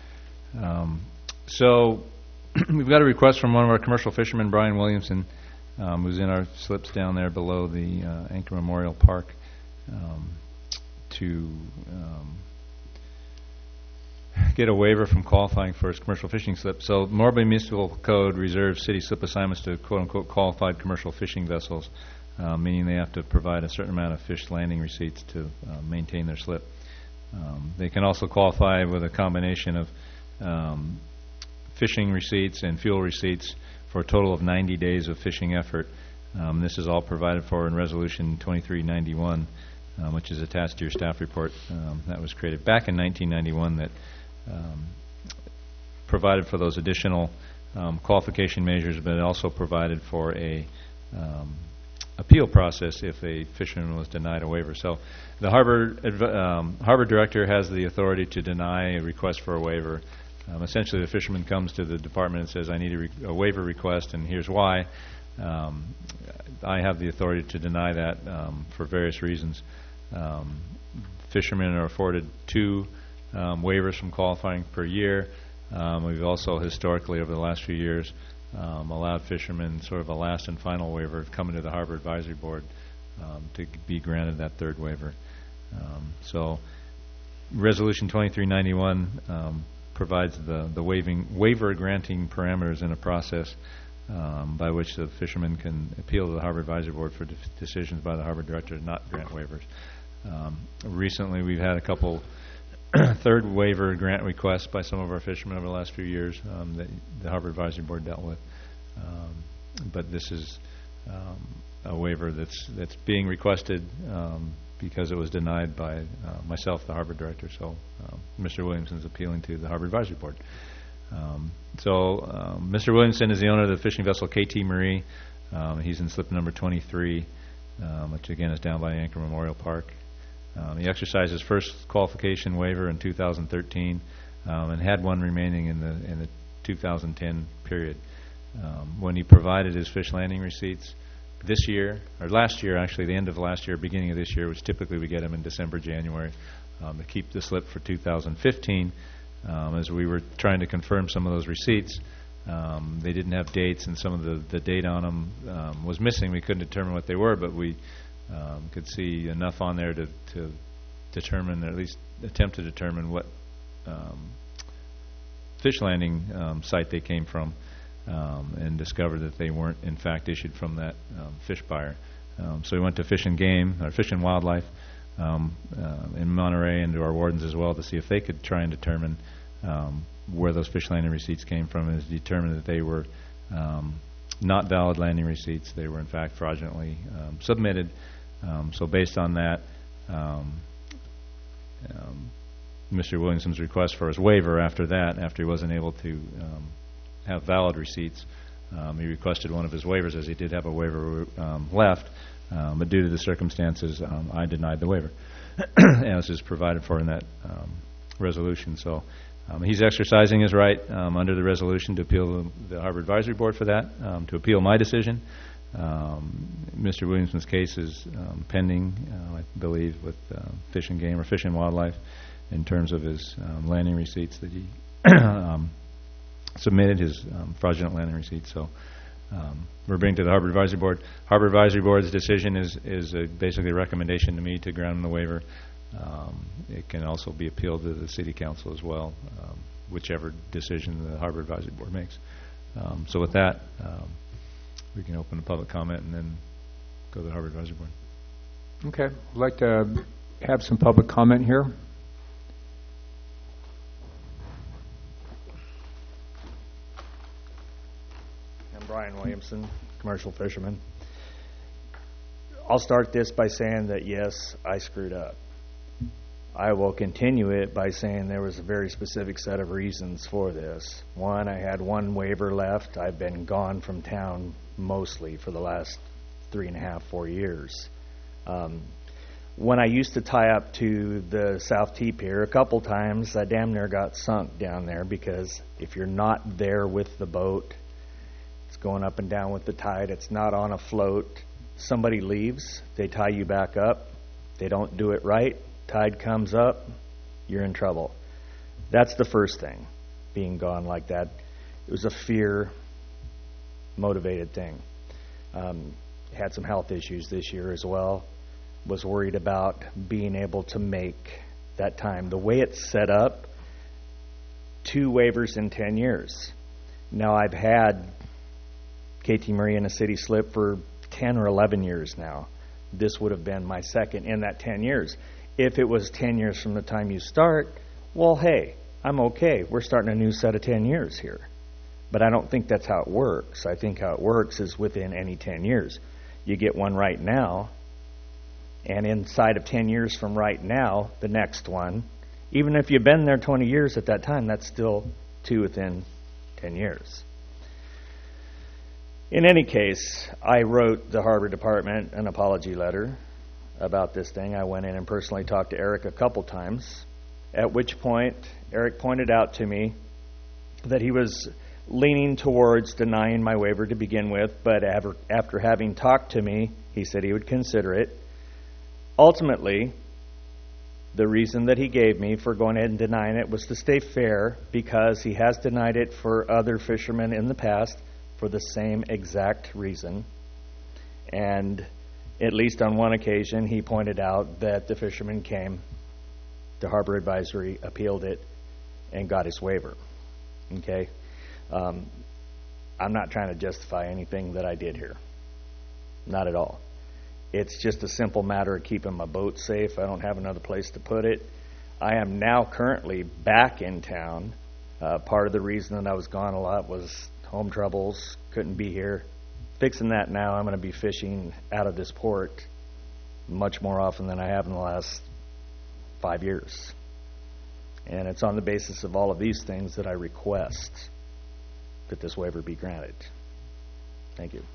So we've got a request from one of our commercial fishermen, Brian Williamson, who's in our slips down there below the Anchor Memorial Park, to get a waiver from qualifying for his commercial fishing slip. So Moore Bay Municipal Code reserves city slip assignments to quote-unquote qualified commercial fishing vessels, meaning they have to provide a certain amount of fish landing receipts to maintain their slip. They can also qualify with a combination of fishing receipts and fuel receipts for a total of 90 days of fishing effort. This is all provided for in Resolution 2391, which is attached to your staff report. That was created back in 1991 that provided for those additional qualification measures, but it also provided for a appeal process if a fisherman was denied a waiver. So the harbor director has the authority to deny a request for a waiver. Essentially, the fisherman comes to the department and says, I need a waiver request, and here's why. I have the authority to deny that for various reasons. Fishermen are afforded 2 waivers from qualifying per year. We've also historically, over the last few years, allowed fishermen sort of a last and final waiver coming to the Harbor Advisory Board to be granted that 3rd waiver. So Resolution 2391 provides the waiver granting parameters in a process by which the fisherman can appeal to the Harbor Advisory Board for decisions by the Harbor Director to not grant waivers. Recently, we've had a couple 3rd waiver grant requests by some of our fishermen over the last few years that the Harbor Advisory Board dealt with. But this is a waiver that's being requested because it was denied by myself, the Harbor Director. So Mr. Williamson is appealing to the Harbor Advisory Board. Mr. Williamson is the owner of the fishing vessel KT Marie. He's in slip number 23, which again is down by Anchor Memorial Park. He exercised his first qualification waiver in 2013 and had one remaining in the 2010 period. When he provided his fish landing receipts this year, or last year actually, the end of last year, beginning of this year, which typically we get them in December, January, to keep the slip for 2015, as we were trying to confirm some of those receipts. They didn't have dates, and some of the date on them was missing. We couldn't determine what they were, but we could see enough on there to determine, or at least attempt to determine what fish landing site they came from, and discovered that they weren't in fact issued from that fish buyer. So we went to Fish and Game, or Fish and Wildlife in Monterey, and to our wardens as well, to see if they could try and determine where those fish landing receipts came from, and determined that they were not valid landing receipts. They were in fact fraudulently submitted. So based on that, Mr. Williamson's request for his waiver after he wasn't able to have valid receipts, he requested one of his waivers, as he did have a waiver left, but due to the circumstances, I denied the waiver, as is provided for in that resolution. So he's exercising his right under the resolution to appeal the Harbor Advisory Board for that, to appeal my decision. Mr. Williamson's case is pending, I believe, with Fish and Game or Fish and Wildlife in terms of his landing receipts that he submitted, his fraudulent landing receipts. So we're bringing to the Harbor Advisory Board. Harbor Advisory Board's decision is basically a recommendation to me to grant the waiver. It can also be appealed to the City Council as well, whichever decision the Harbor Advisory Board makes. So with that, we can open the public comment and then go to the Harbor Advisory Board. Okay. I'd like to have some public comment here. I'm Brian Williamson, commercial fisherman. I'll start this by saying that, yes, I screwed up. I will continue it by saying there was a very specific set of reasons for this. One, I had one waiver left. I've been gone from town mostly for the last 3.5, 4 years. When I used to tie up to the South T Pier, a couple times I damn near got sunk down there, because if you're not there with the boat, it's going up and down with the tide, it's not on a float, somebody leaves, they tie you back up, they don't do it right, tide comes up, you're in trouble. That's the first thing, being gone like that. It was a fear-motivated thing. Had some health issues this year as well. Was worried about being able to make that time. The way it's set up, 2 waivers in 10 years. Now, I've had KT Marine a city slip for 10 or 11 years now. This would have been my second in that 10 years. If it was 10 years from the time you start, well, hey, I'm okay. We're starting a new set of 10 years here. But I don't think that's how it works. I think how it works is within any 10 years. You get one right now, and inside of 10 years from right now, the next one, even if you've been there 20 years at that time, that's still 2 within 10 years. In any case, I wrote the Harbor Department an apology letter about this thing. I went in and personally talked to Eric a couple times, at which point Eric pointed out to me that he was leaning towards denying my waiver to begin with, but after having talked to me, he said he would consider it. Ultimately, the reason that he gave me for going ahead and denying it was to stay fair, because he has denied it for other fishermen in the past for the same exact reason. And at least on one occasion, he pointed out that the fisherman came to Harbor Advisory, appealed it, and got his waiver. Okay? I'm not trying to justify anything that I did here. Not at all. It's just a simple matter of keeping my boat safe. I don't have another place to put it. I am now currently back in town. Part of the reason that I was gone a lot was home troubles, couldn't be here. Fixing that now, I'm going to be fishing out of this port much more often than I have in the last 5 years. And it's on the basis of all of these things that I request that this waiver be granted. Thank you.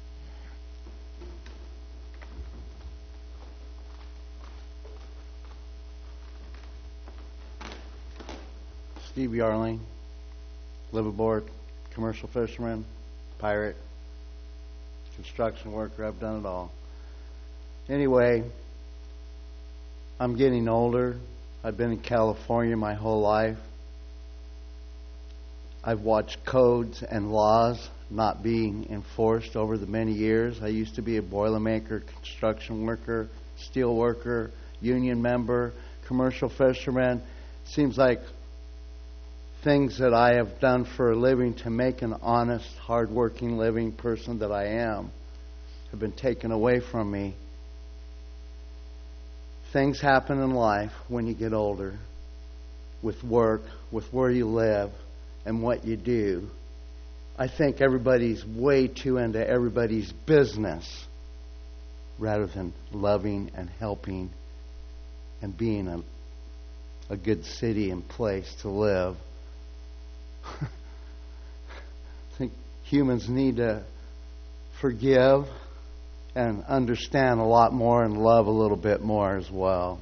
Steve Yarling, liveaboard, commercial fisherman, pirate, construction worker. I've done it all. Anyway, I'm getting older. I've been in California my whole life. I've watched codes and laws not being enforced over the many years. I used to be a boilermaker, construction worker, steel worker, union member, commercial fisherman. Seems like things that I have done for a living to make an honest, hard-working, living person that I am have been taken away from me. Things happen in life when you get older, with work, with where you live, and what you do. I think everybody's way too into everybody's business rather than loving and helping and being a good city and place to live. I think humans need to forgive and understand a lot more and love a little bit more as well.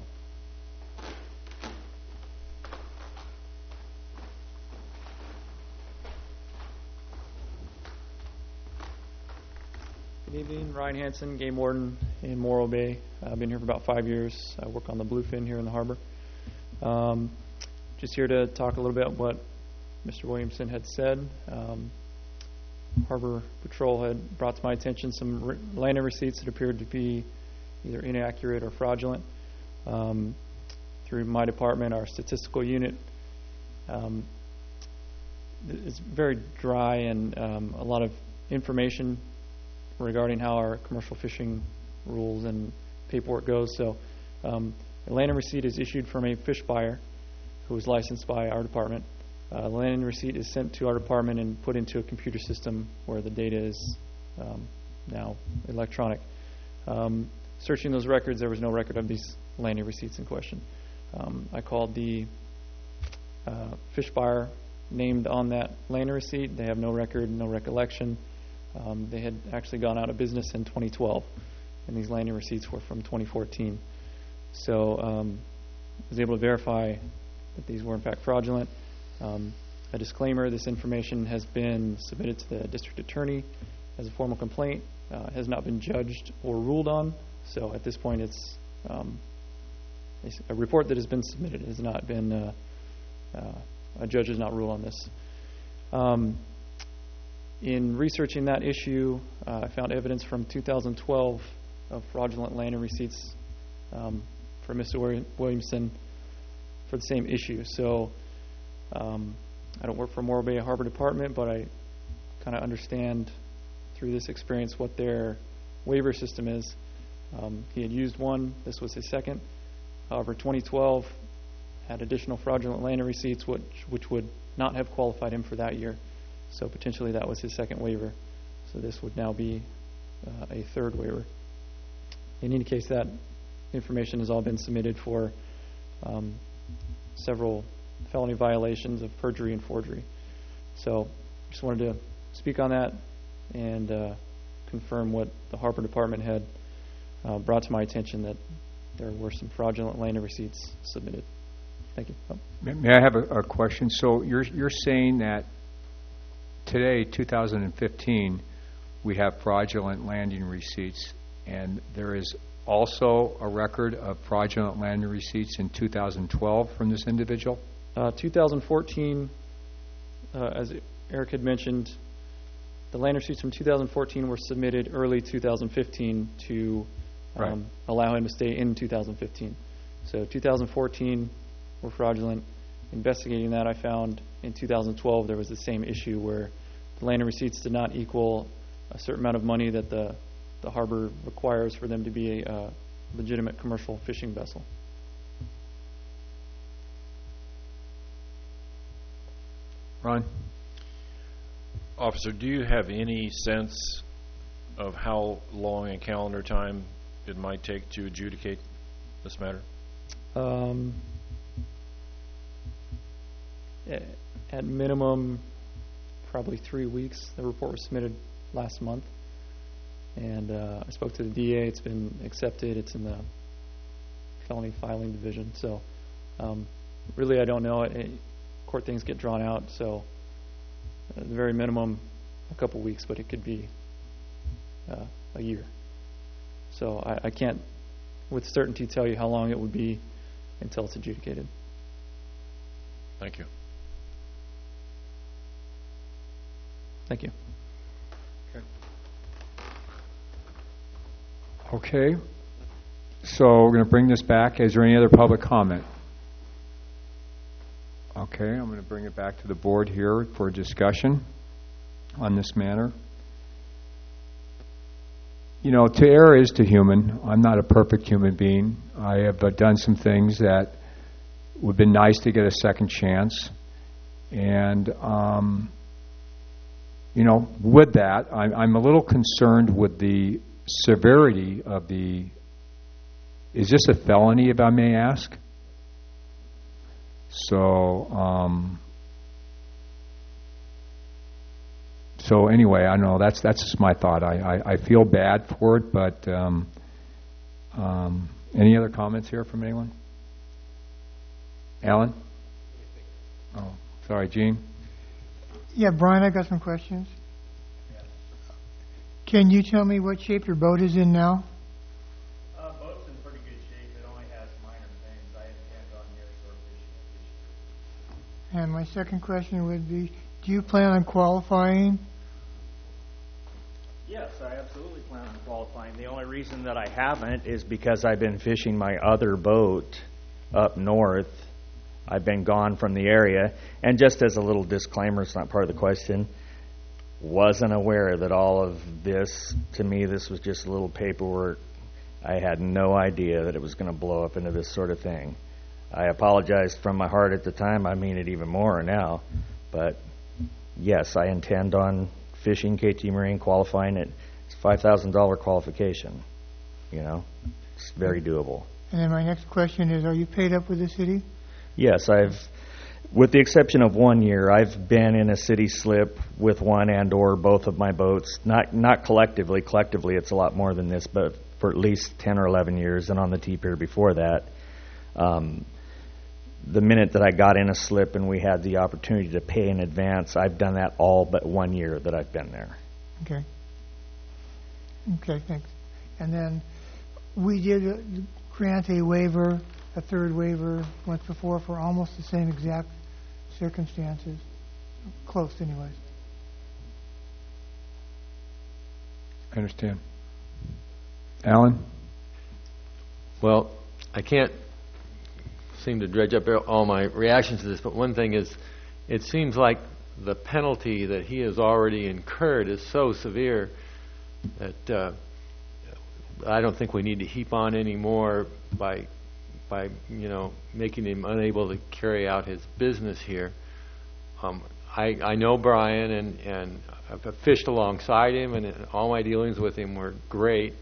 Good evening, Ryan Hansen, game warden in Morro Bay. I've been here for about 5 years. I work on the bluefin here in the harbor. Just here to talk a little bit about what Mr. Williamson had said. Harbor Patrol had brought to my attention some landing receipts that appeared to be either inaccurate or fraudulent. Through my department, our statistical unit, it's very dry and a lot of information regarding how our commercial fishing rules and paperwork goes. So a landing receipt is issued from a fish buyer who is licensed by our department. The landing receipt is sent to our department and put into a computer system where the data is now electronic. Searching those records, there was no record of these landing receipts in question. I called the fish buyer named on that landing receipt. They have no record, no recollection. They had actually gone out of business in 2012, and these landing receipts were from 2014. So I was able to verify that these were in fact fraudulent. A disclaimer, this information has been submitted to the district attorney as a formal complaint. It has not been judged or ruled on. So at this point it's a report that has been submitted. It has not been, a judge has not ruled on this. In researching that issue, I found evidence from 2012 of fraudulent landing receipts for Mr. Williamson for the same issue. So I don't work for Morro Bay Harbor Department, but I kind of understand through this experience what their waiver system is. He had used one. This was his second. However, 2012 had additional fraudulent landing receipts, which would not have qualified him for that year. So potentially that was his second waiver. So this would now be a third waiver. In any case, that information has all been submitted for several felony violations of perjury and forgery. So just wanted to speak on that and confirm what the Harbor Department had brought to my attention, that there were some fraudulent landing receipts submitted. Thank you. May I have a question? So you're saying that today, 2015, we have fraudulent landing receipts, and there is also a record of fraudulent landing receipts in 2012 from this individual? 2014, as Eric had mentioned, the land receipts from 2014 were submitted early 2015 to allow him to stay in 2015. So 2014 were fraudulent. Investigating that, I found in 2012 there was the same issue where the landing receipts did not equal a certain amount of money that the harbor requires for them to be a legitimate commercial fishing vessel. Ron? Officer, do you have any sense of how long in calendar time it might take to adjudicate this matter? At minimum, probably 3 weeks. The report was submitted last month, and I spoke to the DA. It's been accepted. It's in the felony filing division. So really, I don't know. Court things get drawn out, so at the very minimum, a couple weeks, but it could be a year. So I can't with certainty tell you how long it would be until it's adjudicated. Thank you. Thank you. Okay. So we're going to bring this back. Is there any other public comment? Okay, I'm going to bring it back to the board here for discussion on this matter. You know, to err is to human. I'm not a perfect human being. I have done some things that would have been nice to get a second chance. And, you know, with that, I'm a little concerned with the severity of the... Is this a felony, if I may ask? So anyway, I don't know. That's just my thought. I feel bad for it, but any other comments here from anyone? Alan? Oh, sorry, Gene. Yeah, Brian, I got some questions. Can you tell me what shape your boat is in now? Boat's in pretty good shape. It only has minor things. I intend on nearshore fishing this year. And my second question would be, do you plan on qualifying? Yes, I absolutely plan on qualifying. The only reason that I haven't is because I've been fishing my other boat up north. I've been gone from the area. And just as a little disclaimer, it's not part of the question, wasn't aware that all of this, to me, this was just a little paperwork. I had no idea that it was going to blow up into this sort of thing. I apologized from my heart at the time. I mean it even more now. But yes, I intend on fishing KT Marine, qualifying it. It's a $5,000 qualification. You know, it's very doable. And then my next question is, are you paid up with the city? Yes, with the exception of 1 year, I've been in a city slip with one and/or both of my boats. Not collectively. Collectively, it's a lot more than this, but for at least 10 or 11 years, and on the T-Pier before that. The minute that I got in a slip and we had the opportunity to pay in advance, I've done that all but 1 year that I've been there. Okay. Okay, thanks. And then we did grant a waiver, a third waiver once before for almost the same exact circumstances. Close, anyways. I understand. Alan? Well, I can't seem to dredge up all my reactions to this, but one thing is, it seems like the penalty that he has already incurred is so severe that I don't think we need to heap on any more by making him unable to carry out his business here. I know Brian, and I've fished alongside him, and all my dealings with him were great.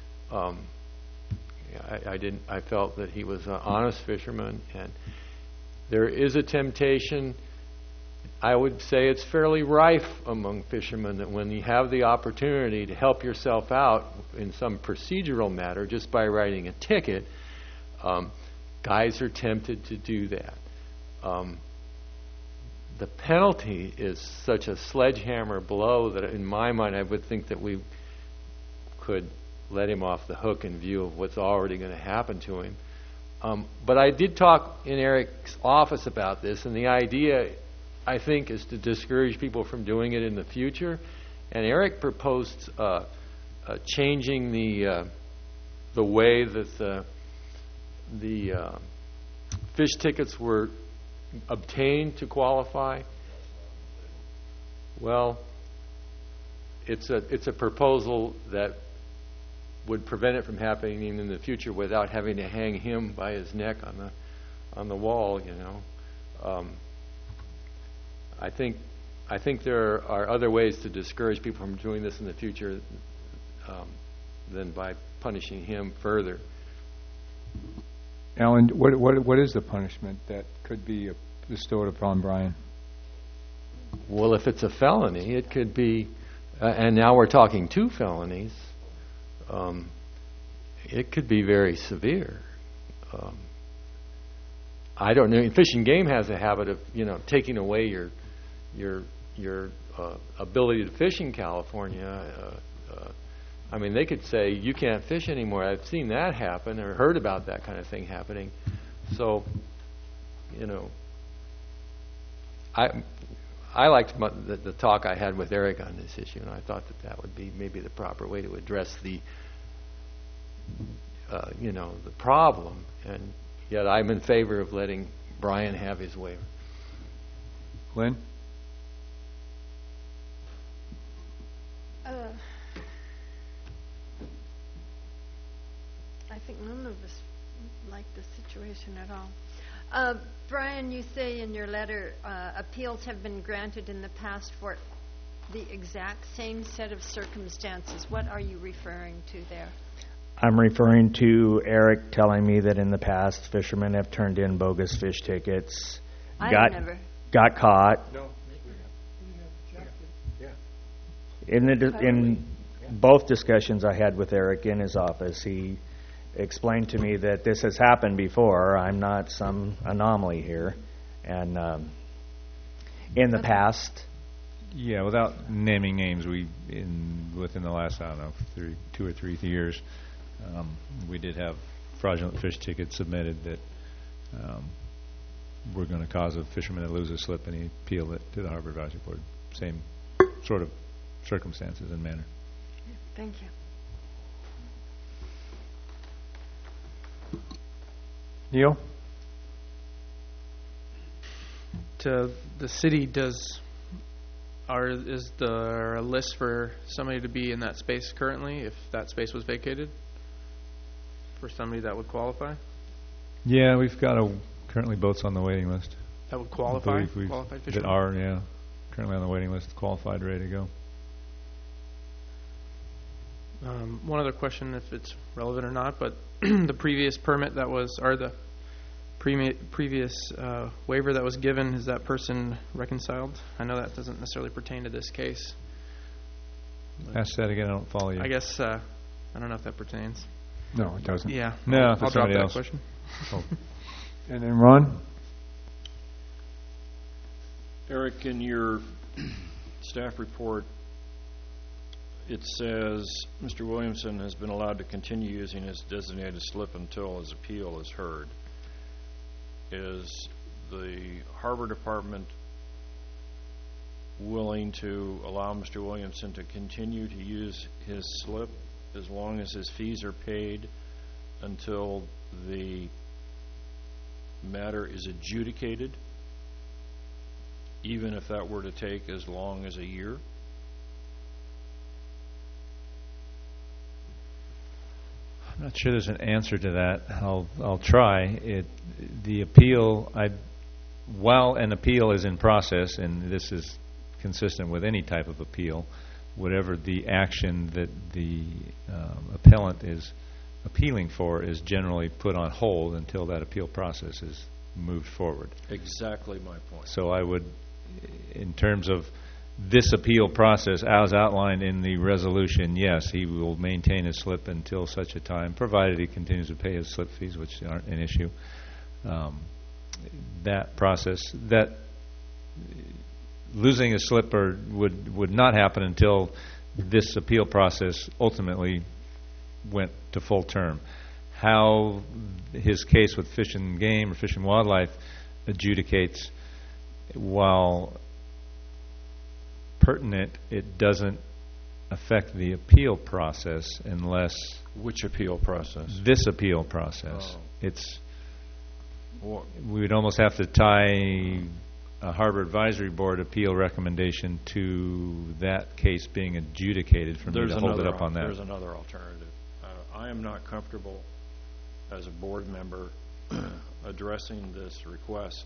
I felt that he was an honest fisherman, and there is a temptation. I would say it's fairly rife among fishermen that when you have the opportunity to help yourself out in some procedural matter just by writing a ticket, guys are tempted to do that. The penalty is such a sledgehammer blow that in my mind I would think that we could let him off the hook in view of what's already going to happen to him. But I did talk in Eric's office about this, and the idea, I think, is to discourage people from doing it in the future. And Eric proposed changing the way that the fish tickets were obtained to qualify. Well, it's a proposal that would prevent it from happening in the future without having to hang him by his neck on the wall. I think there are other ways to discourage people from doing this in the future than by punishing him further. Alan, what is the punishment that could be bestowed upon Brian? Well, if it's a felony, it could be, and now we're talking 2 felonies. It could be very severe. I don't know. Fish and Game has a habit of, taking away your ability to fish in California. They could say you can't fish anymore. I've seen that happen or heard about that kind of thing happening. So, I liked the talk I had with Eric on this issue, and I thought that would be maybe the proper way to address the problem. And yet, I'm in favor of letting Brian have his waiver. Lynn? I think none of us like the situation at all. Brian, you say in your letter appeals have been granted in the past for the exact same set of circumstances. What are you referring to there? I'm referring to Eric telling me that in the past fishermen have turned in bogus fish tickets, got caught. No. In both discussions I had with Eric in his office, he explained to me that this has happened before. I'm not some anomaly here. And in the past... Yeah, without naming names, within the last, 2 or 3 years, we did have fraudulent fish tickets submitted that were going to cause a fisherman to lose a slip, and he appealed it to the Harbor Advisory Board. Same sort of circumstances and manner. Thank you. Neil? To the city, is there a list for somebody to be in that space currently if that space was vacated? For somebody that would qualify? Yeah, we've got currently boats on the waiting list. That would qualify? Qualified fishermen? That are, currently on the waiting list, qualified, ready to go. One other question, if it's relevant or not, but the previous permit that was, or the previous waiver that was given, is that person reconciled? I know that doesn't necessarily pertain to this case. Ask that again. I don't follow you. I guess, I don't know if that pertains. No, it doesn't. Yeah. No, if I'll it's drop somebody that else. question. Oh. And then Ron? Eric, in your staff report, it says Mr. Williamson has been allowed to continue using his designated slip until his appeal is heard. Is the Harbor Department willing to allow Mr. Williamson to continue to use his slip as long as his fees are paid until the matter is adjudicated, even if that were to take as long as a year? I'm not sure there's an answer to that. I'll try. The appeal, while an appeal is in process, and this is consistent with any type of appeal, whatever the action that the appellant is appealing for is generally put on hold until that appeal process is moved forward. Exactly my point. So I would, in terms of this appeal process as outlined in the resolution, yes, he will maintain his slip until such a time, provided he continues to pay his slip fees, which aren't an issue. That process, that losing a slip would not happen until this appeal process ultimately went to full term. How his case with Fish and Game or Fish and Wildlife adjudicates, while pertinent, it doesn't affect the appeal process unless Which appeal process? this appeal process. Oh. It's What? we would almost have to tie a Harbor Advisory Board appeal recommendation to that case being adjudicated for me to hold it up on that. There's another alternative. I am not comfortable as a board member addressing this request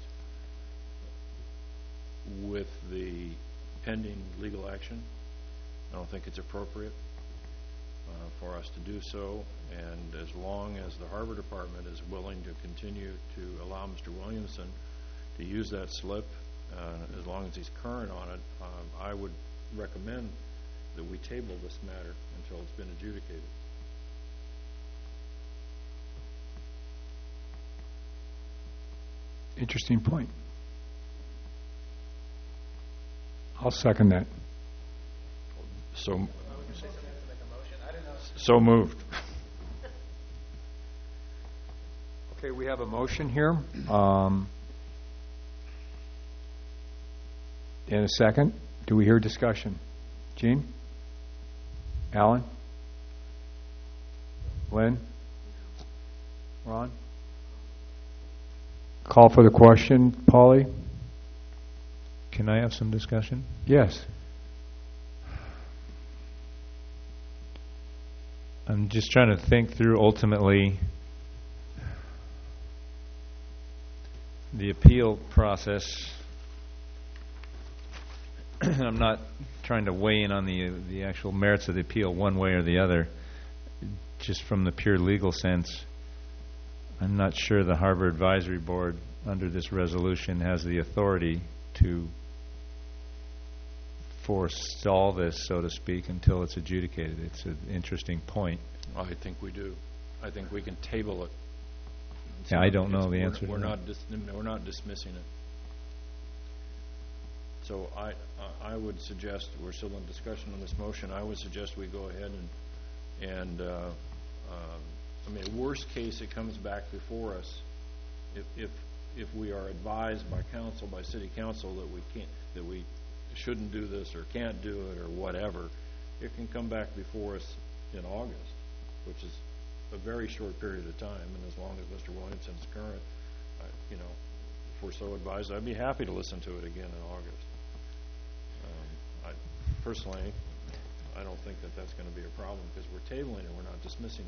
with the pending legal action. I don't think it's appropriate for us to do so, and as long as the Harbor Department is willing to continue to allow Mr. Williamson to use that slip, as long as he's current on it, I would recommend that we table this matter until it's been adjudicated. Interesting point. I'll second that. So moved. Okay, we have a motion here. In a second. Do we hear discussion? Gene? Alan? Lynn? Ron? Call for the question, Polly? Can I have some discussion? Yes. I'm just trying to think through ultimately the appeal process. I'm not trying to weigh in on the actual merits of the appeal one way or the other. Just from the pure legal sense, I'm not sure the Harbor Advisory Board under this resolution has the authority to forestall this, so to speak, until it's adjudicated. It's an interesting point. I think we do. I think we can table it. Yeah, I don't know the answer to We're that. not dismissing it. So I would suggest, we're still in discussion on this motion, I would suggest we go ahead and I mean, worst case, it comes back before us. If we are advised by council, by city council, that we shouldn't do this or can't do it or whatever, it can come back before us in August, which is a very short period of time. And as long as Mr. Williamson's current, if we're so advised, I'd be happy to listen to it again in August. Personally, I don't think that that's going to be a problem because we're tabling it, we're not dismissing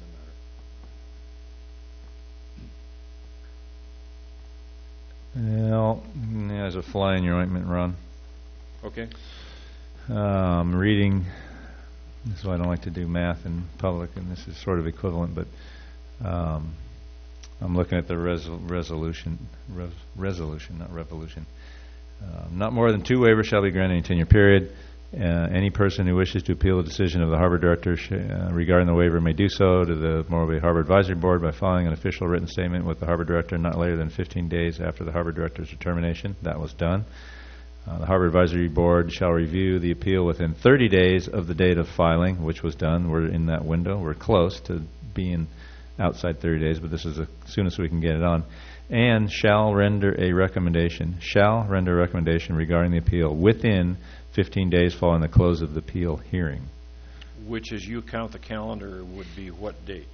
the matter. Well, there's a fly in your ointment, Ron. Okay. Reading This is why I don't like to do math in public, and this is sort of equivalent, but I'm looking at the resolution, not revolution. Not more than 2 waivers shall be granted in a 10-year period. Any person who wishes to appeal the decision of the harbor director regarding the waiver may do so to the Morro Bay Harbor Advisory Board by filing an official written statement with the harbor director not later than 15 days after the harbor director's determination. That was done. The Harbor Advisory Board shall review the appeal within 30 days of the date of filing, which was done. We're in that window. We're close to being outside 30 days, but this is as soon as we can get it on. And shall render a recommendation regarding the appeal within 15 days following the close of the appeal hearing. Which, as you count the calendar, would be what date?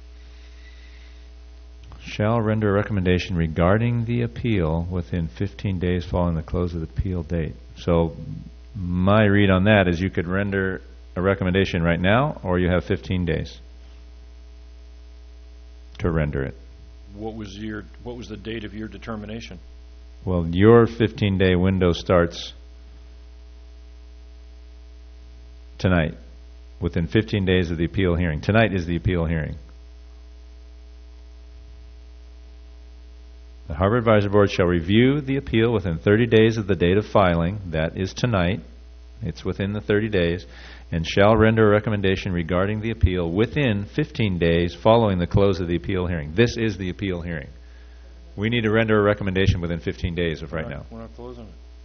Shall render a recommendation regarding the appeal within 15 days following the close of the appeal date. So my read on that is you could render a recommendation right now, or you have 15 days to render it. What was the date of your determination? Well, your 15-day window starts tonight, within 15 days of the appeal hearing. Tonight is the appeal hearing. The Harbor Advisory Board shall review the appeal within 30 days of the date of filing. That is tonight. It's within the 30 days. And shall render a recommendation regarding the appeal within 15 days following the close of the appeal hearing. This is the appeal hearing. We need to render a recommendation within 15 days of right now. We're not closing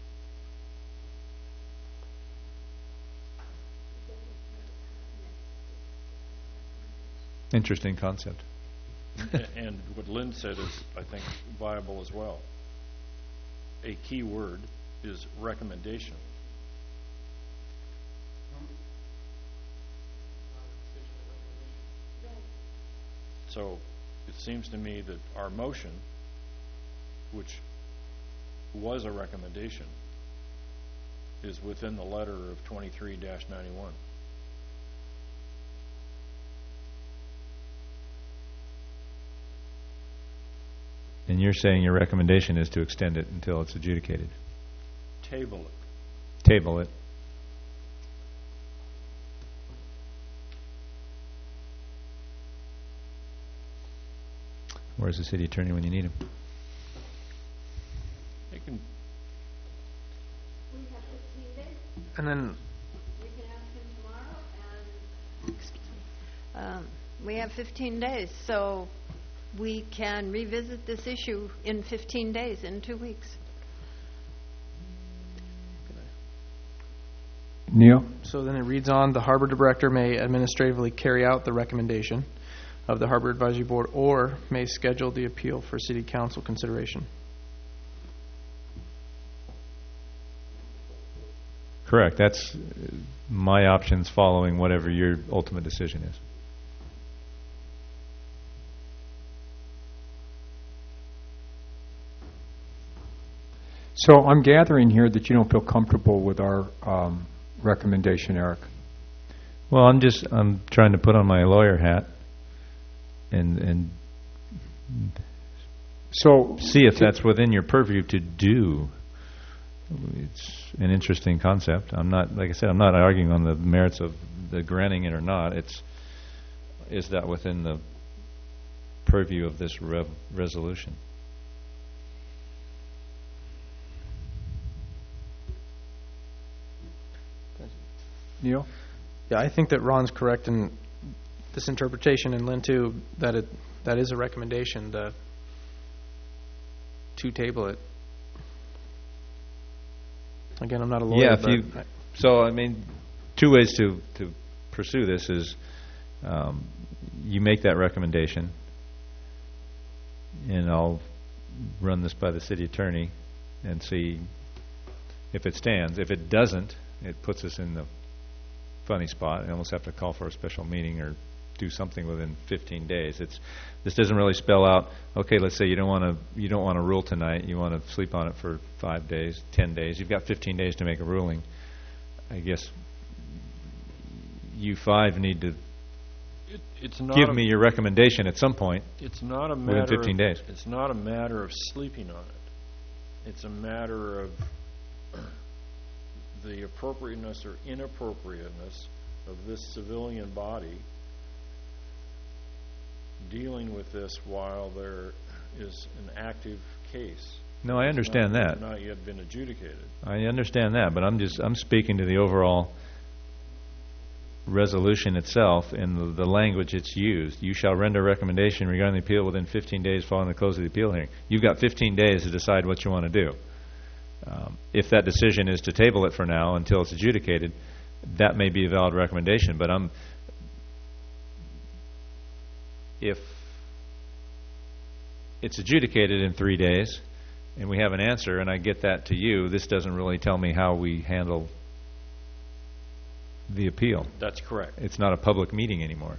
it. Interesting concept. And what Lynn said is, I think, viable as well. A key word is recommendation. So it seems to me that our motion, which was a recommendation, is within the letter of 23-91. And you're saying your recommendation is to extend it until it's adjudicated. Table it. Table it. Where's the city attorney when you need him? They can. We have 15 days. And then We can ask him tomorrow, and we have 15 days, so we can revisit this issue in 15 days, in 2 weeks. Neil? So then it reads on, the harbor director may administratively carry out the recommendation of the Harbor Advisory Board or may schedule the appeal for City Council consideration. Correct. That's my options following whatever your ultimate decision is. So I'm gathering here that you don't feel comfortable with our recommendation, Eric. Well, I'm trying to put on my lawyer hat and so see if that's within your purview to do. It's an interesting concept. I'm not, like I said, I'm not arguing on the merits of the granting it or not. Is that within the purview of this resolution? Neil? Yeah, I think that Ron's correct in this interpretation, and Lynn too, that is a recommendation to table it. Again, I'm not a lawyer. Yeah, so I mean, two ways to pursue this is you make that recommendation, and I'll run this by the city attorney and see if it stands. If it doesn't, it puts us in the funny spot. I almost have to call for a special meeting or do something within 15 days. This doesn't really spell out, okay, let's say you don't want to rule tonight, you want to sleep on it for 5 days, 10 days. You've got 15 days to make a ruling. I guess you five need to give me your recommendation at some point. It's not a matter within 15 days. It's not a matter of sleeping on it. It's a matter of the appropriateness or inappropriateness of this civilian body dealing with this while there is an active case. No, I understand that. Not yet been adjudicated. I understand that, but I'm speaking to the overall resolution itself and the language it's used. You shall render recommendation regarding the appeal within 15 days following the close of the appeal hearing. You've got 15 days to decide what you want to do. If that decision is to table it for now until it's adjudicated, that may be a valid recommendation. But if it's adjudicated in 3 days and we have an answer and I get that to you, this doesn't really tell me how we handle the appeal. That's correct. It's not a public meeting anymore.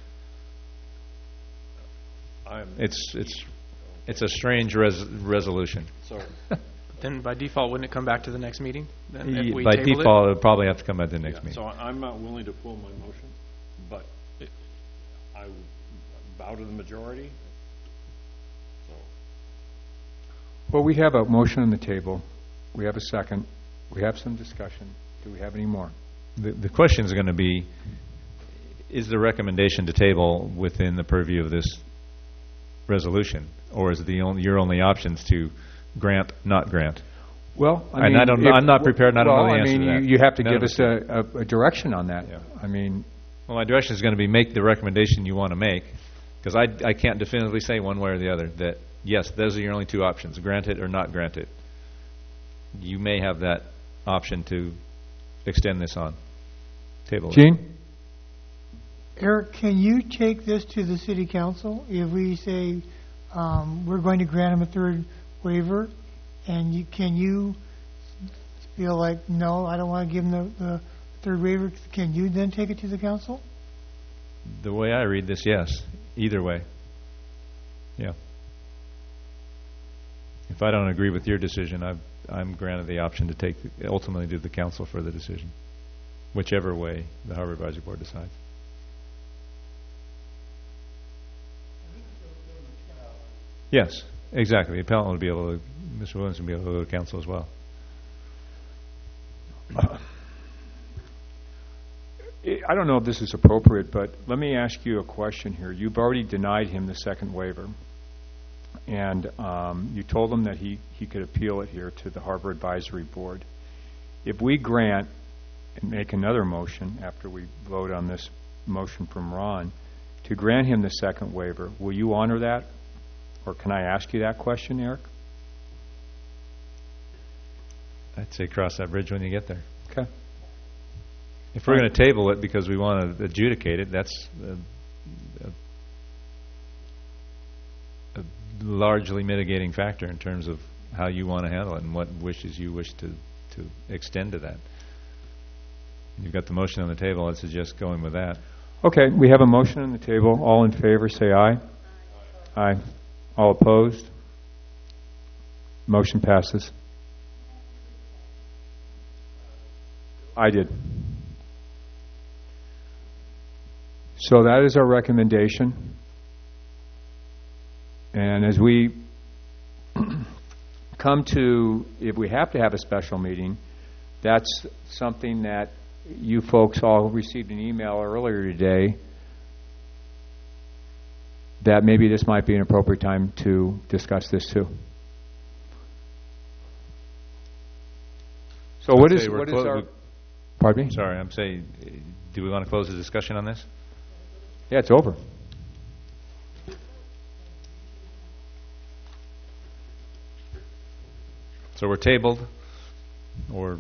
It's a strange resolution. Sorry. Then by default, wouldn't it come back to the next meeting? Then if we By table default, it would probably have to come at the next meeting. So I'm not willing to pull my motion, but I would bow to the majority. So. Well, we have a motion on the table. We have a second. We have some discussion. Do we have any more? The question is going to be, is the recommendation to table within the purview of this resolution, or is your only options to grant, not grant? Well, I'm not prepared. I don't know the answer to that. You have to give us a direction on that. Yeah. Well, my direction is going to be make the recommendation you want to make, because I can't definitively say one way or the other that yes, those are your only two options: grant it or not grant it. You may have that option to extend this on. Table it. Gene? Eric, can you take this to the city council if we say we're going to grant him a third waiver, and can you feel like, no, I don't want to give him the third waiver? Can you then take it to the council? The way I read this, yes. Either way. Yeah. If I don't agree with your decision, I'm granted the option to take ultimately to the council for the decision, whichever way the Harbor Advisory Board decides. Yes, exactly. The appellant will be able to, Mr. Williams will be able to go to council as well. I don't know if this is appropriate, but let me ask you a question here. You've already denied him the second waiver, and you told him that he could appeal it here to the Harbor Advisory Board. If we grant and make another motion after we vote on this motion from Ron to grant him the second waiver, will you honor that? Or can I ask you that question, Eric? I'd say cross that bridge when you get there. Okay. If we're going to table it because we want to adjudicate it, that's a largely mitigating factor in terms of how you want to handle it and what wishes you wish to extend to that. You've got the motion on the table. I'd suggest going with that. Okay, we have a motion on the table. All in favor, say aye. Aye. All opposed? Motion passes. I did. So that is our recommendation. And as we come to, if we have to have a special meeting, that's something that you folks all received an email earlier today that maybe this might be an appropriate time to discuss this too. So what is our... Pardon me? Sorry, I'm saying, do we want to close the discussion on this? Yeah, it's over. So we're tabled, or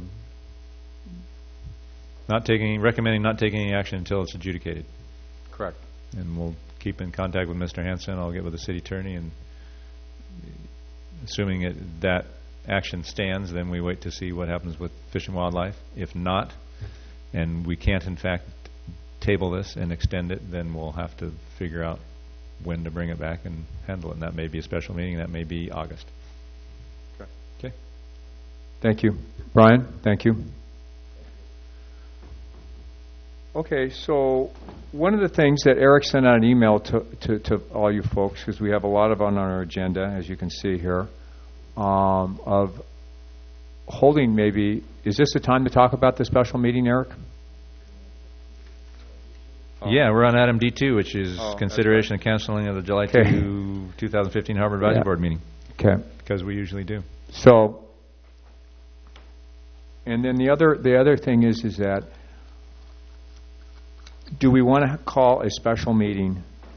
recommending not taking any action until it's adjudicated. Correct. And we'll keep in contact with Mr. Hansen. I'll get with the city attorney, and assuming that action stands, then we wait to see what happens with Fish and Wildlife. If not, and we can't in fact table this and extend it, then we'll have to figure out when to bring it back and handle it. And that may be a special meeting. That may be August. Okay. Thank you. Brian, thank you. Okay, so one of the things that Eric sent out an email to all you folks, because we have a lot on our agenda, as you can see here, of holding maybe, is this the time to talk about the special meeting, Eric? Yeah, we're on item D2, which is Oh, that's consideration and canceling of the July Okay. 2, 2015 Harbor Advisory Yeah. Board meeting, Okay. because we usually do. So, and then the other thing is that, do we want to call a special meeting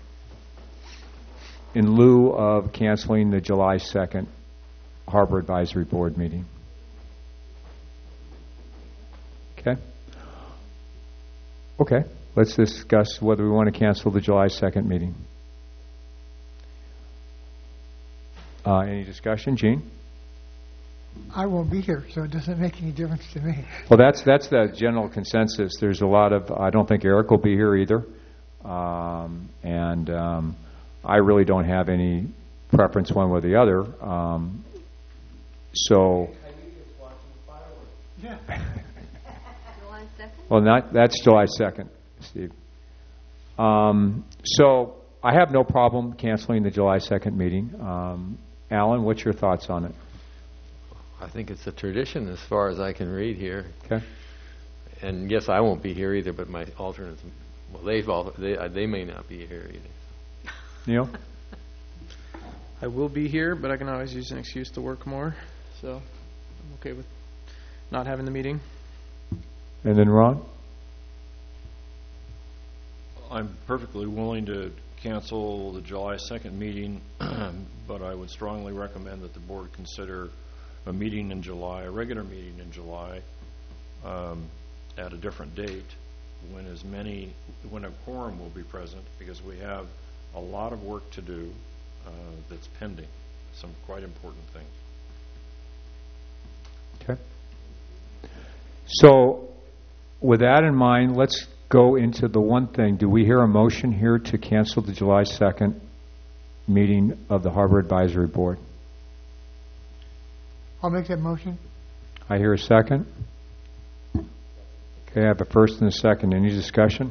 in lieu of canceling the July 2nd Harbor Advisory Board meeting? Okay. Okay, let's discuss whether we want to cancel the July 2nd meeting. Any discussion, Gene? I won't be here, so it doesn't make any difference to me. Well, that's the general consensus. There's a lot of, I don't think Eric will be here either. I really don't have any preference one way or the other. So, Yeah. July 2nd? well, that's July 2nd, Steve. So, I have no problem canceling the July 2nd meeting. Alan, what's your thoughts on it? I think it's a tradition as far as I can read here. Okay. And yes, I won't be here either, but my alternates, well, they may not be here either. Neil? I will be here, but I can always use an excuse to work more, so I'm okay with not having the meeting. And then Ron? I'm perfectly willing to cancel the July 2nd meeting, but I would strongly recommend that the board consider a meeting in July, a regular meeting in July, at a different date when a quorum will be present, because we have a lot of work to do that's pending, some quite important things. Okay. So, with that in mind, let's go into the one thing. Do we hear a motion here to cancel the July 2nd meeting of the Harbor Advisory Board? I'll make that motion. I hear a second. Okay, I have a first and a second. Any discussion?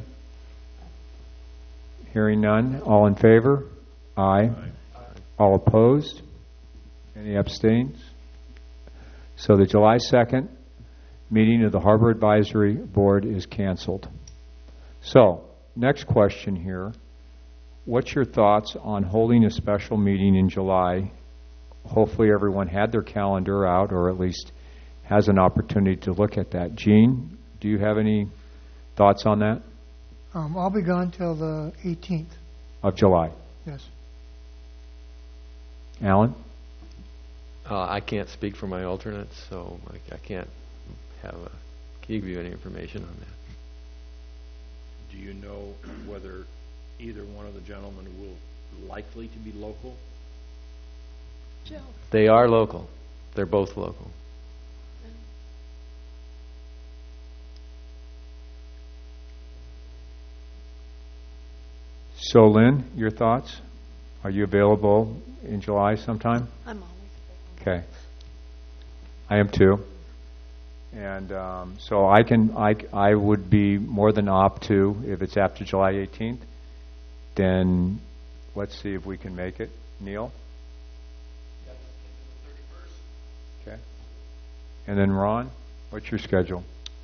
Hearing none. All in favor? Aye. All opposed? Any abstains? So the July 2nd meeting of the Harbor Advisory Board is canceled. So, next question here. What's your thoughts on holding a special meeting in July? Hopefully everyone had their calendar out, or at least has an opportunity to look at that. Gene, do you have any thoughts on that? I'll be gone till the 18th. Of July? Yes. Alan? I can't speak for my alternates, so I can't give you any information on that. Do you know whether either one of the gentlemen will likely to be local? Joe. They are local. They're both local. So, Lynn, your thoughts? Are you available in July sometime? I'm always available. Okay. I am too. And so I would be more than opt to, if it's after July 18th, then let's see if we can make it. Neil? Okay. And then Ron, what's your schedule?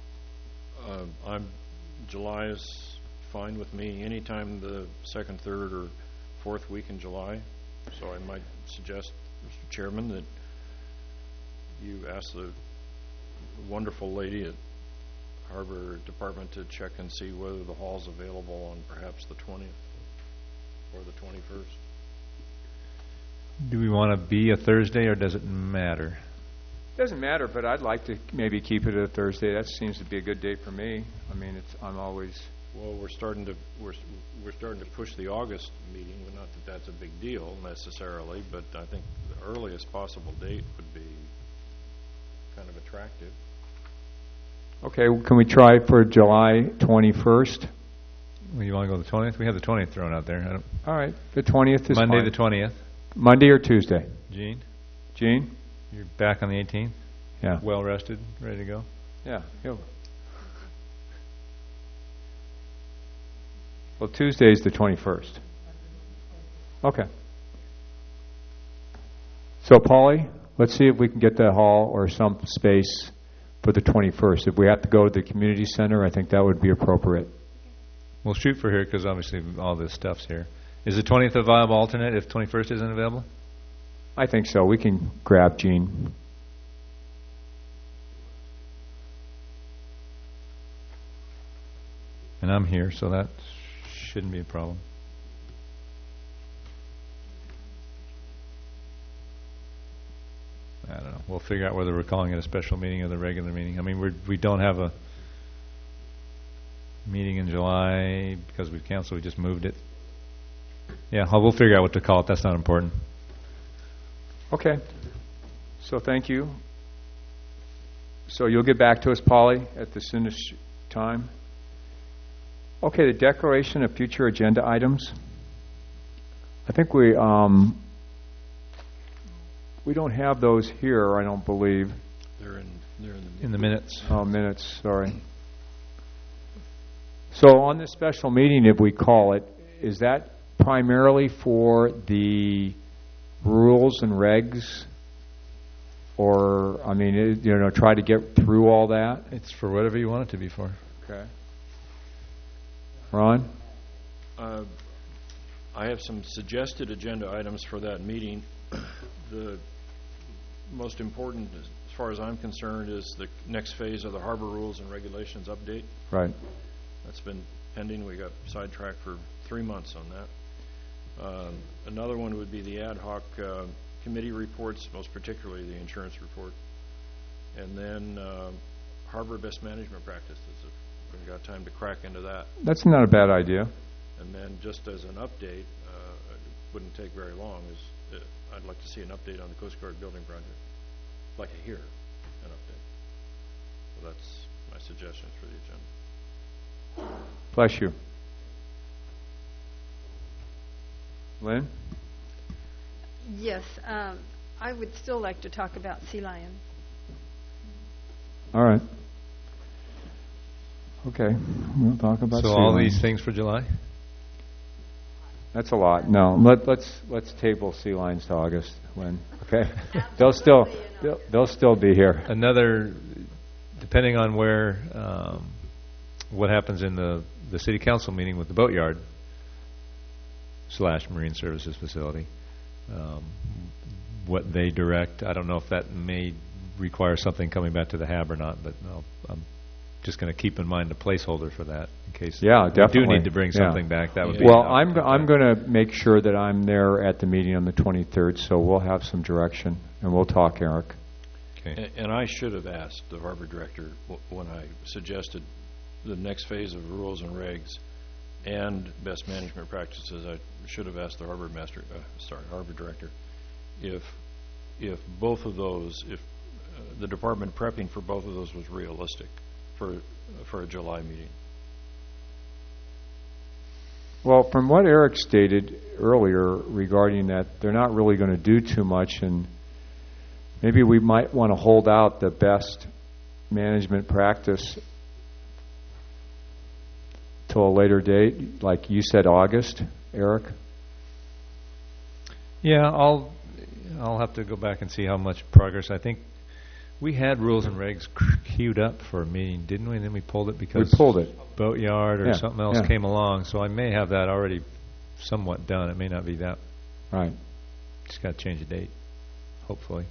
July is fine with me. Anytime the second, third, or fourth week in July. So I might suggest, Mr. Chairman, that you ask the wonderful lady at Harbor Department to check and see whether the hall's available on perhaps the 20th or the 21st. Do we want to be a Thursday, or does it matter? Doesn't matter, but I'd like to maybe keep it a Thursday. That seems to be a good date for me. I mean, I'm always... Well, we're starting to push the August meeting. Well, not that that's a big deal necessarily, but I think the earliest possible date would be kind of attractive. Okay, can we try for July 21st? Well, you want to go the 20th? We have the 20th thrown out there. All right, the 20th is Monday fine. the 20th. Monday or Tuesday? Gene, Gene? you're back on the 18th? Yeah. Well rested, ready to go? Yeah. Well, Tuesday is the 21st. Okay. So, Paulie, let's see if we can get that hall or some space for the 21st. If we have to go to the community center, I think that would be appropriate. We'll shoot for here because obviously all this stuff's here. Is the 20th a viable alternate if 21st isn't available? I think so. We can grab Gene. And I'm here, so that shouldn't be a problem. I don't know. We'll figure out whether we're calling it a special meeting or the regular meeting. I mean, we don't have a meeting in July because we've canceled. We just moved it. Yeah, we'll figure out what to call it. That's not important. Okay. So thank you. So you'll get back to us, Polly, at the soonest time. Okay, the declaration of future agenda items. I think we don't have those here, I don't believe. They're In the minutes. Oh, minutes, sorry. So on this special meeting, if we call it, is that primarily for the rules and regs? Or, I mean, try to get through all that? It's for whatever you want it to be for. Okay. Ron? I have some suggested agenda items for that meeting. The most important, as far as I'm concerned, is the next phase of the harbor rules and regulations update. Right. That's been pending. We got sidetracked for 3 months on that. Another one would be the ad hoc committee reports, most particularly the insurance report. And then harbor best management practices. If we've got time to crack into that. That's not a bad idea. And then just as an update, it wouldn't take very long, I'd like to see an update on the Coast Guard building project. Like to hear an update. So that's my suggestions for the agenda. Bless you. Lynn? Yes, I would still like to talk about Sea Lion. All right. Okay, we'll talk about. So all these things for July? That's a lot. No, let's table sea lions to August. When okay, they'll still be here. Another, depending on where, what happens in the city council meeting with the boatyard / marine services facility, what they direct. I don't know if that may require something coming back to the HAB or not, but I'm just going to keep in mind a placeholder for that in case definitely. we do need to bring something back. That would be well. I'm going to make sure that I'm there at the meeting on the 23rd, so we'll have some direction and we'll talk, Eric. Okay. And I should have asked the harbor director when I suggested the next phase of rules and regs and best management practices. I should have asked the harbor director if both of those, if the department prepping for both of those was realistic for a July meeting. Well, from what Eric stated earlier regarding that, they're not really going to do too much, and maybe we might want to hold out the best management practice till a later date, like you said, August, Eric. Yeah, I'll have to go back and see how much progress. I think we had rules and regs queued up for a meeting, didn't we? And then we pulled it because Boatyard or something else came along. So I may have that already somewhat done. It may not be that. Right. Just got to change the date, hopefully.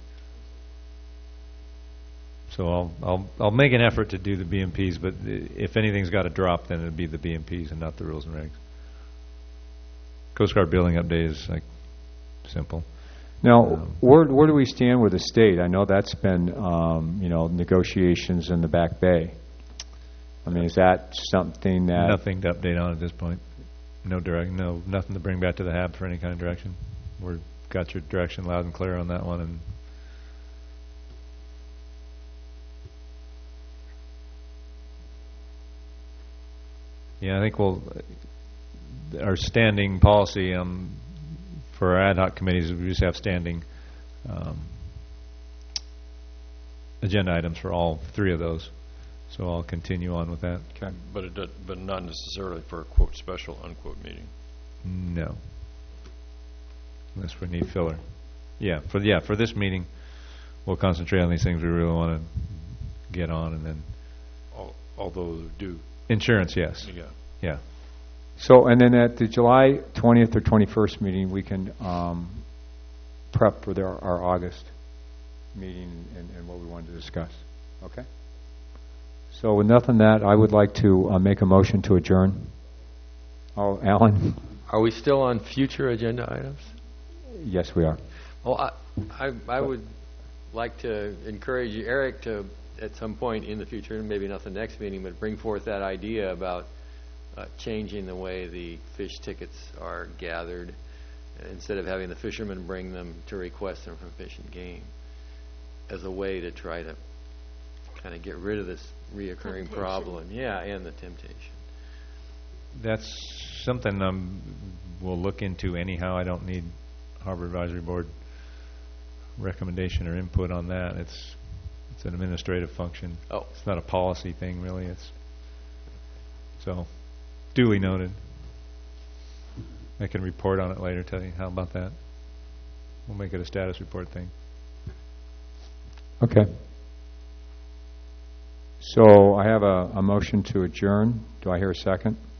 So I'll make an effort to do the BMPs, but if anything's got to drop, then it'll be the BMPs and not the rules and regs. Coast Guard building update is like simple. Now, where do we stand with the state? I know that's been negotiations in the Back Bay. I mean, is that something that nothing to update on at this point? Nothing to bring back to the HAB for any kind of direction. We've got your direction loud and clear on that one, and yeah, I think our standing policy for our ad hoc committees is we just have standing agenda items for all three of those. So I'll continue on with that. Okay. But not necessarily for a quote special unquote meeting. No. Unless we need filler. For this meeting, we'll concentrate on these things we really want to get on, and then Although due insurance, yes. Yeah. So, and then at the July 20th or 21st meeting, we can prep for our August meeting and what we wanted to discuss. Okay? So with nothing that, I would like to make a motion to adjourn. Oh, Alan? Are we still on future agenda items? Yes, we are. Well, I would like to encourage Eric to, at some point in the future, and maybe not the next meeting, but bring forth that idea about changing the way the fish tickets are gathered, instead of having the fishermen bring them to request them from Fish and Game, as a way to try to kind of get rid of this reoccurring problem. Yeah, and the temptation. That's something we'll look into anyhow. I don't need Harbor Advisory Board recommendation or input on that. It's an administrative function. Oh. It's not a policy thing, really. So duly noted. I can report on it later, tell you. How about that? We'll make it a status report thing. Okay. So I have a motion to adjourn. Do I hear a second?